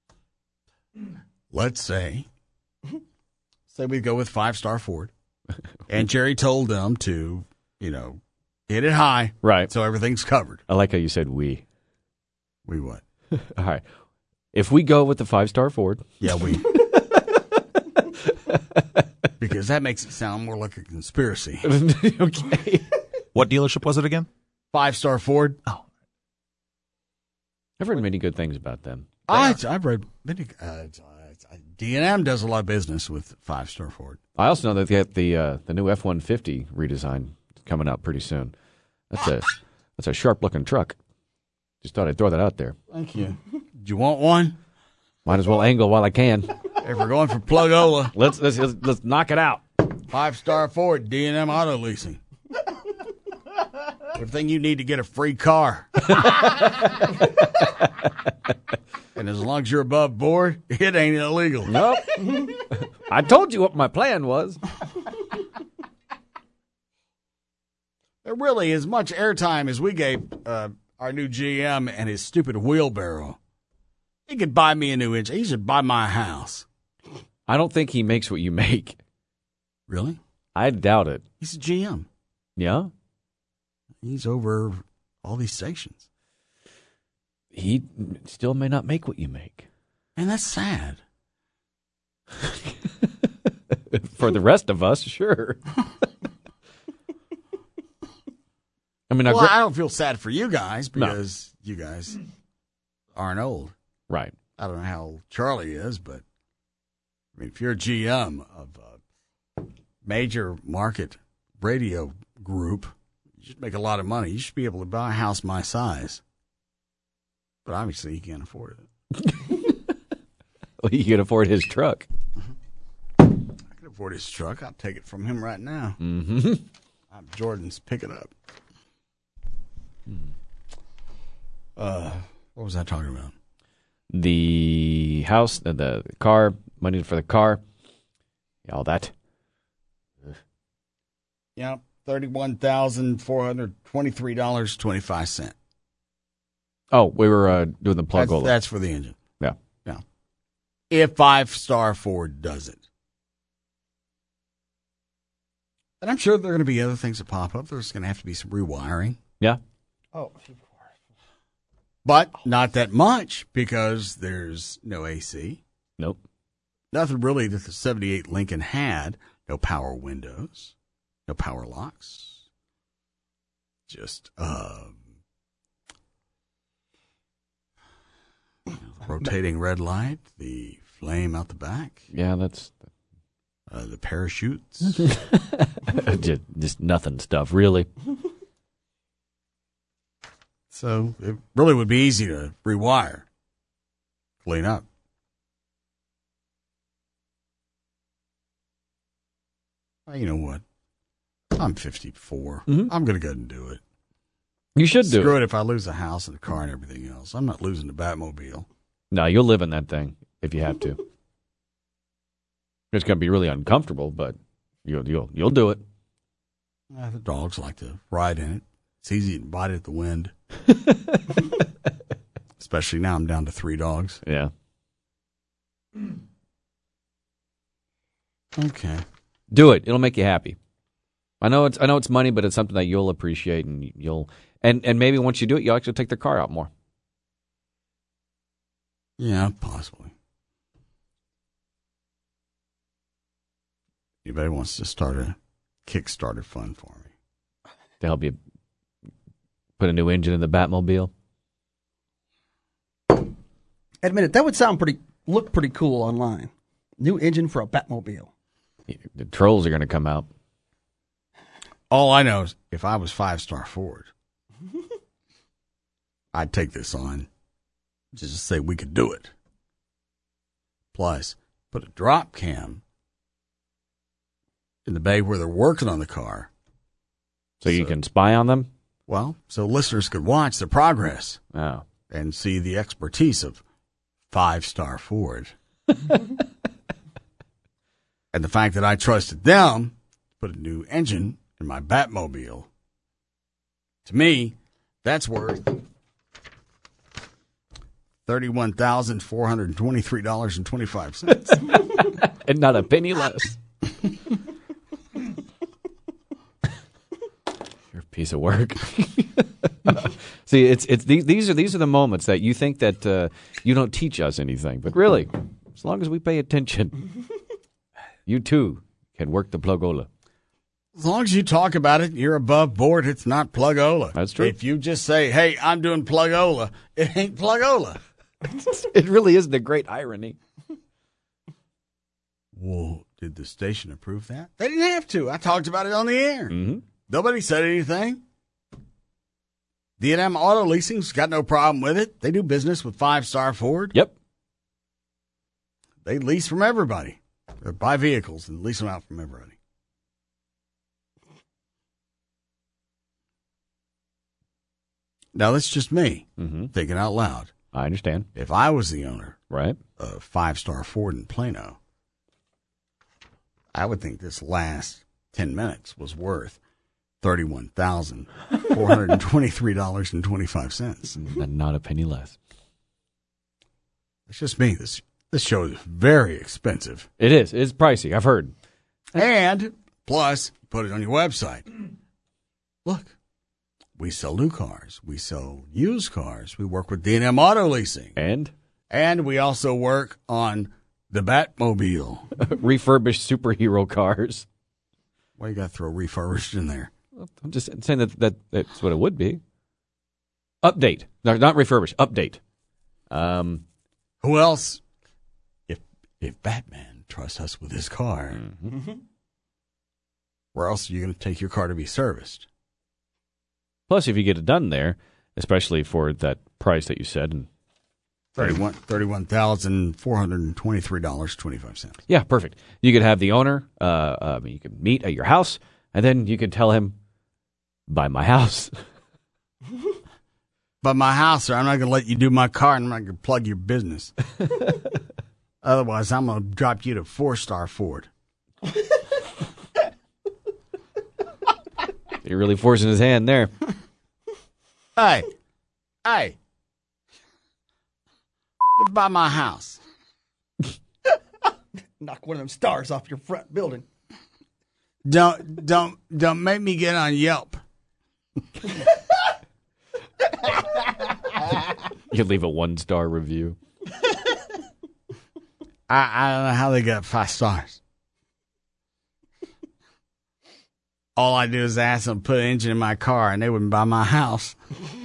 let's say, say we go with Five Star Ford, and Jerry told them to, you know, hit it high, Right. so everything's covered. I like how you said we. We what? All right. If we go with the five-star Ford. Yeah, we. Because that makes it sound more like a conspiracy. Okay. What dealership was it again? Five Star Ford. Oh, I've heard many good things about them. I, I've read many. Uh, D and M does a lot of business with Five Star Ford. I also know that they have the uh, the new F one fifty redesign coming out pretty soon. That's a that's a sharp looking truck. Just thought I'd throw that out there. Thank you. Do you want one? Might as well angle while I can. If we're going for plug-ola, let's, let's let's let's knock it out. Five Star Ford, D and M Auto Leasing. Everything you need to get a free car. And as long as you're above board, it ain't illegal. Nope. I told you what my plan was. There really is much airtime as we gave uh, our new G M and his stupid wheelbarrow. He could buy me a new engine. He should buy my house. I don't think he makes what you make. Really? I doubt it. He's a G M. Yeah? He's over all these stations. He still may not make what you make. And that's sad. For the rest of us, sure. I mean, well, gra- I don't feel sad for you guys because no. you guys aren't old. Right. I don't know how old Charlie is, but I mean, if you're a G M of a major market radio group, you should make a lot of money. You should be able to buy a house my size. But obviously, he can't afford it. Well, he can afford his truck. I can afford his truck. I'll take it from him right now. Mm-hmm. I'm Jordan's pick it up. Uh, what was I talking about? The house, uh, the car, money for the car, all that. Yeah, thirty-one thousand four hundred twenty-three dollars and twenty-five cents. Oh, we were uh, doing the plug That's, that's for the engine. Yeah. Yeah. if Five Star Ford does it. And I'm sure there are going to be other things that pop up. There's going to have to be some rewiring. Yeah. Oh. But not that much because there's no A C. Nope. Nothing really that the seventy-eight Lincoln had. No power windows. No power locks. Just um, you know, the rotating red light, the flame out the back. Yeah, that's... Uh, the parachutes. just, just nothing stuff, really. So it really would be easy to rewire, clean up. Well, you know what? I'm fifty-four. Mm-hmm. I'm going to go ahead and do it. You should do Screw it. it if I lose the house and the car and everything else. I'm not losing the Batmobile. No, you'll live in that thing if you have to. It's going to be really uncomfortable, but you'll you'll you'll do it. Uh, the dogs like to ride in it. It's easy to bite at the wind. Especially now I'm down to three dogs. Yeah. Okay. Do it. It'll make you happy. I know it's I know it's money, but it's something that you'll appreciate, and you'll and, and maybe once you do it, you'll actually take their car out more. Yeah, possibly. Anybody wants to start a Kickstarter fund for me? To help you put a new engine in the Batmobile? Admit it, that would sound pretty, look pretty cool online. New engine for a Batmobile. The trolls are going to come out. All I know is if I was Five Star Ford, I'd take this on. Just to say we could do it. Plus, put a drop cam in the bay where they're working on the car. So, so you can spy on them? Well, so listeners could watch the progress. Oh. And see the expertise of Five Star Ford. And the fact that I trusted them to put a new engine in my Batmobile. To me, that's worth thirty-one thousand four hundred twenty-three dollars and twenty-five cents. And not a penny less. You're a piece of work. See, it's it's these these are these are the moments that you think that uh, you don't teach us anything, but really, as long as we pay attention, you too can work the plugola. As long as you talk about it, you're above board. It's not plugola. That's true. If you just say, "Hey, I'm doing plugola," it ain't plugola. It really is the great irony. Well, did the station approve that? They didn't have to. I talked about it on the air. Mm-hmm. Nobody said anything. D and M Auto Leasing's got no problem with it. They do business with Five Star Ford. Yep. They lease from everybody. They buy vehicles and lease them out from everybody. Now, that's just me mm-hmm. thinking out loud. I understand. If I was the owner right. of Five Star Ford in Plano, I would think this last ten minutes was worth thirty-one thousand four hundred twenty-three dollars and twenty-five cents. And not a penny less. It's just me. This this show is very expensive. It is. It's pricey. I've heard. And plus, put it on your website. Look, we sell new cars. We sell used cars. We work with D and M Auto Leasing. And? And we also work on the Batmobile. Refurbished superhero cars. Why you got to throw refurbished in there? I'm just saying that, that that's what it would be. Update. No, not refurbished. Update. Um, Who else? If if Batman trusts us with his car, mm-hmm. where else are you going to take your car to be serviced? Plus, if you get it done there, especially for that price that you said, and thirty-one thirty-one thousand four hundred twenty-three dollars and twenty-five cents. Yeah, perfect. You could have the owner. Uh, uh, you could meet at your house, and then you could tell him, "Buy my house." But my house, sir, I'm not going to let you do my car, and I'm not going to plug your business. Otherwise, I'm going to drop you to Four Star Ford. You're really forcing his hand there. Hey, hey, buy my house. Knock one of them stars off your front building. Don't don't don't make me get on Yelp. You leave a one star review. I, I don't know how they got five stars. All I do is ask them to put an engine in my car, and they wouldn't buy my house.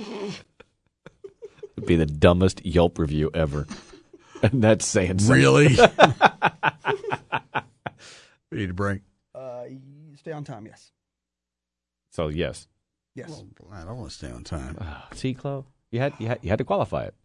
It'd be the dumbest Yelp review ever. And that's saying something. Really? We need a break. Uh, you stay on time, yes. So, yes. Yes. Well, I don't want to stay on time. Uh, see, Chloe? You had, you, had, you had to qualify it.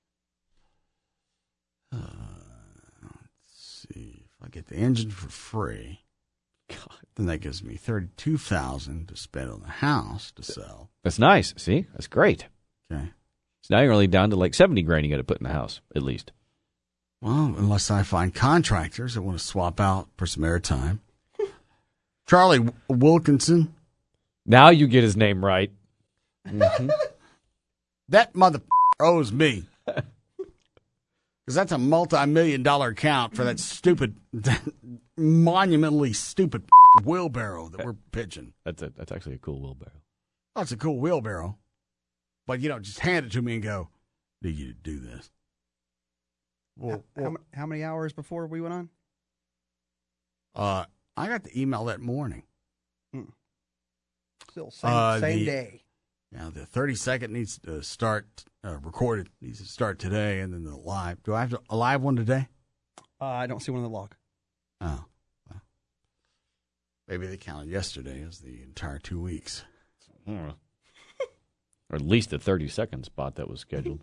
Uh, let's see. If I get the engine for free, God, then that gives me thirty-two thousand dollars to spend on the house to sell. That's nice. See? That's great. Okay. So now you're only down to like seventy grand you got to put in the house, at least. Well, unless I find contractors that want to swap out for some airtime. Charlie Wilkinson. Now you get his name right. Mm-hmm. That mother owes me. Because that's a multi-million dollar account for that stupid, that monumentally stupid wheelbarrow that we're pitching. That's a, That's actually a cool wheelbarrow. Oh, it's a cool wheelbarrow. But, you know, just hand it to me and go, need you to do this. Well, how, how, how many hours before we went on? Uh, I got the email that morning. Hmm. Still same, Uh, same the- day. Now, the thirty second needs to start, uh, recorded, needs to start today, and then the live. Do I have to, a live one today? Uh, I don't see one in the log. Oh. Well, maybe they counted yesterday as the entire two weeks. Hmm. Or at least the thirty second spot that was scheduled.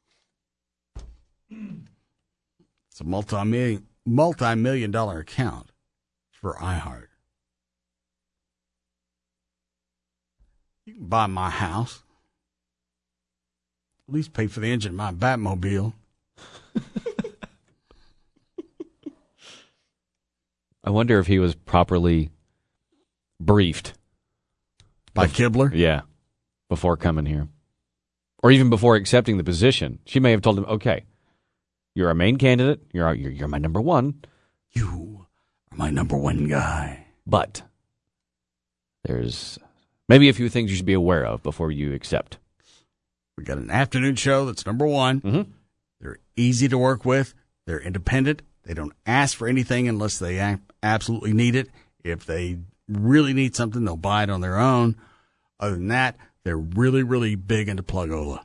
It's a multi-million, multi-million dollar account for iHeart. You can buy my house. At least pay for the engine of my Batmobile. I wonder if he was properly briefed. By Kibler? Yeah. Before coming here. Or even before accepting the position. She may have told him, okay, you're our main candidate. You're, our, you're, you're my number one. You are my number one guy. But there's maybe a few things you should be aware of before you accept. We got an afternoon show that's number one. Mm-hmm. They're easy to work with. They're independent. They don't ask for anything unless they a- absolutely need it. If they really need something, they'll buy it on their own. Other than that, they're really, really big into Plug-Ola.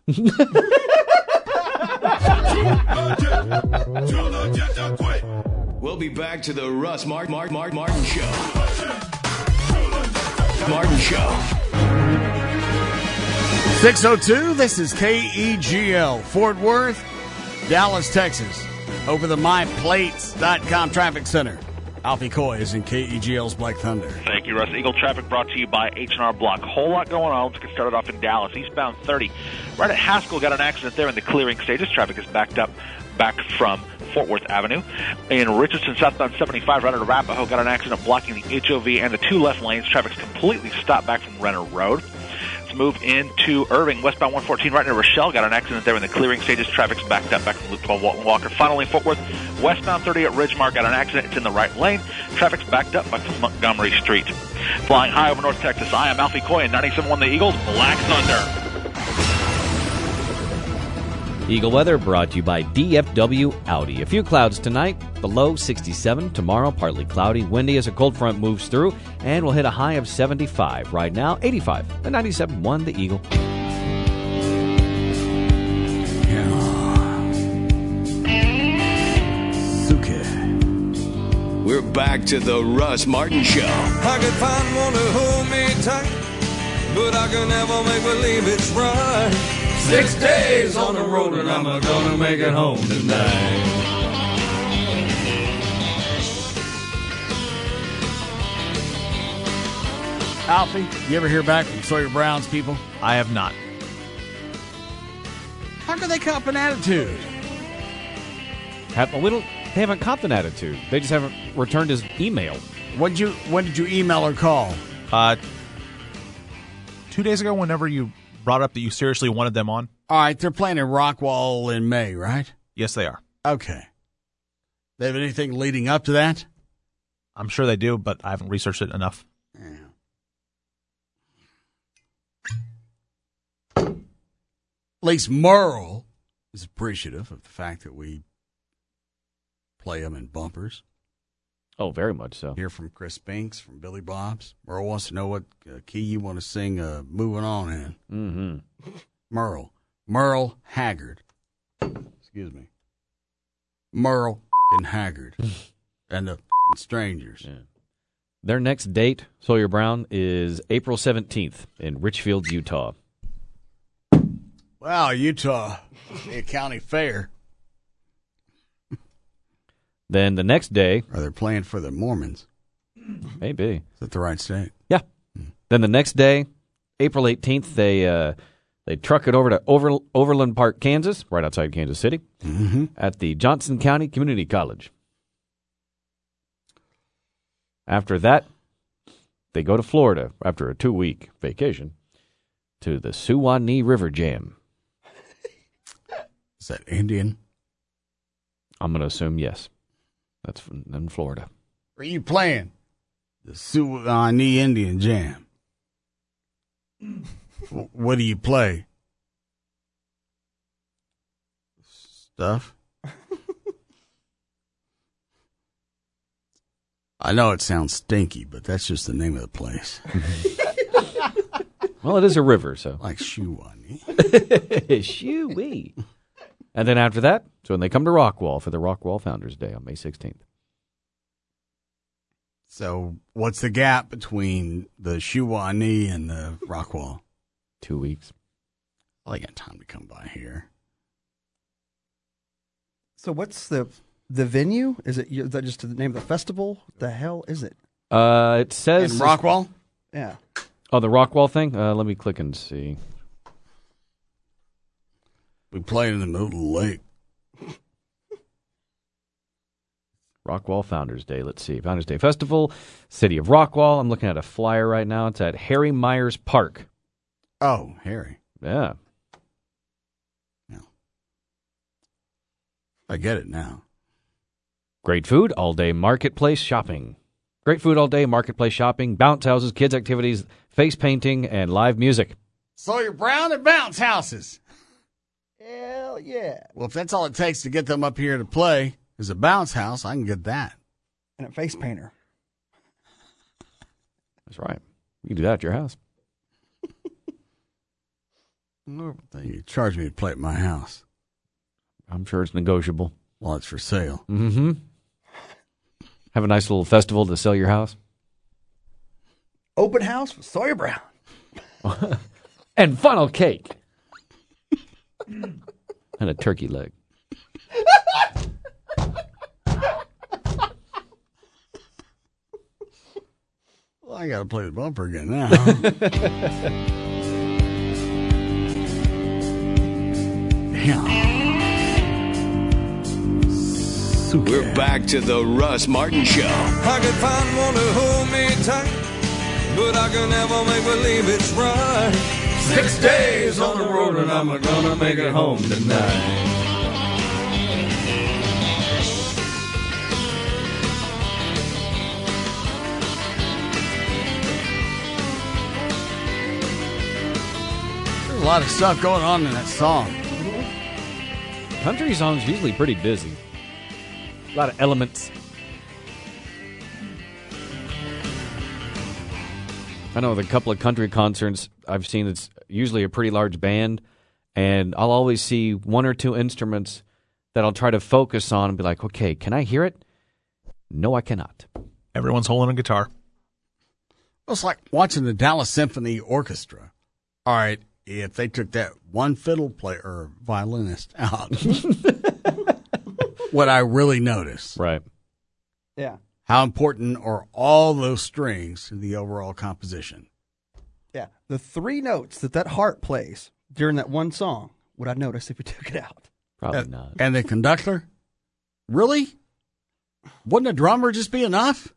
We'll be back to the Russ Martin, Martin, Martin, Martin Show. Martin Show. six oh two, this is K E G L, Fort Worth, Dallas, Texas. Over the my plates dot com traffic center. Alfie Coy is in K E G L's Black Thunder. Thank you, Russ. Eagle traffic brought to you by H and R Block. Whole lot going on. Let's get started off in Dallas. Eastbound thirty. Right at Haskell, got an accident there in the clearing stages. Traffic is backed up back from Fort Worth Avenue. In Richardson, southbound seventy-five, right at Arapahoe, got an accident blocking the H O V and the two left lanes. Traffic's completely stopped back from Renner Road. Let's move into Irving, westbound one fourteen, right near Rochelle. Got an accident there in the clearing stages. Traffic's backed up back from Loop twelve, Walton Walker. Finally, Fort Worth, westbound thirty at Ridgemar. Got an accident. It's in the right lane. Traffic's backed up back from Montgomery Street. Flying high over North Texas, I am Alfie Coy in ninety-seven point one The Eagles, Black Thunder. Eagle weather brought to you by D F W Audi. A few clouds tonight, the low sixty-seven. Tomorrow, partly cloudy, windy as a cold front moves through, and we'll hit a high of seventy-five. Right now, eighty-five. The ninety-seven point one The Eagle. We're back to the Russ Martin Show. I could find one to hold me tight, but I can never make believe it's right. Six days on the road and I'm gonna make it home tonight. Alfie, you ever hear back from Sawyer Brown's people? I have not. How can they cop an attitude? Have, we don't, they haven't copped an attitude. They just haven't returned his email. When did you, when did you email or call? Uh, two days ago, whenever you brought up that you seriously wanted them on. All right, they're playing in Rockwall in May, right? Yes, they are. Okay. They have anything leading up to that? I'm sure they do, but I haven't researched it enough. At least Merle is appreciative of the fact that we play them in bumpers. Oh, very much so. Hear from Chris Binks, from Billy Bob's. Merle wants to know what uh, key you want to sing uh, Moving On in. Mm-hmm. Merle. Merle Haggard. Excuse me. Merle and Haggard. And the Strangers. Yeah. Their next date, Sawyer Brown, is April seventeenth in Richfield, Utah. Wow, Utah. A county fair. Then the next day... Are they playing for the Mormons? Maybe. Is that the right state? Yeah. Then the next day, April eighteenth, they uh, they truck it over to Over, Overland Park, Kansas, right outside Kansas City, mm-hmm. at the Johnson County Community College. After that, they go to Florida after a two-week vacation to the Suwannee River Jam. Is that Indian? I'm going to assume yes. That's from, in Florida. Where are you playing? The Suwannee Indian Jam. What do you play? Stuff? I know it sounds stinky, but that's just the name of the place. Well, it is a river, so. Like Suwannee. Shoo-wee. And then after that, so when they come to Rockwall for the Rockwall Founders Day on May sixteenth. So what's the gap between the Suwannee and the Rockwall? Two weeks. Well, I got time to come by here. So what's the the venue? Is it is that just the name of the festival? What the hell is it? Uh, it says... In Rockwall? Yeah. Oh, the Rockwall thing? Uh, let me click and see. We played in the middle of the lake. Rockwall Founders Day. Let's see. Founders Day Festival, City of Rockwall. I'm looking at a flyer right now. It's at Harry Myers Park. Oh, Harry. Yeah. Yeah. I get it now. Great food, all-day marketplace shopping. Great food all day, marketplace shopping, bounce houses, kids' activities, face painting, and live music. Sawyer Brown at bounce houses. Hell yeah. Well, if that's all it takes to get them up here to play is a bounce house, I can get that. And a face painter. That's right. You can do that at your house. You charge me to play at my house. I'm sure it's negotiable. Well, it's for sale. Mm-hmm. Have a nice little festival to sell your house. Open house with Sawyer Brown. And funnel cake. And a turkey leg. Well, I got to play the bumper again now. Damn. We're back to the Russ Martin Show. I could find one to hold me tight, but I can never make believe it's right. Six days on the road and I'm gonna make it home tonight. There's a lot of stuff going on in that song. Country song's usually pretty busy. A lot of elements. I know the couple of country concerts I've seen, it's usually a pretty large band, and I'll always see one or two instruments that I'll try to focus on and be like, okay, can I hear it? No, I cannot. Everyone's holding a guitar. Well, it's like watching the Dallas Symphony Orchestra. All right, if they took that one fiddle player or violinist out, what I really notice. Right. Yeah. How important are all those strings to the overall composition? Yeah. The three notes that that harp plays during that one song, would I notice if we took it out? Probably Uh, not. And the conductor? Really? Wouldn't a drummer just be enough?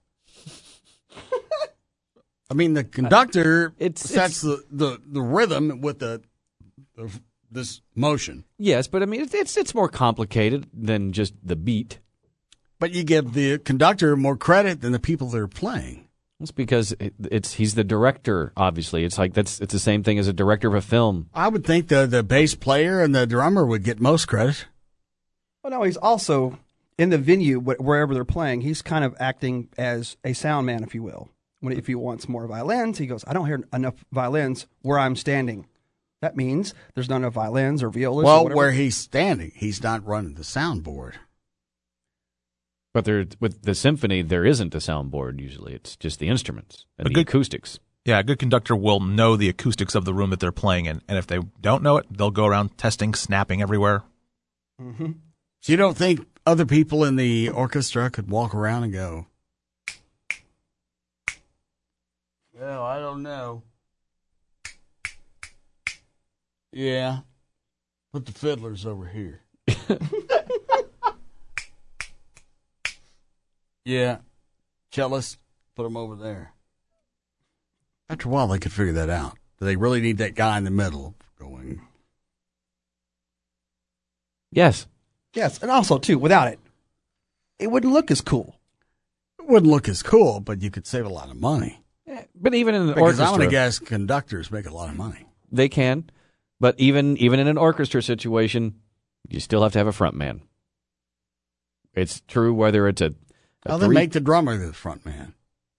I mean, the conductor It's- sets the, the, the rhythm with the, the this motion. Yes, but I mean, it's, it's it's more complicated than just the beat. But you give the conductor more credit than the people that are playing. It's because it, it's he's the director. Obviously, it's like that's it's the same thing as a director of a film. I would think the the bass player and the drummer would get most credit. Well, no, he's also in the venue wh- wherever they're playing. He's kind of acting as a sound man, if you will. When if he wants more violins, he goes, "I don't hear enough violins where I'm standing." That means there's not enough violins or violas. Well, or whatever. where he's standing, he's not running the soundboard. But there, with the symphony, there isn't a soundboard usually. It's just the instruments and A the good- acoustics. Yeah, a good conductor will know the acoustics of the room that they're playing in, and if they don't know it, they'll go around testing, snapping everywhere. Mm-hmm. So you don't think other people in the orchestra could walk around and go, well, I don't know. Yeah. Put the fiddlers over here. Yeah. Cellist, put them over there. After a while, they could figure that out. Do they really need that guy in the middle going? Yes. Yes, and also, too, without it, it wouldn't look as cool. It wouldn't look as cool, but you could save a lot of money. But even in an Because orchestra, I'm going to guess conductors make a lot of money. they can. But even even in an orchestra situation, you still have to have a front man. It's true whether it's a, a How they three- make the drummer the front man?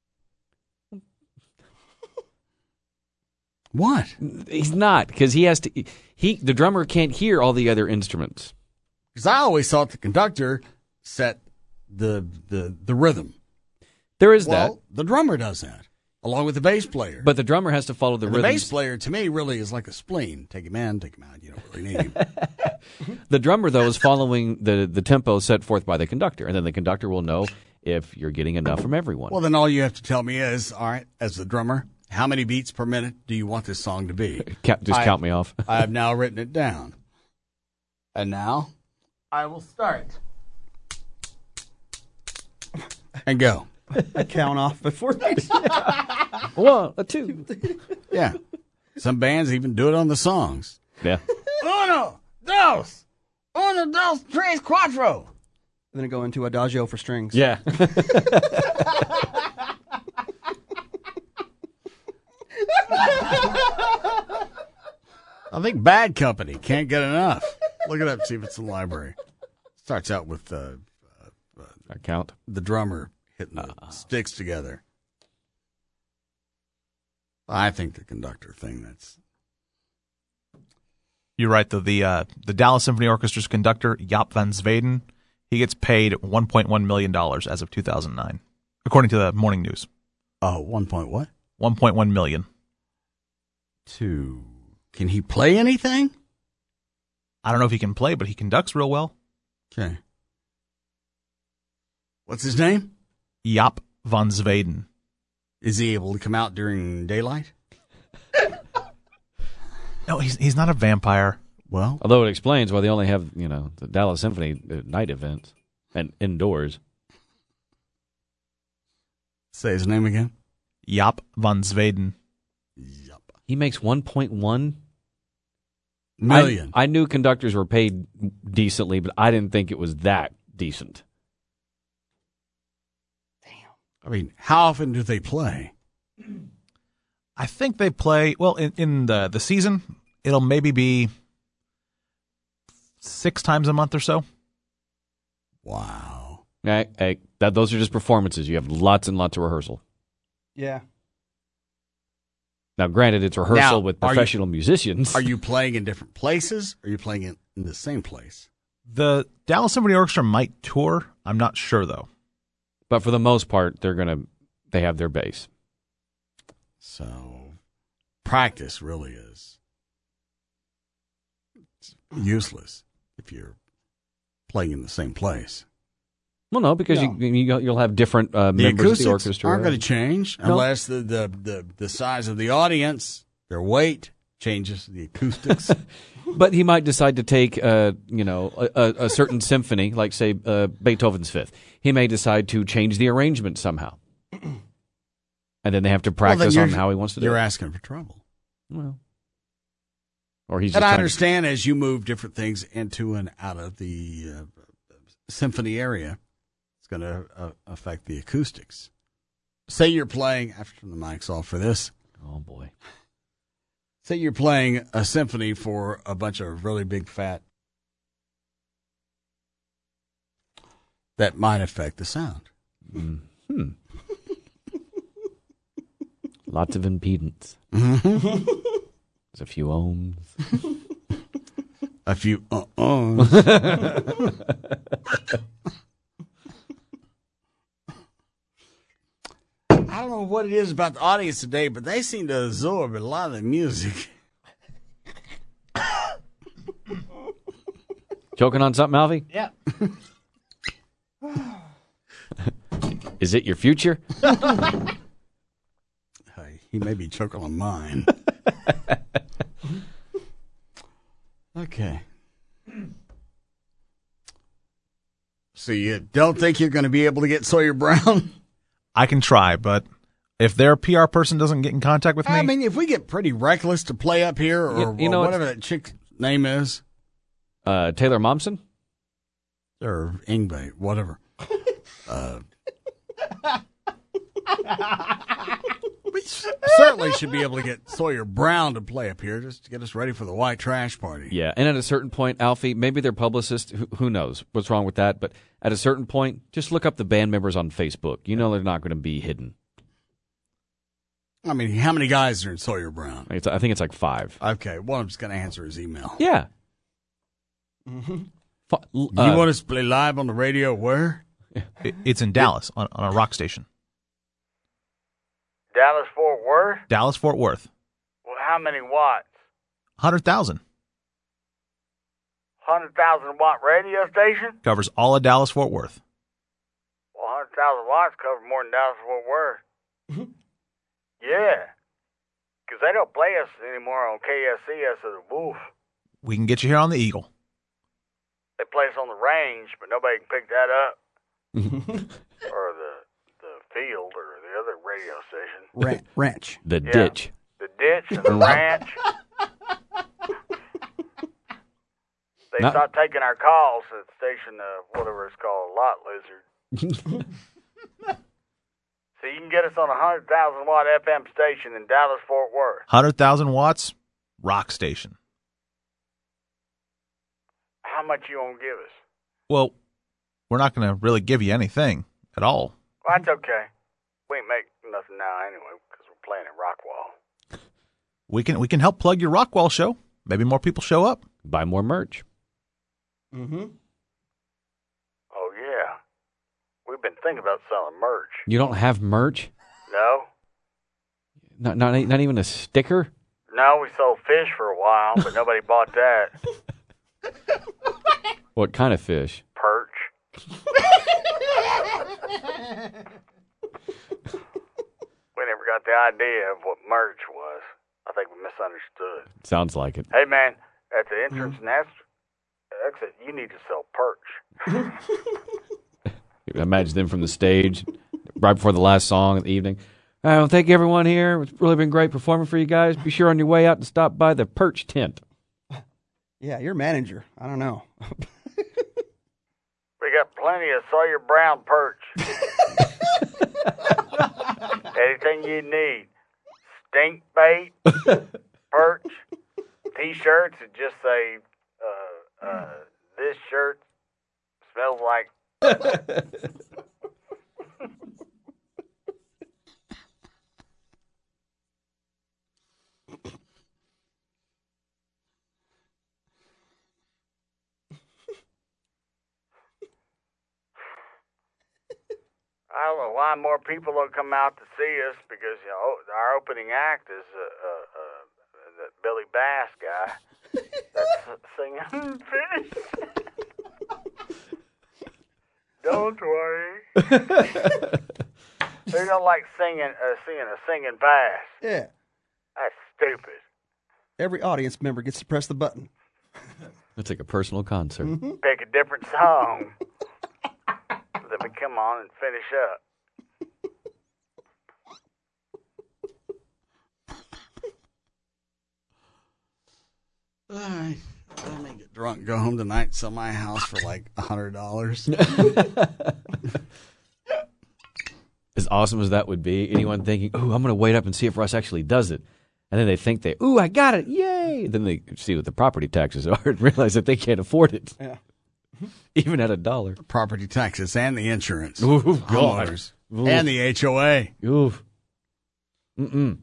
What? He's not, because he has to. He the drummer can't hear all the other instruments. Because I always thought the conductor set the the, the rhythm. There is well, that. The drummer does that, along with the bass player. But the drummer has to follow the And the rhythm. bass player, to me, really is like a spleen. Take him in, take him out. You don't really need him. The drummer, though, is following the, the tempo set forth by the conductor, and then the conductor will know if you're getting enough from everyone. Well, then all you have to tell me is, all right, as the drummer, how many beats per minute do you want this song to be? Count- just I- count me off. I have now written it down. And now I will start. And go. I count off before. One, a two. Yeah. Some bands even do it on the songs. Yeah. Uno, dos, uno, dos, tres, cuatro. And then go into adagio for strings. Yeah. I think Bad Company can't get enough. Look it up, see if it's in the library. Starts out with uh, uh, I count. the drummer hitting the Uh. sticks together. I think the conductor thing, that's... You're right, though. The uh, the Dallas Symphony Orchestra's conductor, Jaap van Zweden, he gets paid one point one million dollars as of two thousand nine, according to the Morning News. Oh, one point what? one point one million dollars. To... Can he play anything? I don't know if he can play, but he conducts real well. Okay. What's his name? Jaap van Zweden. Is he able to come out during daylight? No, he's he's not a vampire. Well, Although it explains why they only have, you know, the Dallas Symphony at night events and indoors. say his name again. Jaap van Zweden. He makes one point one Million. I, I knew conductors were paid decently, but I didn't think it was that decent. I mean, how often do they play? I think they play, well, in, in the, the season, it'll maybe be six times a month or so. Wow. Hey, hey, that, those are just performances. You have lots and lots of rehearsal. Yeah. Now, granted, it's rehearsal Now, with are you- professional musicians. Are you playing in different places? Or are you playing in, in the same place? The Dallas Symphony Orchestra might tour. I'm not sure, though. But for the most part, they're gonna they have their base. So, practice really is useless if you're playing in the same place. Well, no, because No. You, you you'll have different uh, The members of acoustics the orchestra. aren't going to change No. unless the, the, the, the size of the audience, their weight, changes the acoustics. But he might decide to take, uh, you know, a, a, a certain symphony, like say uh, Beethoven's Fifth. He may decide to change the arrangement somehow, and then they have to Well, then practice on you're- how he wants to do You're it. asking for trouble. Well, or he's just And I trying to- understand as you move different things into and out of the uh, symphony area, it's going to uh, affect the acoustics. Say you're playing, I have to turn the mics off for this. Oh, boy. Say you're playing a symphony for a bunch of really big fat. That might affect the sound. Mm-hmm. Lots of impedance. Mm-hmm. There's a few ohms. A few uh-ohs. I don't know what it is about the audience today, but they seem to absorb a lot of the music. Choking on something, Alfie? Yeah. Is it your future? Hey, he may be choking on mine. Okay. So you don't think you're going to be able to get Sawyer Brown? I can try, but if their P R person doesn't get in contact with me, I mean, if we get Pretty Reckless to play up here, or, You- you or know, whatever that chick's name is, Uh, Taylor Momsen? or Ingve, whatever. Uh, we certainly should be able to get Sawyer Brown to play up here just to get us ready for the white trash party. Yeah, and at a certain point, Alfie, maybe their publicist, who, who knows what's wrong with that, but at a certain point, just look up the band members on Facebook. You know they're not going to be hidden. I mean, how many guys are in Sawyer Brown? It's, I think it's like five. Okay, one of them's going to answer his email. Yeah. Mm-hmm. F- You uh, want us to play live on the radio where? it, it's in Dallas on, on a rock station. Dallas Fort Worth? Dallas Fort Worth, Well, how many watts? hundred thousand one hundred thousand watt radio station? covers all of Dallas Fort Worth. Well, one hundred thousand watts cover more than Dallas Fort Worth. Yeah. Because they don't play us anymore on K S C S or the Wolf. We can get you here on the Eagle. They play us on the range, but nobody can pick that up. or the the field or the other radio station. Ran- ranch. The Yeah. ditch. The ditch and the ranch. They Not- stopped taking our calls at the station, uh, whatever it's called, Lot Lizard. So you can get us on a one hundred thousand watt F M station in Dallas, Fort Worth. one hundred thousand watts, rock station. How much you want to give us? Well, we're not going to really give you anything at all. Well, that's okay. We ain't making nothing now anyway because we're playing at Rockwall. We can we can help plug your Rockwall show. Maybe more people show up. Buy more merch. Mm-hmm. Oh, yeah. We've been thinking about selling merch. You don't have merch? No? Not, not, not even a sticker? No, we sold fish for a while, but nobody bought that. What kind of fish? Perch. We never got the idea of what merch was. I think we misunderstood. Sounds like it. Hey, man, at the entrance and ex- exit, you need to sell perch. Imagine them from the stage right before the last song of the evening. I well, thank everyone here. It's really been great performing for you guys. Be sure on your way out to stop by the Perch Tent. Yeah, you're manager. I don't know. We got plenty of Sawyer Brown perch. Anything you need. Stink bait, perch, T-shirts that just say, uh, uh, this shirt smells like... I don't know why more people don't come out to see us because, you know, our opening act is uh, uh, uh, that Billy Bass guy that's singing fish. Don't worry. They don't like singing, uh, seeing a singing bass. Yeah. That's stupid. Every audience member gets to press the button. It's like a personal concert. Mm-hmm. Pick a different song. Then we come on and finish up. All right. I may get drunk, go home tonight, sell my house for like a hundred dollars. As awesome as that would be, anyone thinking, "Ooh, I'm going to wait up and see if Russ actually does it," and then they think they, "Ooh, I got it, yay!" Then they see what the property taxes are and realize that they can't afford it, Yeah. even at a dollar. Property taxes and the insurance, Ooh, God. homeowners, Ooh. and the H O A. Ooh. Mm-mm.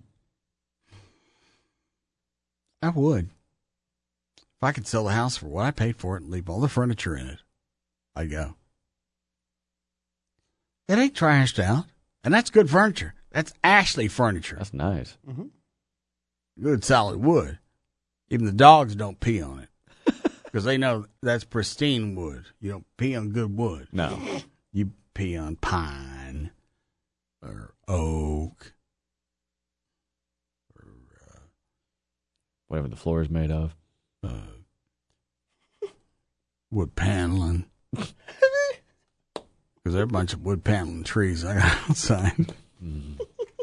I would. If I could sell the house for what I paid for it and leave all the furniture in it, I'd go. It ain't trashed out. And that's good furniture. That's Ashley furniture. That's nice. Mm-hmm. Good solid wood. Even the dogs don't pee on it. Because they know that's pristine wood. You don't pee on good wood. No. You pee on pine or oak. Whatever the floor is made of. Uh, wood paneling. Because there are a bunch of wood paneling trees I got outside. Mm.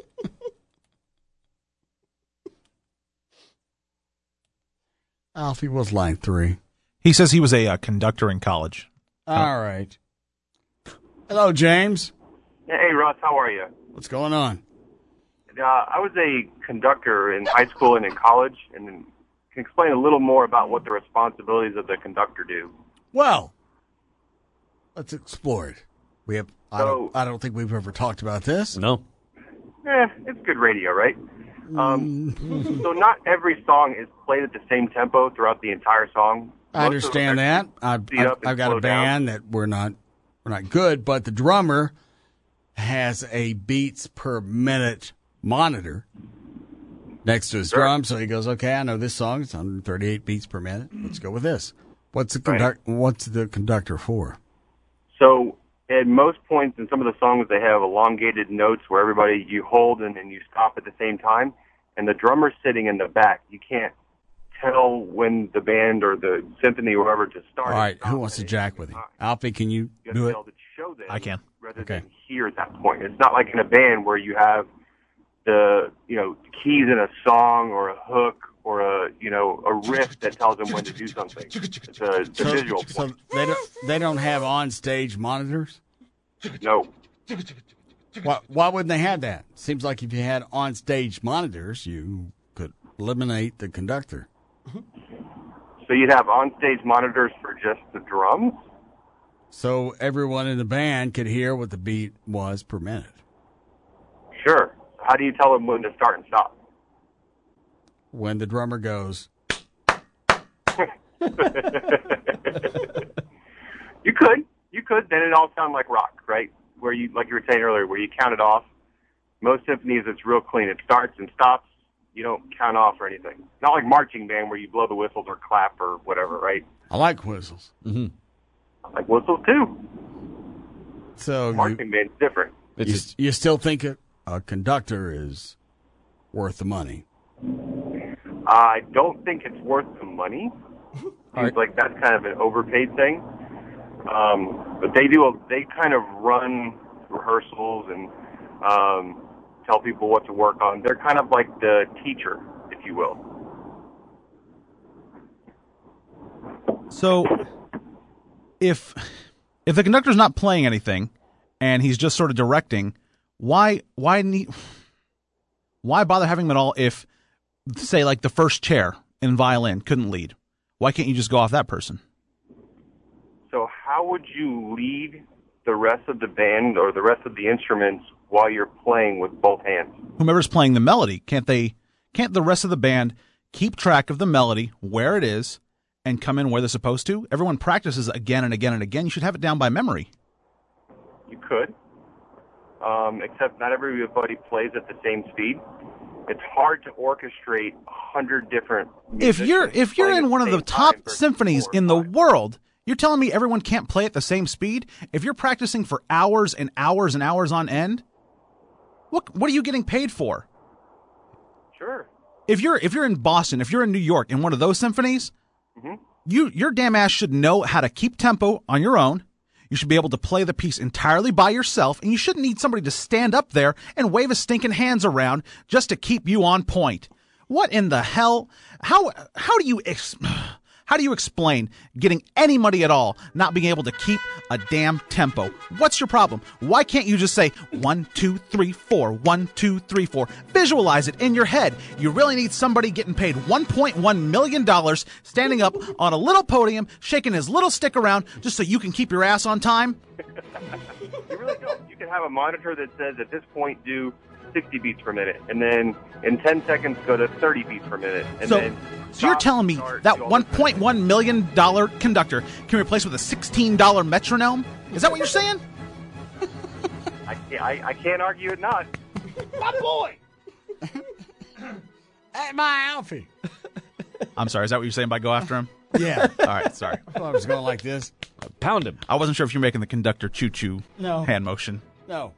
Alfie was line three. He says he was a uh, conductor in college. All right. Hello, James. Hey, Russ, how are you? What's going on? Uh, I was a conductor in high school and in college, and can explain a little more about what the responsibilities of the conductor do. Well, let's explore it. We have. I, So- don't, I don't think we've ever talked about this. No. Eh, it's good radio, right? Um, so not every song is played at the same tempo throughout the entire song. I understand that. I've, speed I've, up and I've got slow a band that we're not we're not good, but the drummer has a beats per minute monitor next to his Sure. drum, so he goes, "Okay, I know this song. It's one hundred thirty-eight beats per minute. Let's go with this." What's the conduct? What's the conductor for? So at most points in some of the songs, they have elongated notes where everybody, you hold and then you stop at the same time. And the drummer's sitting in the back. You can't tell when the band or the symphony or whoever to start. All right, who wants to jack with him? Alfie, can you You have do to it? be able to show them I can. rather Okay. than hear at that point. It's not like in a band where you have the, you know, keys in a song or a hook or a, you know, a riff that tells them when to do something. It's a, it's a So, visual so point. they don't they don't have on stage monitors. No. Why, why wouldn't they have that? Seems like if you had on stage monitors, you could eliminate the conductor. So you'd have on-stage monitors for just the drums? So everyone in the band could hear what the beat was per minute. Sure. How do you tell them when to start and stop? When the drummer goes, You could. You could. Then it all sound like rock, right? Where you, like you were saying earlier, where you count it off. Most symphonies, it's real clean. It starts and stops. You don't count off or anything. Not like marching band where you blow the whistles or clap or whatever, right? I like whistles. Mm-hmm. I like whistles too. So you, Marching band's different. you, you still think a, a conductor is worth the money? I don't think it's worth the money. Seems like that's kind of an overpaid thing. Um, but they do. A, they kind of run rehearsals and um, tell people what to work on. They're kind of like the teacher, if you will. So, if if the conductor's not playing anything and he's just sort of directing, why why need why bother having him at all? If, say, like the first chair in violin couldn't lead, why can't you just go off that person? So how would you lead the rest of the band or the rest of the instruments while you're playing with both hands? Whomever's playing the melody, can't they? Can't the rest of the band keep track of the melody, where it is, and come in where they're supposed to? Everyone practices again and again and again. You should have it down by memory. You could, um, except not everybody plays at the same speed. It's hard to orchestrate a hundred different. If you're musicians if you're playing in at one the of the same top time versus symphonies four or in the five. world, you're telling me everyone can't play at the same speed? If you're practicing for hours and hours and hours on end, what what are you getting paid for? Sure. If you're if you're in Boston, if you're in New York in one of those symphonies, Mm-hmm. you your damn ass should know how to keep tempo on your own. You should be able to play the piece entirely by yourself, and you shouldn't need somebody to stand up there and wave his stinking hands around just to keep you on point. What in the hell? How how do you ex- How do you explain getting any money at all, not being able to keep a damn tempo? What's your problem? Why can't you just say one, two, three, four, one, two, three, four? Visualize it in your head. You really need somebody getting paid one point one million dollars, standing up on a little podium, shaking his little stick around just so you can keep your ass on time? You really don't. You can have a monitor that says at this point do sixty beats per minute, and then in ten seconds go to thirty beats per minute, and So, then so you're telling me that one point one million dollars conductor can be replaced with a sixteen dollars metronome? Is that what you're saying? I, can't- I, I can't argue it not. My boy! At my Alfie. I'm sorry, is that what you're saying by go after him? Yeah. All right, sorry. I thought I was going like this. Pound him. I wasn't sure if you're making the conductor choo-choo No. hand motion. No.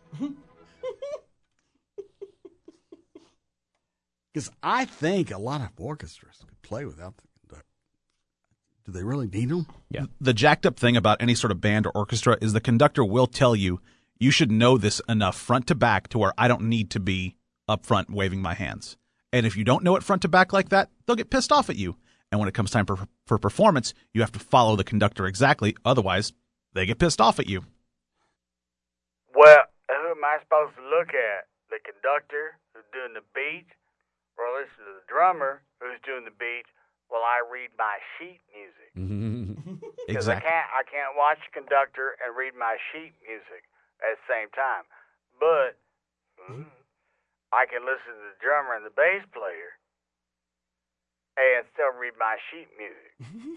Because I think a lot of orchestras could play without the conductor. Do they really need them? Yeah. The jacked up thing about any sort of band or orchestra is the conductor will tell you, you should know this enough front to back to where I don't need to be up front waving my hands. And if you don't know it front to back like that, they'll get pissed off at you. And when it comes time for, for performance, you have to follow the conductor exactly. Otherwise, they get pissed off at you. Well, who am I supposed to look at? The conductor who's doing the beat, or listen to the drummer who's doing the beat while I read my sheet music? Because I Exactly. can't, I can't watch the conductor and read my sheet music at the same time. But mm, I can listen to the drummer and the bass player and still read my sheet music.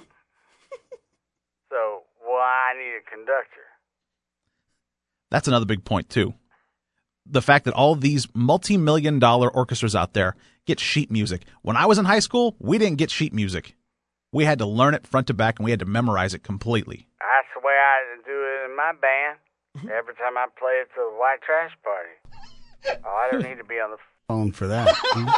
So why I need a conductor? That's another big point, too. The fact that all these multi-million dollar orchestras out there get sheet music. When I was in high school, we didn't get sheet music. We had to learn it front to back, and we had to memorize it completely. That's the way I do it in my band. Every time I play it to a white trash party. Oh, I don't need to be on the Phone for that.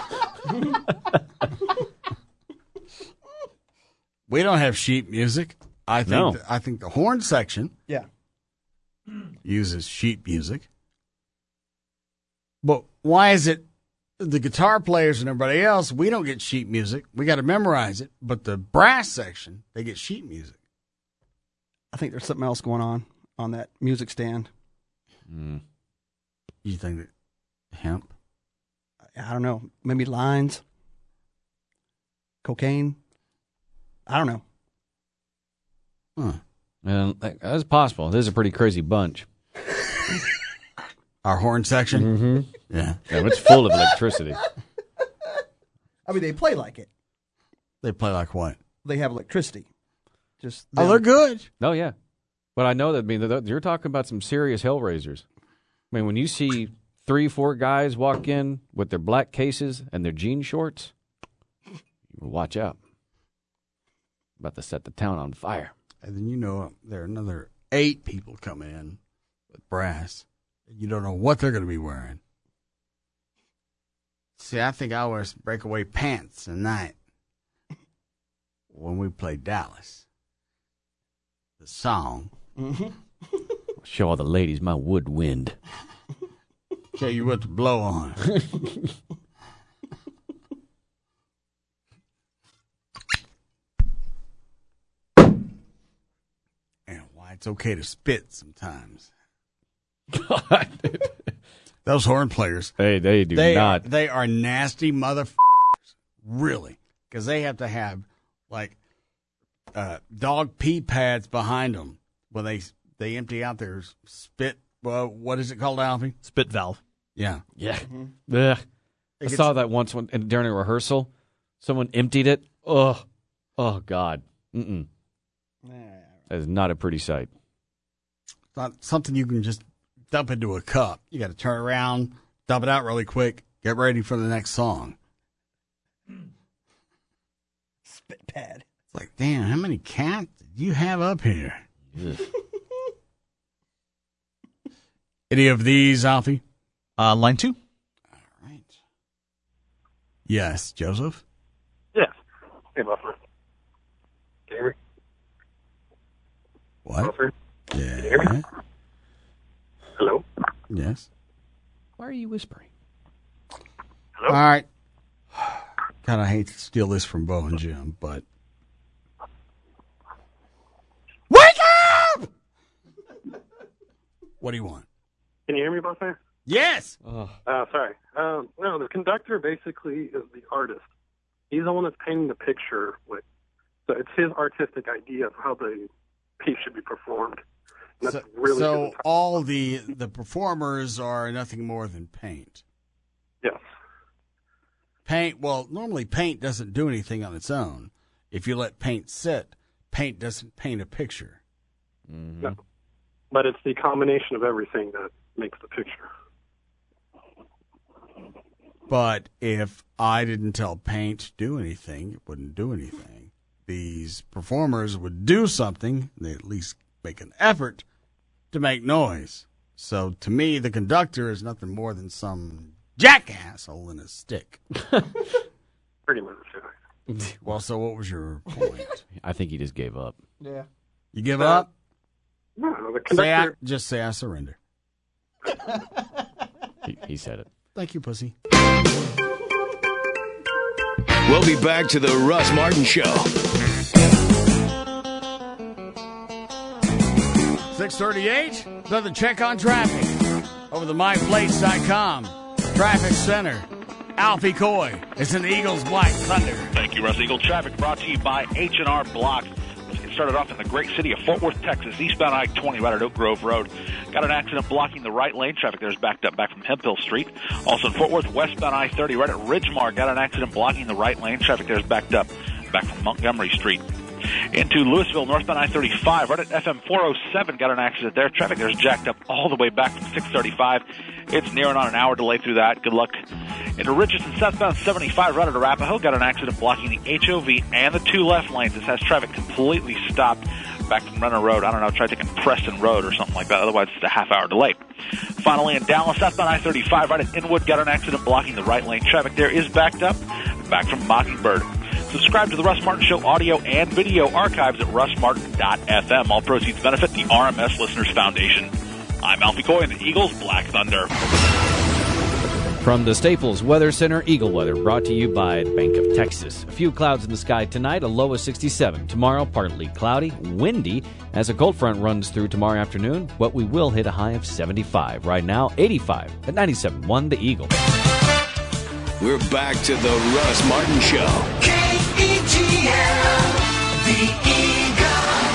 We don't have sheet music. I think No. th- I think the horn section Yeah. uses sheet music. But why is it the guitar players and everybody else, we don't get sheet music. We got to memorize it. But the brass section, they get sheet music. I think there's something else going on on that music stand. Mm. You think that hemp? I don't know. Maybe lines, cocaine. I don't know. Huh. Well, that- that's possible. This is a pretty crazy bunch. Our horn section? Mm-hmm. Yeah. Yeah, it's full of electricity. I mean, they play like it. They play like what? They have electricity. Just Oh, they're good. Oh, yeah. But I know that, I mean, th- you're talking about some serious hellraisers. I mean, when you see three, four guys walk in with their black cases and their jean shorts, you watch out. About to set the town on fire. And then you know there are another eight people coming in with brass. You don't know what they're going to be wearing. See, I think I wear breakaway pants tonight when we play Dallas. The song. Show all the ladies my woodwind. Tell you what to blow on. And why it's okay to spit sometimes. God. Those horn players. Hey, they do they not. Are, they are nasty motherfuckers. Really. Because they have to have, like, uh, dog pee pads behind them when they they empty out their spit. Well, what is it called, Alfie? Spit valve. Yeah. Yeah. Mm-hmm. Ugh. I gets- saw that once when, during a rehearsal. Someone emptied it. Oh, oh God. Mm-mm. That is not a pretty sight. It's not something you can just dump into a cup. You got to turn around, dump it out really quick, get ready for the next song. Spit pad. It's like, damn, how many cats did you have up here? Any of these, Alfie? Uh, line two. All right. Yes, Joseph? Yes. Hey, Buffer. Can you hear me? What? Buffer? Yeah. Can you hear me? Hello? Yes. Why are you whispering? Hello? All right. God, I hate to steal this from Bo and Jim, but What do you want? Can you hear me, boss man? Yes. Oh. Uh, sorry. Um, no, the conductor basically is the artist. He's the one that's painting the picture. With, so it's his artistic idea of how the piece should be performed. And that's So, really so all the the performers are nothing more than paint. Yes. Paint. Well, normally paint doesn't do anything on its own. If you let paint sit, paint doesn't paint a picture. Mm-hmm. No. But it's the combination of everything that makes the picture. But if I didn't tell paint to do anything, it wouldn't do anything. These performers would do something. They at least make an effort to make noise. So to me, the conductor is nothing more than some jackass holding a stick. Pretty much. Well, so what was your point? I think he just gave up. Yeah. You give Uh, up? No, the Say I, conductor. just say I surrender. He, he said it. Thank you, pussy. We'll be back to the Russ Martin Show. six thirty-eight, another check on traffic over the my plates dot com traffic center. Alfie Coy is in the Eagles Black Thunder. Thank you, Russ. Eagle Traffic brought to you by H and R Block. Let's get started off in the great city of Fort Worth, Texas. Eastbound I twenty right at Oak Grove Road. Got an accident blocking the right lane. Traffic there's backed up back from Hemphill Street. Also in Fort Worth, westbound I thirty right at Ridgemar. Got an accident blocking the right lane. Traffic there's backed up back from Montgomery Street. Into Louisville, northbound I thirty-five, right at F M four oh seven, got an accident there. Traffic there's jacked up all the way back from six thirty-five. It's nearing on an hour delay through that. Good luck. Into Richardson, southbound seventy-five, right at Arapahoe, got an accident blocking the H O V and the two left lanes. This has traffic completely stopped back from Renner Road. I don't know, try taking Preston Road or something like that. Otherwise, it's a half hour delay. Finally, in Dallas, southbound I thirty-five, right at Inwood, got an accident blocking the right lane. Traffic there is backed up back from Mockingbird. Subscribe to the Russ Martin Show audio and video archives at russ martin dot f m. All proceeds benefit the R M S Listeners Foundation. I'm Alfie Coy in the Eagles Black Thunder. From the Staples Weather Center, Eagle Weather, brought to you by Bank of Texas. A few clouds in the sky tonight, a low of sixty-seven. Tomorrow, partly cloudy, windy, as a cold front runs through tomorrow afternoon, but we will hit a high of seventy-five. Right now, eighty-five at ninety-seven point one, the Eagle. We're back to the Russ Martin Show. K E G L, the Eagle.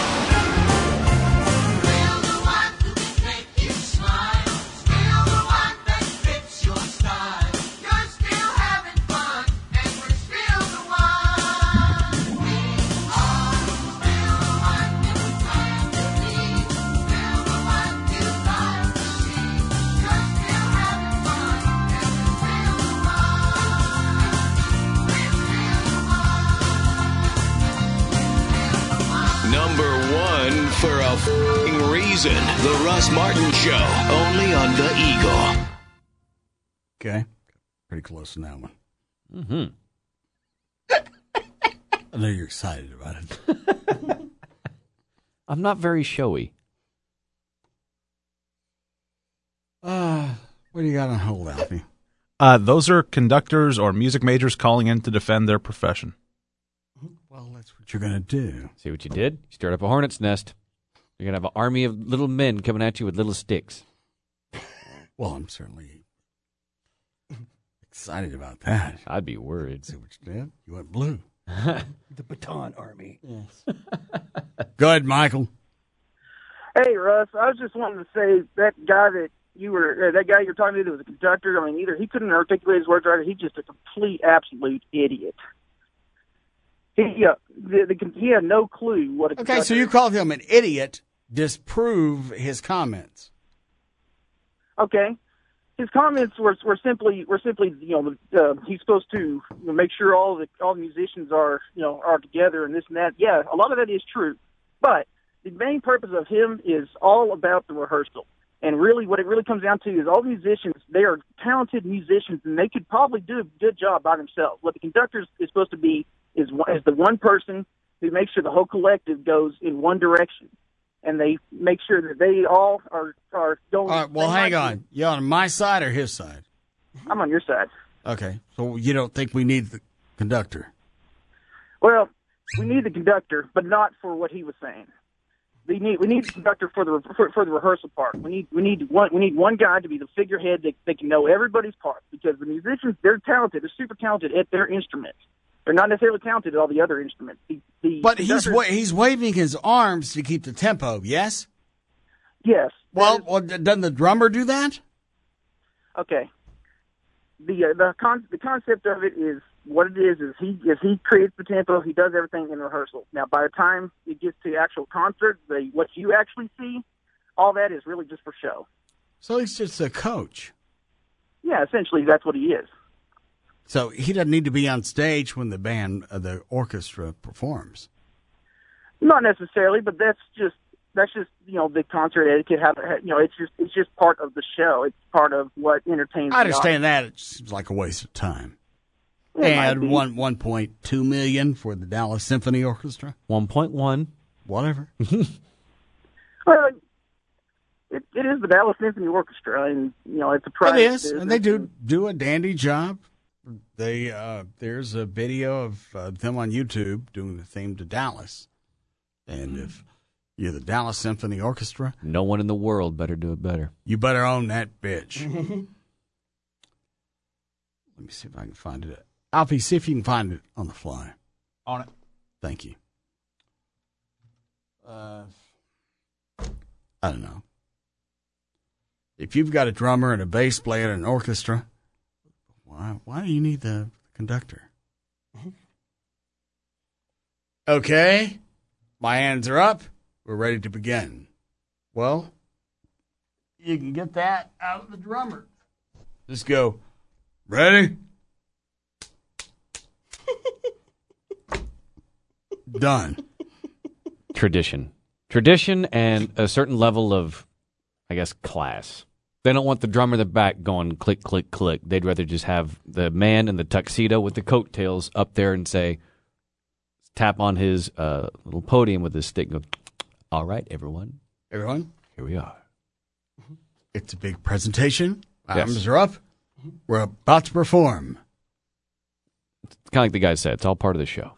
Still the one who make you smile. Still the one that fits your style. You're still having fun, and we're still the one. We are still the one you plan to be. Still the one you like to see. You're still having fun, and we're still the one. Number one for a f***ing reason. The Russ Martin Show. Only on the Eagle. Okay. Pretty close on that one. Mm-hmm. I know you're excited about it. I'm not very showy. Uh, what do you got on hold, Alfie? Uh, those are conductors or music majors calling in to defend their profession. Well, that's what you're going to do. See what you did? You stirred up a hornet's nest. You're going to have an army of little men coming at you with little sticks. Well, I'm certainly excited about that. I'd be worried. See what you did? You went blue. The Baton Army. Yes. Go ahead, Michael. Hey, Russ, I was just wanting to say that guy that you were, uh, that guy you're talking to that was a conductor, I mean, either he couldn't articulate his words right, or he's just a complete, absolute idiot. He, uh, the, the, he had no clue what a Okay, so you called him an idiot. Disprove his comments. Okay. His comments were were simply were simply you know uh, he's supposed to make sure all the all the musicians are you know are together and this and that. Yeah, a lot of that is true, but the main purpose of him is all about the rehearsal. And really, what it really comes down to is all the musicians, they are talented musicians, and they could probably do a good job by themselves. What the conductor is supposed to be is is the one person who makes sure the whole collective goes in one direction. And they make sure that they all are, are going. All right, well, hang on. You on my side or his side? I'm on your side. Okay, so you don't think we need the conductor? Well, we need the conductor, but not for what he was saying. We need we need a conductor for the for, for the rehearsal part. We need we need one we need one guy to be the figurehead that they can know everybody's part, because the musicians, they're talented, they're super talented at their instruments. They're not necessarily talented at all the other instruments. The, the But he's conductor- wa- he's waving his arms to keep the tempo. Yes. yes. Well, well, doesn't the drummer do that? Okay. The uh, the con- the concept of it is what it is is he is he creates the tempo, he does everything in rehearsal. Now, by the time it gets to actual concert, the what you actually see, all that is really just for show. So he's just a coach. Yeah, essentially that's what he is. So he doesn't need to be on stage when the band, uh, the orchestra performs. Not necessarily, but that's just that's just you know the concert etiquette. How you know it's just it's just part of the show. It's part of what entertains. I the understand that. It seems like a waste of time. It might And be. one one point two million for the Dallas Symphony Orchestra. One point one, whatever. Well, it, it is the Dallas Symphony Orchestra, and you know it's a private It is, business. and they do do a dandy job. They uh, there's a video of uh, them on YouTube doing the theme to Dallas, and if you're the Dallas Symphony Orchestra, no one in the world better do it better. you better own that bitch. Let me see if I can find it. Alfie, see if you can find it on the fly. On it. Thank you. Uh, I don't know. If you've got a drummer and a bass player and an orchestra, why why do you need the conductor? Okay, my hands are up. We're ready to begin. Well, you can get that out of the drummer. Just go, ready? Done. Tradition. Tradition and a certain level of, I guess, class. They don't want the drummer in the back going click, click, click. They'd rather just have the man in the tuxedo with the coattails up there and say, tap on his uh, little podium with his stick and go, all right, everyone. Everyone? Here we are. It's a big presentation. Yes. Arms are up. We're about to perform. It's kind of like the guy said, it's all part of the show.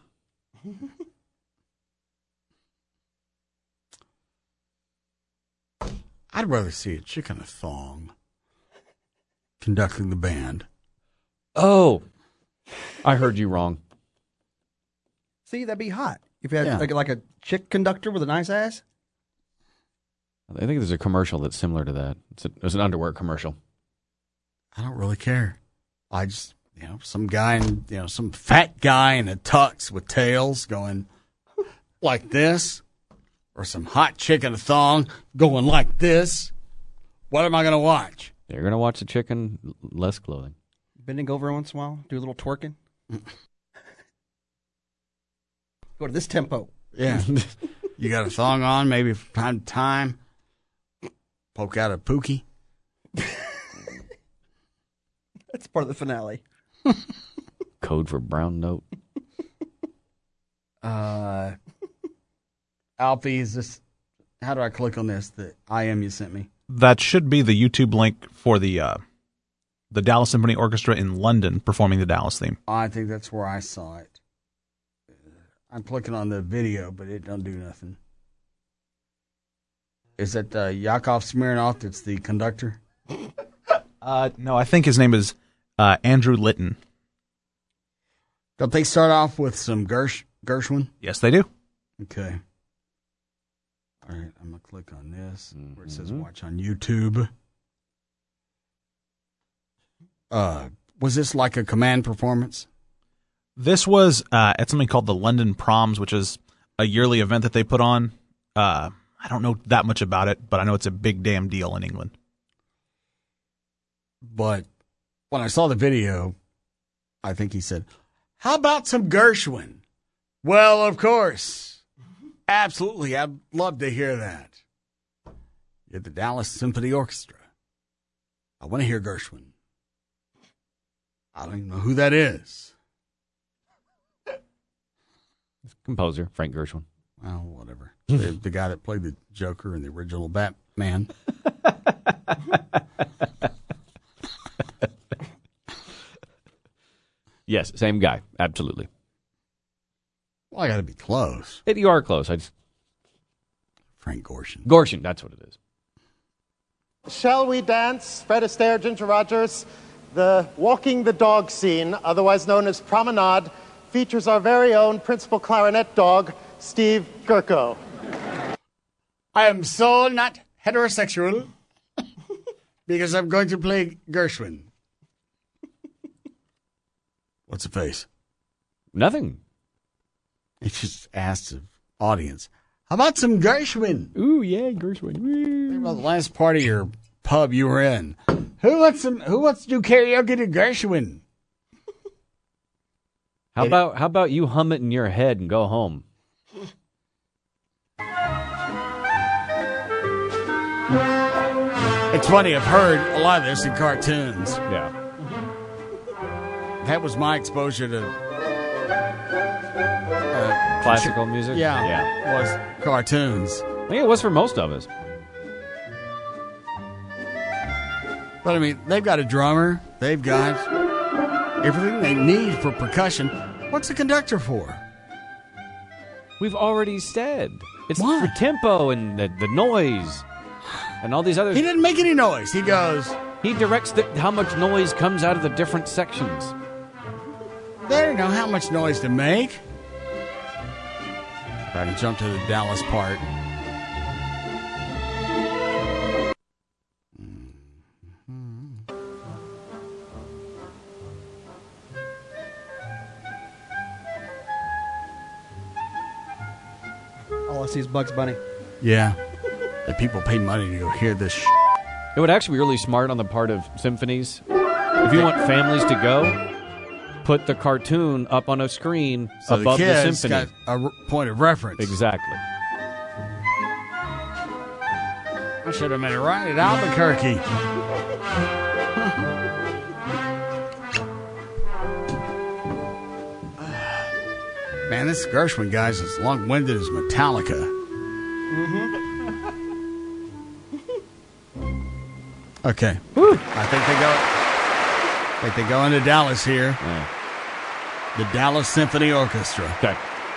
I'd rather see a chick in a thong conducting the band. Oh, I heard you wrong. See, that'd be hot. If you had Yeah. like, like a chick conductor with a nice ass. I think there's a commercial that's similar to that. It's, a, it's an underwear commercial. I don't really care. I just, you know, some guy, in, you know, some fat guy in a tux with tails going like this, or some hot chick in a thong going like this. What am I going to watch? You're going to watch the chicken less clothing. Bending over once in a while, do a little twerking. Go to this tempo. Yeah. You got a thong on, maybe from time to time. Poke out a pookie. That's part of the finale. Code for brown note. Uh, Alfie, is this? How do I click on this? The I M you sent me. That should be the YouTube link for the uh, the Dallas Symphony Orchestra in London performing the Dallas theme. I think that's where I saw it. I'm clicking on the video, but it don't do nothing. Is that uh, Yakov Smirnoff that's the conductor? Uh, no, I think his name is uh, Andrew Litton. Don't they start off with some Gersh, Gershwin? Yes, they do. Okay. All right, I'm going to click on this where it says watch on YouTube. Uh, was this like a command performance? This was uh, at something called the London Proms, which is a yearly event that they put on. Uh, I don't know that much about it, but I know it's a big damn deal in England. But when I saw the video, I think he said, how about some Gershwin? Well, of course. Absolutely. I'd love to hear that. You're the Dallas Symphony Orchestra. I want to hear Gershwin. I don't even know who that is. Composer, Frank Gershwin. Well, whatever. the, the guy that played the Joker in the original Batman. Yes, same guy. Absolutely. Well, I got to be close. It, you are close. I just Frank Gorshin. Gorshin, that's what it is. Shall We Dance? Fred Astaire, Ginger Rogers. The Walking the Dog scene, otherwise known as Promenade, features our very own principal clarinet dog, Steve Gurko. I am so not heterosexual because I'm going to play Gershwin. What's the face? Nothing. It's just asked the audience. How about some Gershwin? Ooh, yeah, Gershwin. Think about the last part of your pub you were in. Who wants some? Who wants to do karaoke to Gershwin? How about how about you hum it in your head and go home? It's funny. I've heard a lot of this in cartoons. Yeah. That was my exposure to uh, Classical music? Yeah, Yeah. was cartoons. I think it was for most of us. But I mean, they've got a drummer. They've got everything they need for percussion. What's the conductor for? We've already said. It's What? for tempo and the, the noise and all these other... He didn't make any noise. He goes... He directs the, how much noise comes out of the different sections. They don't know how much noise to make. Try to jump to the Dallas part. All I see is Bugs Bunny. Yeah. That people pay money to go hear this sh- It would actually be really smart on the part of symphonies. If you want families to go, put the cartoon up on a screen so above the, the, kids symphony. got a r- point of reference. Exactly. I should have made it right at Albuquerque. Man, this Gershwin guy's as long-winded as Metallica. Okay. I think they go. I think they go into Dallas here. Yeah. The Dallas Symphony Orchestra. Okay.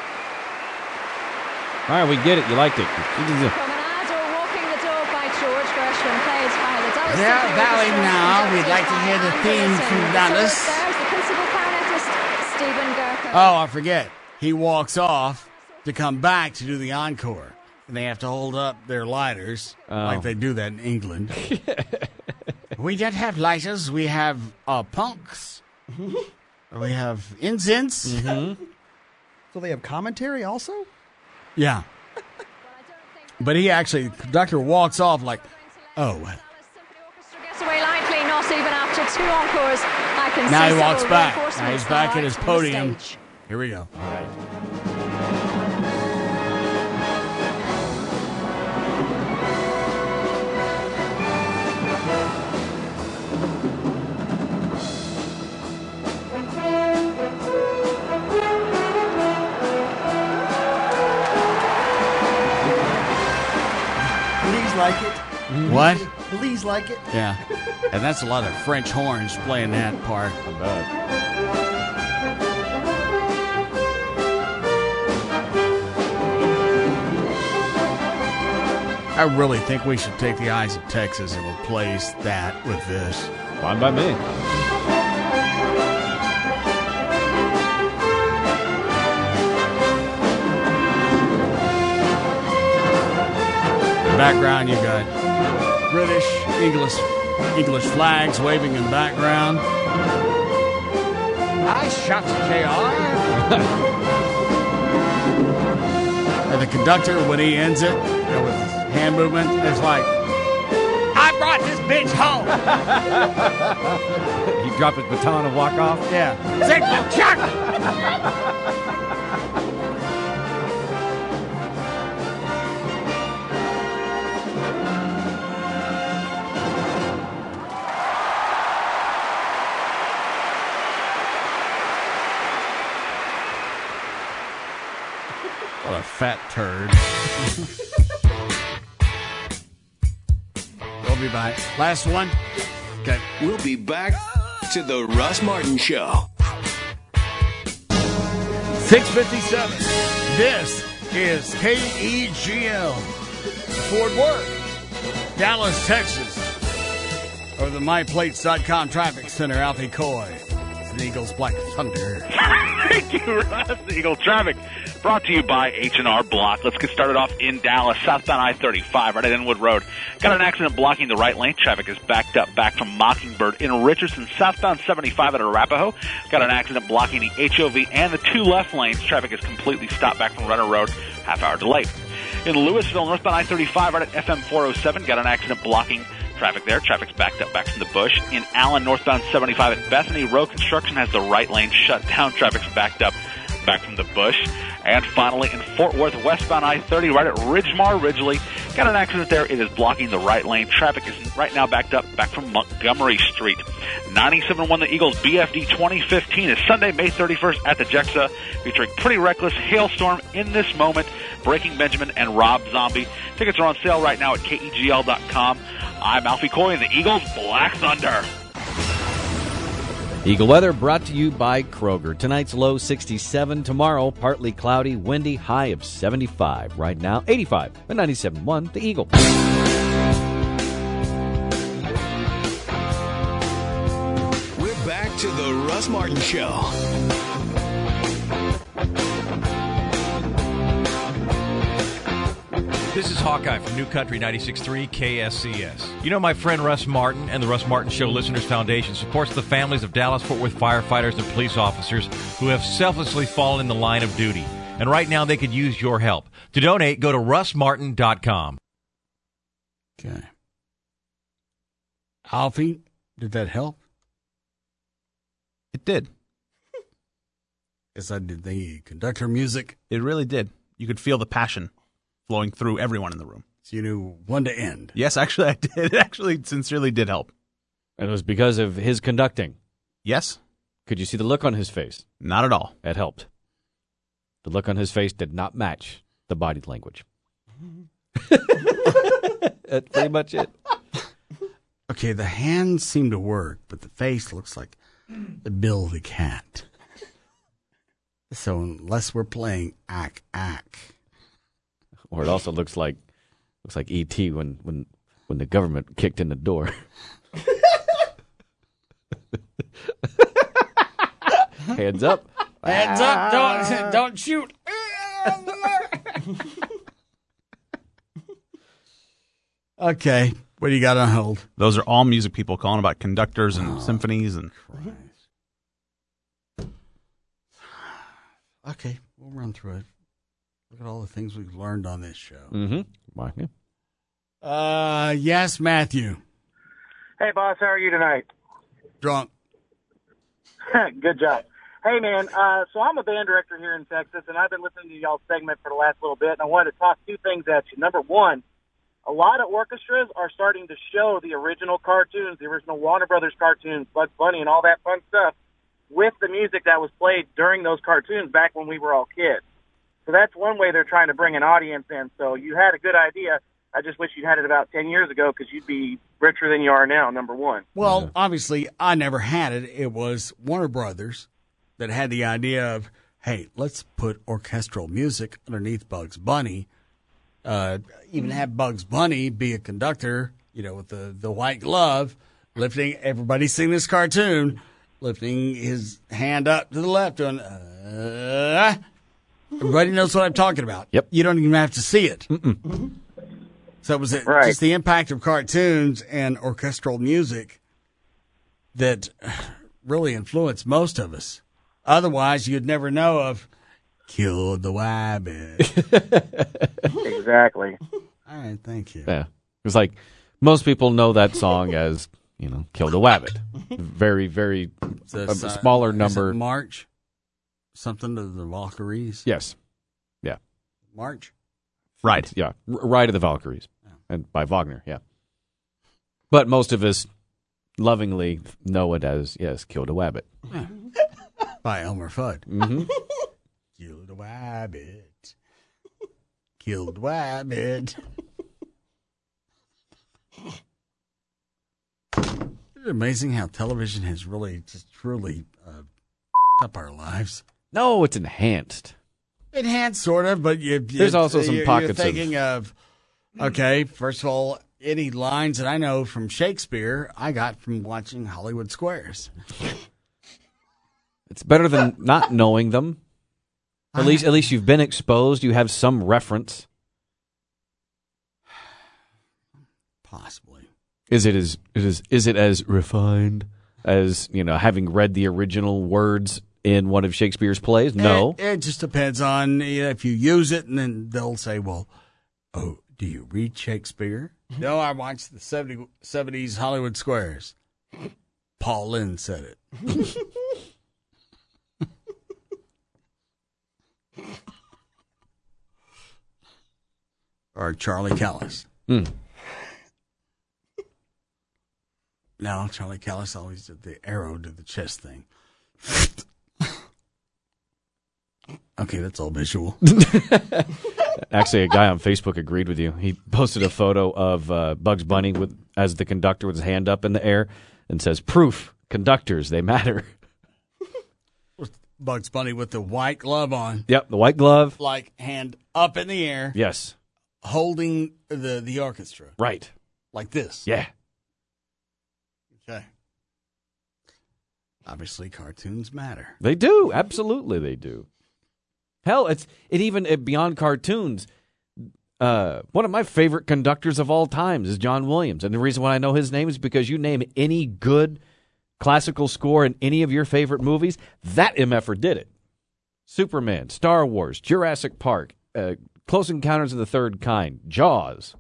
All right, we get it. You liked it. Promenade or Walking the Dog by George Gershwin, played by the Dallas Yeah, Symphony Valley Orchestra, now. conducted We'd like to by hear the Andy theme Litton. from So Dallas. there's the principal clarinetist, Stephen Gurko. Oh, I forget. He walks off to come back to do the encore. And they have to hold up their lighters Oh. like they do that in England. We don't have lighters. We have uh, punks. We have incense. Mm-hmm. So they have commentary also? Yeah. But he actually, the conductor walks off like, oh. Gets away lightly, not even after two encores. I can Now see he walks several back. Now reinforcements he's back now at his out on the podium. stage. Here we go. All right. Please like it. What? Please like it. Yeah. And that's a lot of French horns playing that part. I bet. I really think we should take the Eyes of Texas and replace that with this. Fine by me. In the background, you got British, English, English flags waving in the background. I shot J R. And the conductor, when he ends it, you know, with his hand movement, it's like, I brought this bitch home. He dropped his baton and walk off. Yeah. Signal Chuck! What a fat turd. We'll be back. Last one. Okay. We'll be back to the Russ Martin Show. six fifty-seven. This is K E G L. Fort Worth, Dallas, Texas, or the my plates dot com Traffic Center, Alfie Coy. It's the Eagles Black Thunder. Thank you, Russ. Eagle Traffic brought to you by H and R Block. Let's get started off in Dallas, southbound I thirty-five, right at Inwood Road. Got an accident blocking the right lane. Traffic is backed up back from Mockingbird. In Richardson, southbound seventy-five at Arapahoe. Got an accident blocking the H O V and the two left lanes. Traffic is completely stopped back from Runner Road. Half hour delay. In Louisville, northbound I thirty-five, right at F M four oh seven. Got an accident blocking traffic there. Traffic's backed up back from the bush. In Allen, northbound seventy-five at Bethany, road construction has the right lane shut down. Traffic's backed up back from the bush. And finally, in Fort Worth, westbound I thirty, right at Ridgemar Ridgely. Got an accident there. It is blocking the right lane. Traffic is right now backed up back from Montgomery Street. ninety-seven point one The Eagles B F D twenty fifteen is Sunday, May thirty-first at the Jexa, featuring Pretty Reckless, Hailstorm, In This Moment, Breaking Benjamin, and Rob Zombie. Tickets are on sale right now at K E G L dot com. I'm Alfie Coy and the Eagles Black Thunder. Eagle weather brought to you by Kroger. Tonight's low sixty-seven. Tomorrow, partly cloudy, windy, high of seventy-five. Right now, eighty-five at ninety-seven point one The Eagle. We're back to the Russ Martin Show. This is Hawkeye from New Country ninety-six point three K S C S. You know, my friend Russ Martin and the Russ Martin Show Listeners Foundation supports the families of Dallas-Fort Worth firefighters and police officers who have selflessly fallen in the line of duty. And right now they could use your help. To donate, go to russ martin dot com. Okay. Alfie, did that help? It did. Yes, I did the conductor music. It really did. You could feel the passion flowing through everyone in the room. So you knew when to end. Yes, actually, I did. It actually sincerely did help. And it was because of his conducting. Yes. Could you see the look on his face? Not at all. It helped. The look on his face did not match the body language. That's pretty much it. Okay, the hands seem to work, but the face looks like the Bill the Cat. So unless we're playing ack ack. Or it also looks like looks like E T when when when the government kicked in the door. Hands up. Hands up, don't don't shoot. Okay, what do you got on hold? Those are all music people calling about conductors and oh, symphonies and Christ. Okay, we'll run through it. Look at all the things we've learned on this show. Mm-hmm. Why? Uh, yes, Matthew. Hey, boss, how are you tonight? Drunk. Good job. Hey, man, uh, so I'm a band director here in Texas, and I've been listening to y'all's segment for the last little bit, and I wanted to toss two things at you. Number one, a lot of orchestras are starting to show the original cartoons, the original Warner Brothers cartoons, Bugs Bunny, and all that fun stuff with the music that was played during those cartoons back when we were all kids. So that's one way they're trying to bring an audience in. So you had a good idea. I just wish you'd had it about ten years ago because you'd be richer than you are now, number one. Well, yeah. Obviously, I never had it. It was Warner Brothers that had the idea of, hey, let's put orchestral music underneath Bugs Bunny. Uh, even have Bugs Bunny be a conductor, you know, with the, the white glove, lifting, everybody sing this cartoon, lifting his hand up to the left, doing, uh, everybody knows what I'm talking about. Yep. You don't even have to see it. Mm-mm. So it was it, right. just the impact of cartoons and orchestral music that really influenced most of us. Otherwise, you'd never know of Killed the Wabbit. Exactly. All right, thank you. Yeah. It's like most people know that song as, you know, Kill the Wabbit. Very, very So a it's, uh, smaller is it number. March? Something to the Valkyries? Yes. Yeah. March? Right. Yeah. R- Ride of the Valkyries. And by Wagner, yeah. But most of us lovingly know it as, yes, Kill the Wabbit. Yeah. By Elmer Fudd. Mm-hmm. Kill the Wabbit. Kill the Wabbit. Isn't it amazing how television has really just truly uh, up our lives? No, it's enhanced. Enhanced, sort of, but you, you, There's also some you're, pockets you're thinking of, of Okay, first of all, any lines that I know from Shakespeare, I got from watching Hollywood Squares. It's better than not knowing them. At least, at least you've been exposed. You have some reference. Possibly. Is it as is is it as refined as, you know, having read the original words in one of Shakespeare's plays? No. It, it just depends on, you know, if you use it, and then they'll say, well, oh, do you read Shakespeare? No, I watched the seventy, seventies Hollywood Squares. Paul Lynde said it. Or Charlie Callis. Mm. No, Charlie Callis always did the arrow to the chest thing. Okay, that's all visual. Actually, a guy on Facebook agreed with you. He posted a photo of uh, Bugs Bunny with as the conductor with his hand up in the air and says, "Proof, conductors, they matter." Bugs Bunny with the white glove on. Yep, the white glove. Like hand up in the air. Yes. Holding the, the orchestra. Right. Like this. Yeah. Okay. Obviously, cartoons matter. They do. Absolutely, they do. Hell, it's it even it, beyond cartoons. Uh, one of my favorite conductors of all times is John Williams, and the reason why I know his name is because you name any good classical score in any of your favorite movies, that M F-er did it. Superman, Star Wars, Jurassic Park, uh, Close Encounters of the Third Kind, Jaws.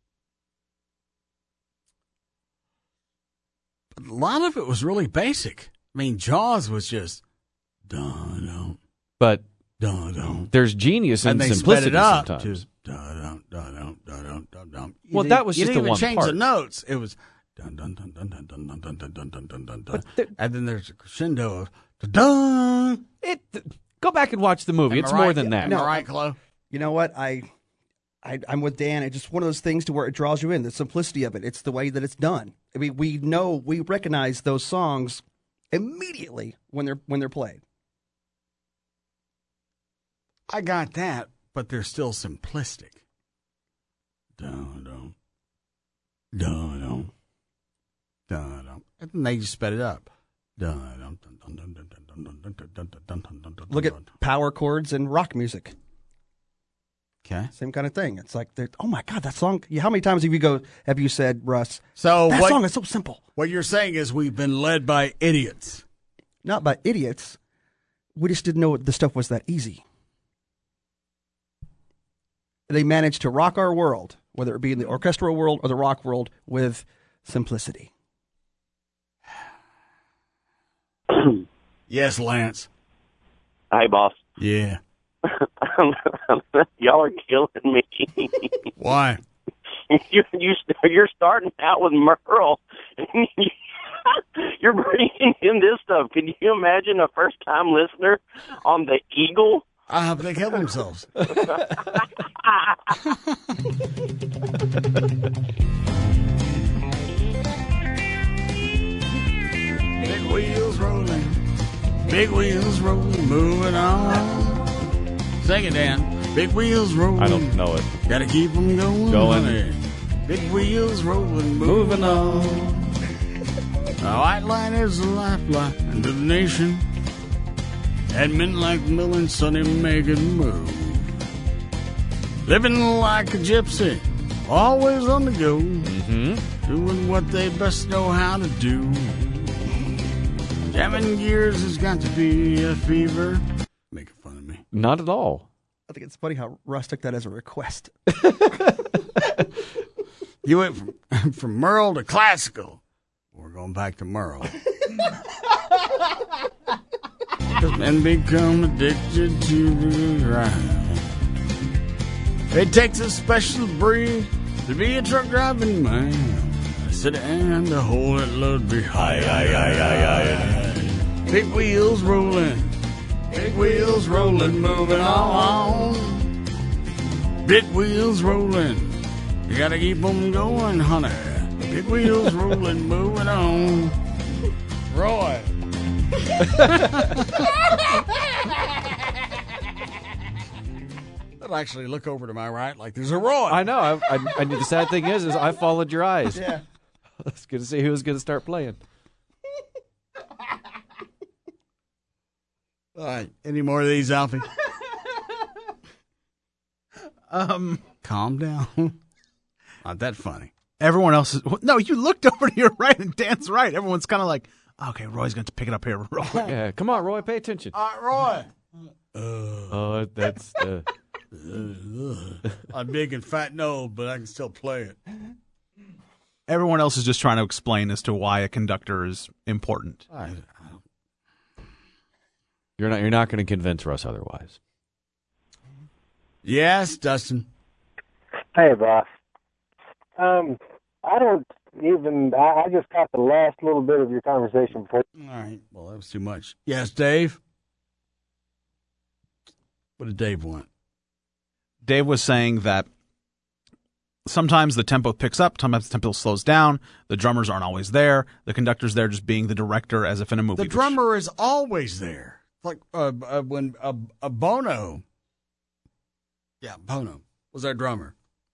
But a lot of it was really basic. I mean, Jaws was just dun dun. But dun dun. There's genius in and they simplicity sped it up sometimes. to dun dun dun dun dun dun dun. Well, that was you just didn't the even one change part. the notes. It was dun dun dun dun dun dun dun dun dun dun dun dun dun dun. And then there's a crescendo of dun. It. Go back and watch the movie. Am I It's right? more than that. Am I right, Chloe? You know what? I, I, I'm with Dan. It's just one of those things to where it draws you in. The simplicity of it. It's the way that it's done. I mean, we know, we recognize those songs immediately when they're when they're played. I got that, but they're still simplistic. Dun dun dun dun dun dun. And then they just sped it up. Dun dun dun dun dun dun dun dun dun dun dun dun dun. Look at power chords and rock music. Okay, same kind of thing. It's like, they're- oh my God, that song! How many times have you go? Have you said, Russ? So that what, song is so simple. What you're saying is we've been led by idiots. Not by idiots. We just didn't know the stuff was that easy. They managed to rock our world, whether it be in the orchestral world or the rock world, with simplicity. Yes, Lance. Hi, boss. Yeah. Y'all are killing me. Why? You, you, you're starting out with Merle. You're bringing in this stuff. Can you imagine a first-time listener on the Eagle? I hope they kill themselves. Big wheels rolling, big wheels rolling, moving on. Sing it, Dan. Big wheels rolling. I don't know it. Gotta keep them going. Going. Honey. Big wheels rolling, moving on. The white line is the lifeline to the nation. And men like Mill and Sonny make it move. Living like a gypsy, always on the go. Mm-hmm. Doing what they best know how to do. Jamming gears has got to be a fever. Making fun of me. Not at all. I think it's funny how Russ took that as a request. You went from, from Merle to classical. We're going back to Merle. And become addicted to the grind. It takes a special breed to be a truck driving man. I sit and to hold that load behind. Aye, aye, aye, aye, aye. Big wheels rolling, big wheels rolling, moving on. Big wheels rolling, you gotta keep them going, honey. Big wheels rolling, moving on. Roy. That I'd actually look over to my right like there's a Roy. I know. I, I, I the sad thing is, is I followed your eyes. Yeah. I was going to see who was going to start playing. All right. Any more of these, Alfie? Um, Calm down. Not that funny. Everyone else is. No, you looked over to your right, and Dan's right. Everyone's kind of like, okay, Roy's going to pick it up here. Roy. Yeah, come on, Roy, pay attention. All right, Roy. Oh, that's. Uh, I'm big and fat and old, but I can still play it. Everyone else is just trying to explain as to why a conductor is important. I, you're not. You're not going to convince Russ otherwise. Yes, Dustin. Hey, boss. Um, I don't even. I, I just got the last little bit of your conversation before. All right. Well, that was too much. Yes, Dave. What did Dave want? Dave was saying that sometimes the tempo picks up, sometimes the tempo slows down. The drummers aren't always there. The conductor's there just being the director, as if in a movie. The drummer is always there. Like uh, uh, when a uh, uh, Bono. Yeah, Bono was our drummer.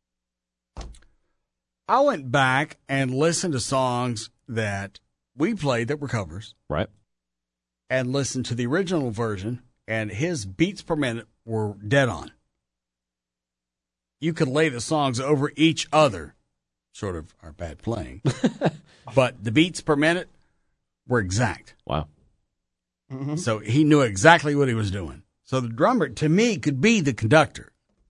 I went back and listened to songs that we played that were covers. Right. And listened to the original version, and his beats per minute were dead on. You could lay the songs over each other, sort of our bad playing, but the beats per minute were exact. Wow. Mm-hmm. So he knew exactly what he was doing. So the drummer, to me, could be the conductor.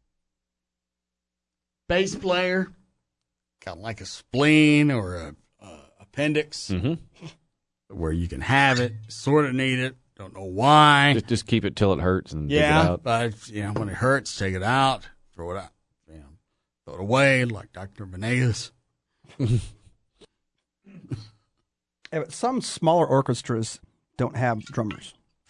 Bass player, kind of like a spleen or a, a appendix, mm-hmm. where you can have it, sort of need it, don't know why. Just, just keep it till it hurts and yeah, take it out. But you know, when it hurts, take it out, throw it out, you know, throw it away like Doctor Benegas. Yeah, but some smaller orchestras don't have drummers.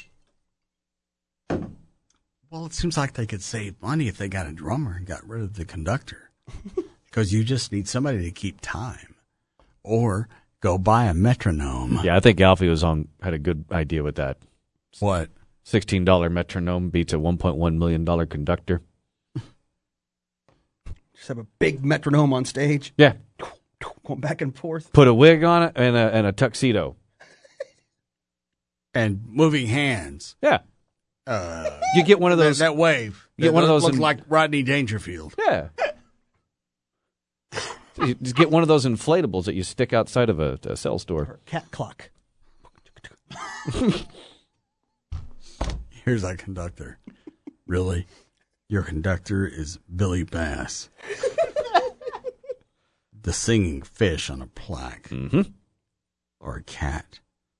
Well, it seems like they could save money if they got a drummer and got rid of the conductor. Because you just need somebody to keep time. Or go buy a metronome. Yeah, I think Alfie was on had a good idea with that. What? sixteen dollars metronome beats a one point one million dollars conductor. Just have a big metronome on stage. Yeah. Going back and forth. Put a wig on it and a, and a tuxedo. And moving hands. Yeah. Uh, you get one of those. That, that wave. You get one of those. Look in, like Rodney Dangerfield. Yeah. You just get one of those inflatables that you stick outside of a, a cell store. Or cat clock. Here's our conductor. Really? Your conductor is Billy Bass. The singing fish on a plaque. Mm-hmm. Or a cat.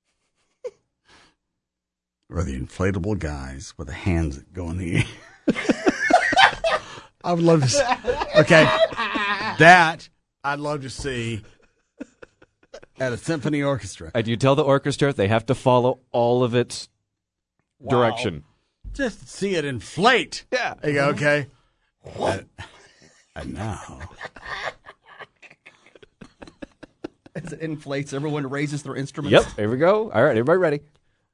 Or the inflatable guys with the hands that go in the air. I would love to see. Okay. That I'd love to see at a symphony orchestra. And you tell the orchestra they have to follow all of its Wow. direction. Just see it inflate. Yeah. There you go, okay. And, and now. As it inflates, everyone raises their instruments. Yep, here we go. All right, everybody ready.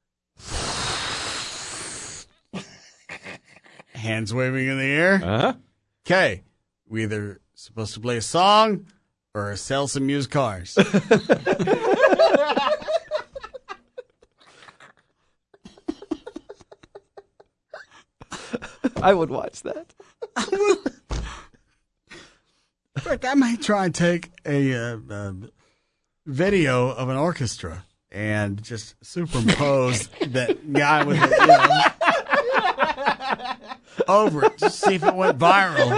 Hands waving in the air. Uh-huh. Okay. We either supposed to play a song or sell some used cars. I would watch that. In fact, I may try and take a uh, uh, video of an orchestra and just superimpose that guy with it, you know, over it, just see if it went viral.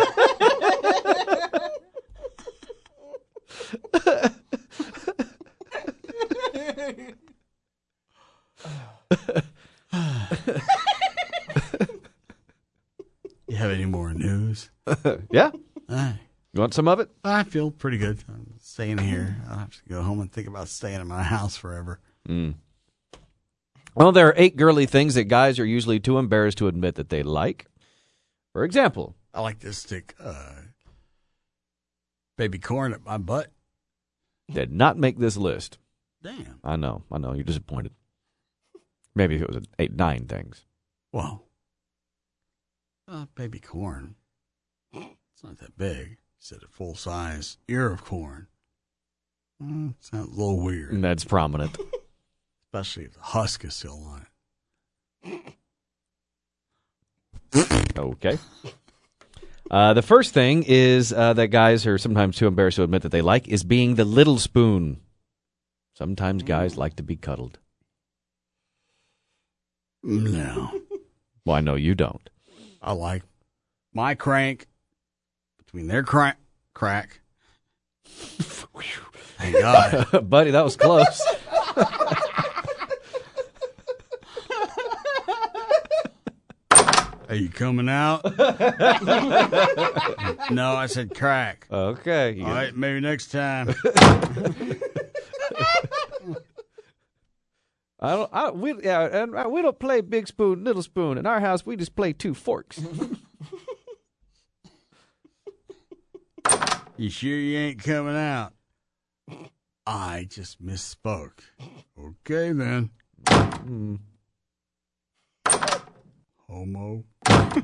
You have any more news? Yeah. All right. You want some of it? I feel pretty good. I'm staying here. I'll have to go home and think about staying in my house forever. Mm. Well, there are eight girly things that guys are usually too embarrassed to admit that they like. For example, I like to stick uh, baby corn up my butt. Did not make this list. Damn. I know. I know. You're disappointed. Maybe if it was eight, nine things. Whoa. Uh, baby corn. It's not that big. He said a full-size ear of corn. Mm, sounds a little weird. And that's prominent. Especially if the husk is still on it. Okay. Uh, the first thing is uh, that guys are sometimes too embarrassed to admit that they like is being the little spoon. Sometimes guys like to be cuddled. No. Well, I know you don't. I like my crank between their crack. crack. Thank God. Buddy, that was close. Are you coming out? No, I said crack. Okay. All right, maybe next time. I don't. I, we yeah, and uh, we don't play big spoon, little spoon. In our house, we just play two forks. You sure you ain't coming out? I just misspoke. Okay then. Mm. Homo. Uh,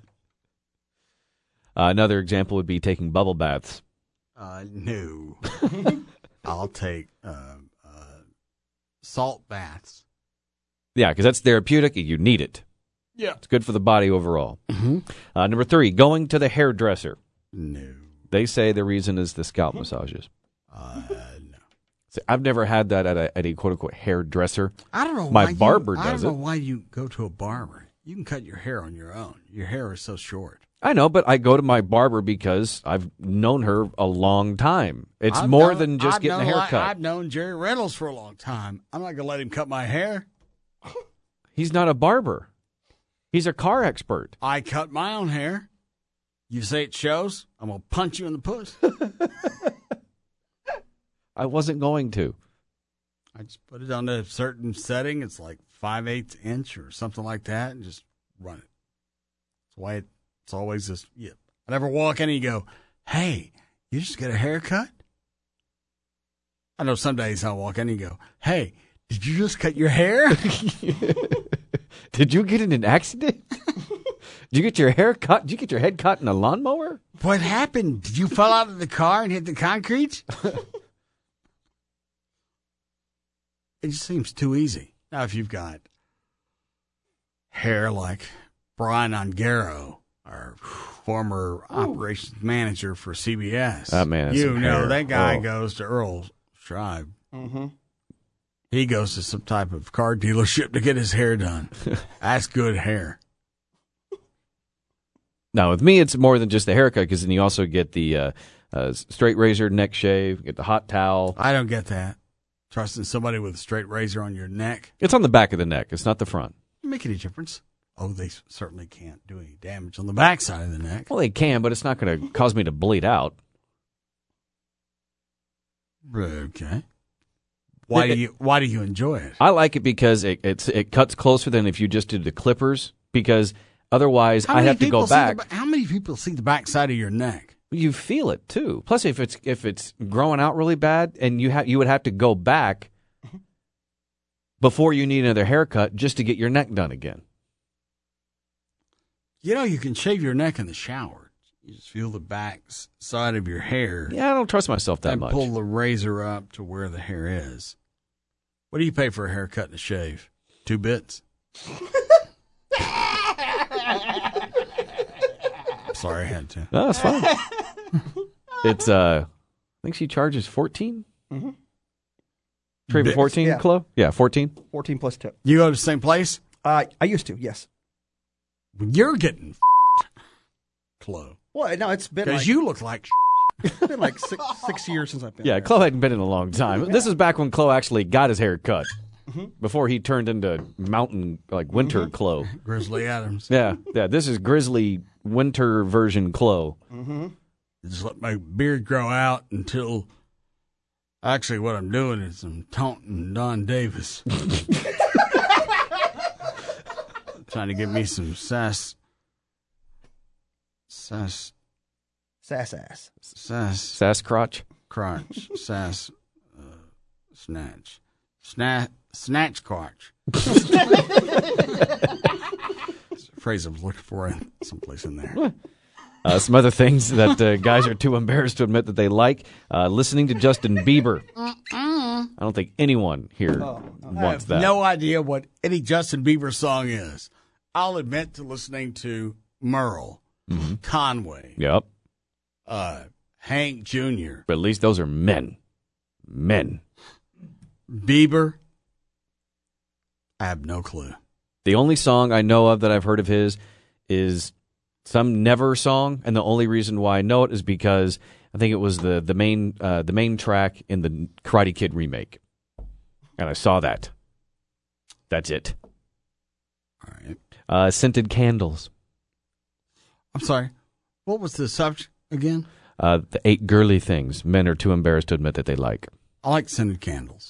another example would be taking bubble baths. Uh, no. I'll take uh, uh, salt baths. Yeah, because that's therapeutic. You need it. Yeah. It's good for the body overall. Mm-hmm. Uh, number three, going to the hairdresser. No. They say the reason is the scalp massages. Uh, no. So I've never had that at a, at a quote-unquote hairdresser. I don't know My why barber you, does I don't it. know why you go to a barber. You can cut your hair on your own. Your hair is so short. I know, but I go to my barber because I've known her a long time. It's I've more known- than just I've getting a known, haircut. I've known Jerry Reynolds for a long time. I'm not going to let him cut my hair. He's not a barber. He's a car expert. I cut my own hair. You say it shows, I'm going to punch you in the puss. I wasn't going to. I just put it on a certain setting. It's like five eighths inch or something like that, and just run it. That's why it, it's always this. Yeah. I never walk in and you go, hey, you just get a haircut? I know some days I'll walk in and you go, hey, did you just cut your hair? Did you get in an accident? Did you get your hair cut? Did you get your head cut in a lawnmower? What happened? Did you fall out of the car and hit the concrete? It just seems too easy. Now, if you've got hair like Brian Ongaro, our former operations manager for C B S, That man has you some know hair. that guy Oh. goes to Earl's Tribe. Mm-hmm. He goes to some type of car dealership to get his hair done. That's good hair. Now, with me, it's more than just the haircut because then you also get the uh, uh, straight razor, neck shave, get the hot towel. I don't get that. Trusting somebody with a straight razor on your neck. It's on the back of the neck. It's not the front. Make any difference? Oh, they s- certainly can't do any damage on the back side of the neck. Well, they can, but it's not going to cause me to bleed out. Okay. Why do you Why do you enjoy it? I like it because it it's, it cuts closer than if you just did the clippers. Because otherwise, How I many have to go people see the back. ba- how many people see the back side of your neck? You feel it too. Plus, if it's if it's growing out really bad, and you have you would have to go back before you need another haircut just to get your neck done again. You know, you can shave your neck in the shower. You just feel the back s- side of your hair. Yeah, I don't trust myself that and much. pull the razor up to where the hair is. What do you pay for a haircut and a shave? Two bits? Sorry, I had to. No, that's fine. It's uh, I think she charges fourteen. Mm-hmm. Trade for Bits? fourteen, Yeah. Chloe? Yeah, fourteen. fourteen plus tip. You go to the same place? Uh, I used to, yes. You're getting Chloe. Well, no, it's been Because like, you look like it's been like six, six years since I've been Yeah, there. Chloe hadn't been in a long time. This is back when Chloe actually got his hair cut. Mhm. Before he turned into mountain, like winter Chloe. Grizzly Adams. Yeah, yeah. This is grizzly winter version Chloe. Mm-hmm. Just let my beard grow out until. Actually, what I'm doing is I'm taunting Don Davis. Trying to give me some sass. Sass. Sass ass. Sass. Sass crotch. Crotch. Sass. Uh, snatch. Snatch. Snatch crotch. It's a phrase I was looking for in someplace in there. Uh, some other things that uh, guys are too embarrassed to admit that they like. Uh, listening to Justin Bieber. I don't think anyone here I wants have that. no idea what any Justin Bieber song is. I'll admit to listening to Merle, Mm-hmm. Conway, Yep. uh, Hank Junior, But at least those are men. Men. Bieber. I have no clue. The only song I know of that I've heard of his is some Never song, and the only reason why I know it is because I think it was the the main uh, the main track in the Karate Kid remake, and I saw that. That's it. All right. Uh, Scented Candles. I'm sorry. What was the subject again? Uh, the eight girly things men are too embarrassed to admit that they like. I like scented candles.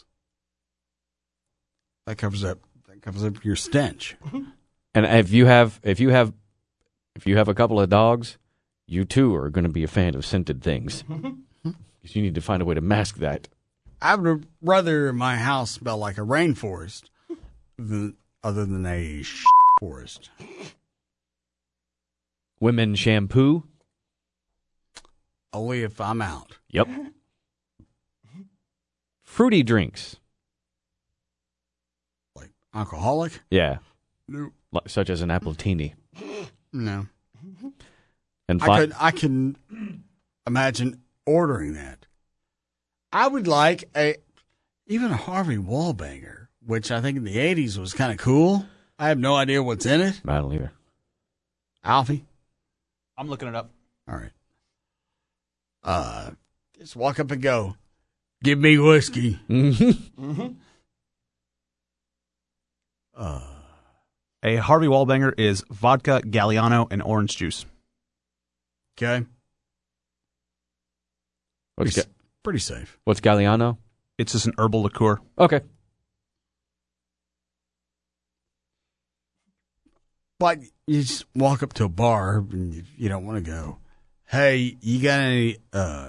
That covers up. That covers up your stench. And if you have if you have if you have a couple of dogs, you too are going to be a fan of scented things. Because you need to find a way to mask that. I would rather my house smell like a rainforest than other than a sh- forest. Women shampoo. Only if I'm out. Yep. Fruity drinks. Like alcoholic? Yeah. No. Like, such as an appletini. No. And I fi- could I can imagine ordering that. I would like a even a Harvey Wallbanger, which I think in the eighties was kind of cool. I have no idea what's in it. I don't either. Alfie? I'm looking it up. All right. Uh, just walk up and go, give me whiskey. Mm-hmm. Uh, A Harvey Wallbanger is vodka, Galliano, and orange juice. Okay. What's, Pretty, Ga- pretty safe. what's Galliano? It's just an herbal liqueur. Okay. But you just walk up to a bar and you, you don't want to go, hey, you got any uh,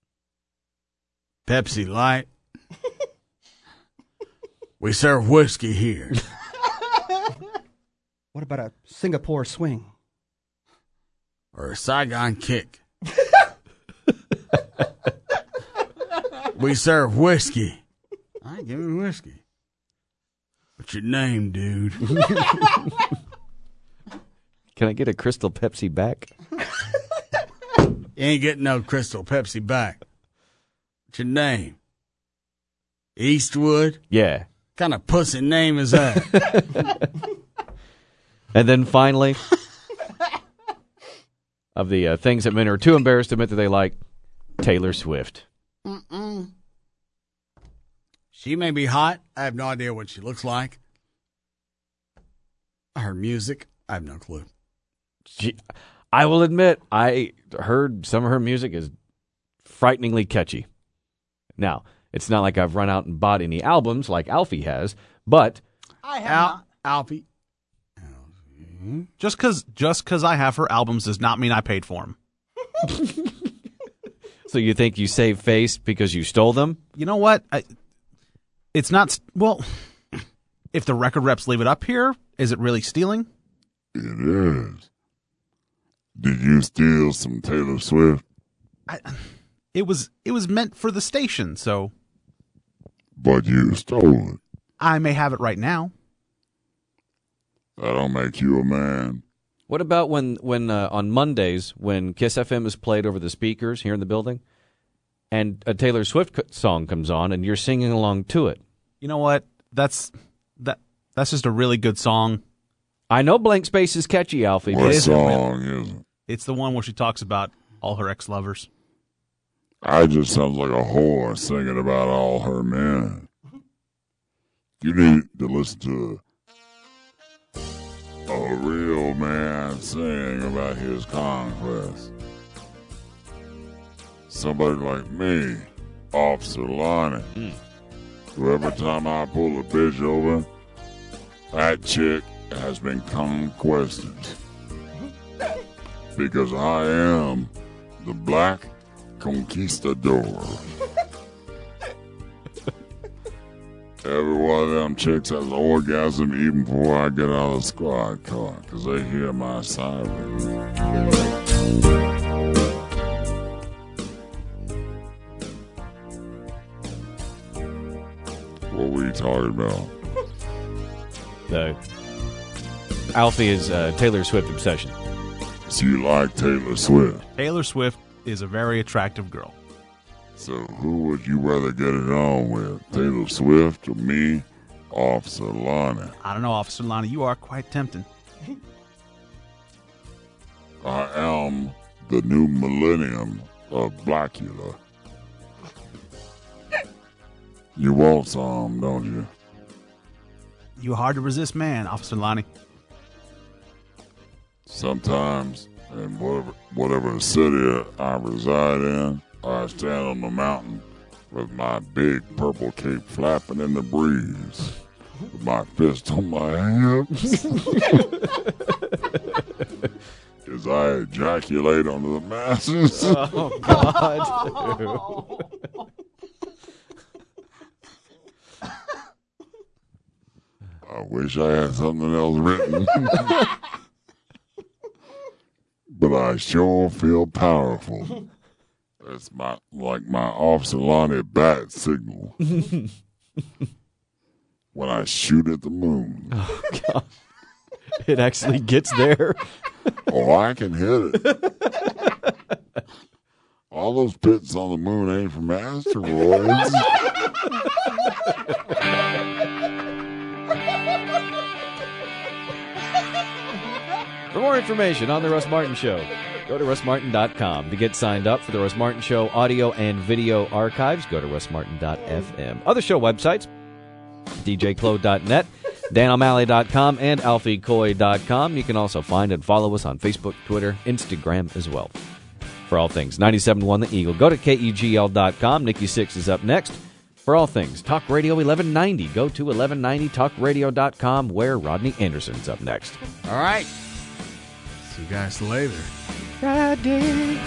Pepsi Light? We serve whiskey here. What about a Singapore swing? Or a Saigon kick. We serve whiskey. All right, give me whiskey. What's your name, dude? Can I get a Crystal Pepsi back? You ain't getting no Crystal Pepsi back. What's your name? Eastwood? Yeah. What kind of pussy name is that? And then finally, of the uh, things that men are too embarrassed to admit that they like, Taylor Swift. Mm-mm. She may be hot. I have no idea what she looks like. Her music, I have no clue. She, I will admit, I heard some of her music is frighteningly catchy. Now, it's not like I've run out and bought any albums like Alfie has, but I have Al- not. Alfie. Just because just cause I have her albums does not mean I paid for them. So you think you save face because you stole them? You know what? I, it's not. Well, if the record reps leave it up here, is it really stealing? It is. Did you steal some Taylor Swift? I, it was it was meant for the station, so But you stole it. I may have it right now. That don't make you a man. What about when, when uh, on Mondays, when Kiss F M is played over the speakers here in the building, and a Taylor Swift co- song comes on, and you're singing along to it? You know what? That's that. That's just a really good song. I know Blank Space is catchy, Alfie. What but it song is it? It's the one where she talks about all her ex-lovers. I just sounds like a whore singing about all her men. You need to listen to a real man sing about his conquest. Somebody like me, Officer Lonnie, Mm. who every time I pull a bitch over, that chick has been conquested. Because I am the Black Conquistador. Every one of them chicks has an orgasm even before I get out of the squad car, because they hear my siren. What were you talking about? The Alfie is uh, Taylor Swift obsession. So you like Taylor Swift? Taylor Swift is a very attractive girl. So who would you rather get it on with, Taylor Swift or me, Officer Lonnie? I don't know, Officer Lonnie. You are quite tempting. I am the new millennium of Blackula. You want some, don't you? You're hard to resist, man, Officer Lonnie. Sometimes, in whatever, whatever city I reside in, I stand on the mountain with my big purple cape flapping in the breeze, with my fist on my hips, as I ejaculate onto the masses. Oh, God. I wish I had something else written. But I sure feel powerful. That's my like my Officer Lonnie bat signal. When I shoot at the moon. Oh, God. It actually gets there. Oh, I can hit it. All those pits on the moon ain't from asteroids. For more information on The Russ Martin Show, go to russ martin dot com. To get signed up for The Russ Martin Show audio and video archives, go to russ martin dot f m. Other show websites, d j clo dot net, dan o'malley dot com, and alfie coy dot com. You can also find and follow us on Facebook, Twitter, Instagram as well. For all things ninety-seven point one The Eagle, go to k e g l dot com. Nikki Sixx is up next. For all things Talk Radio eleven ninety, go to eleven ninety talk radio dot com, where Rodney Anderson's up next. All right. See you guys later. Friday.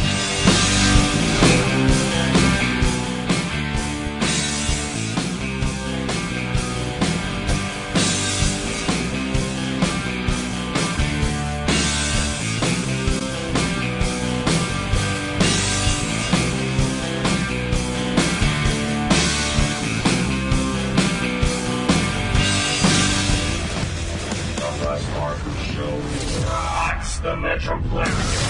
The Metroplex.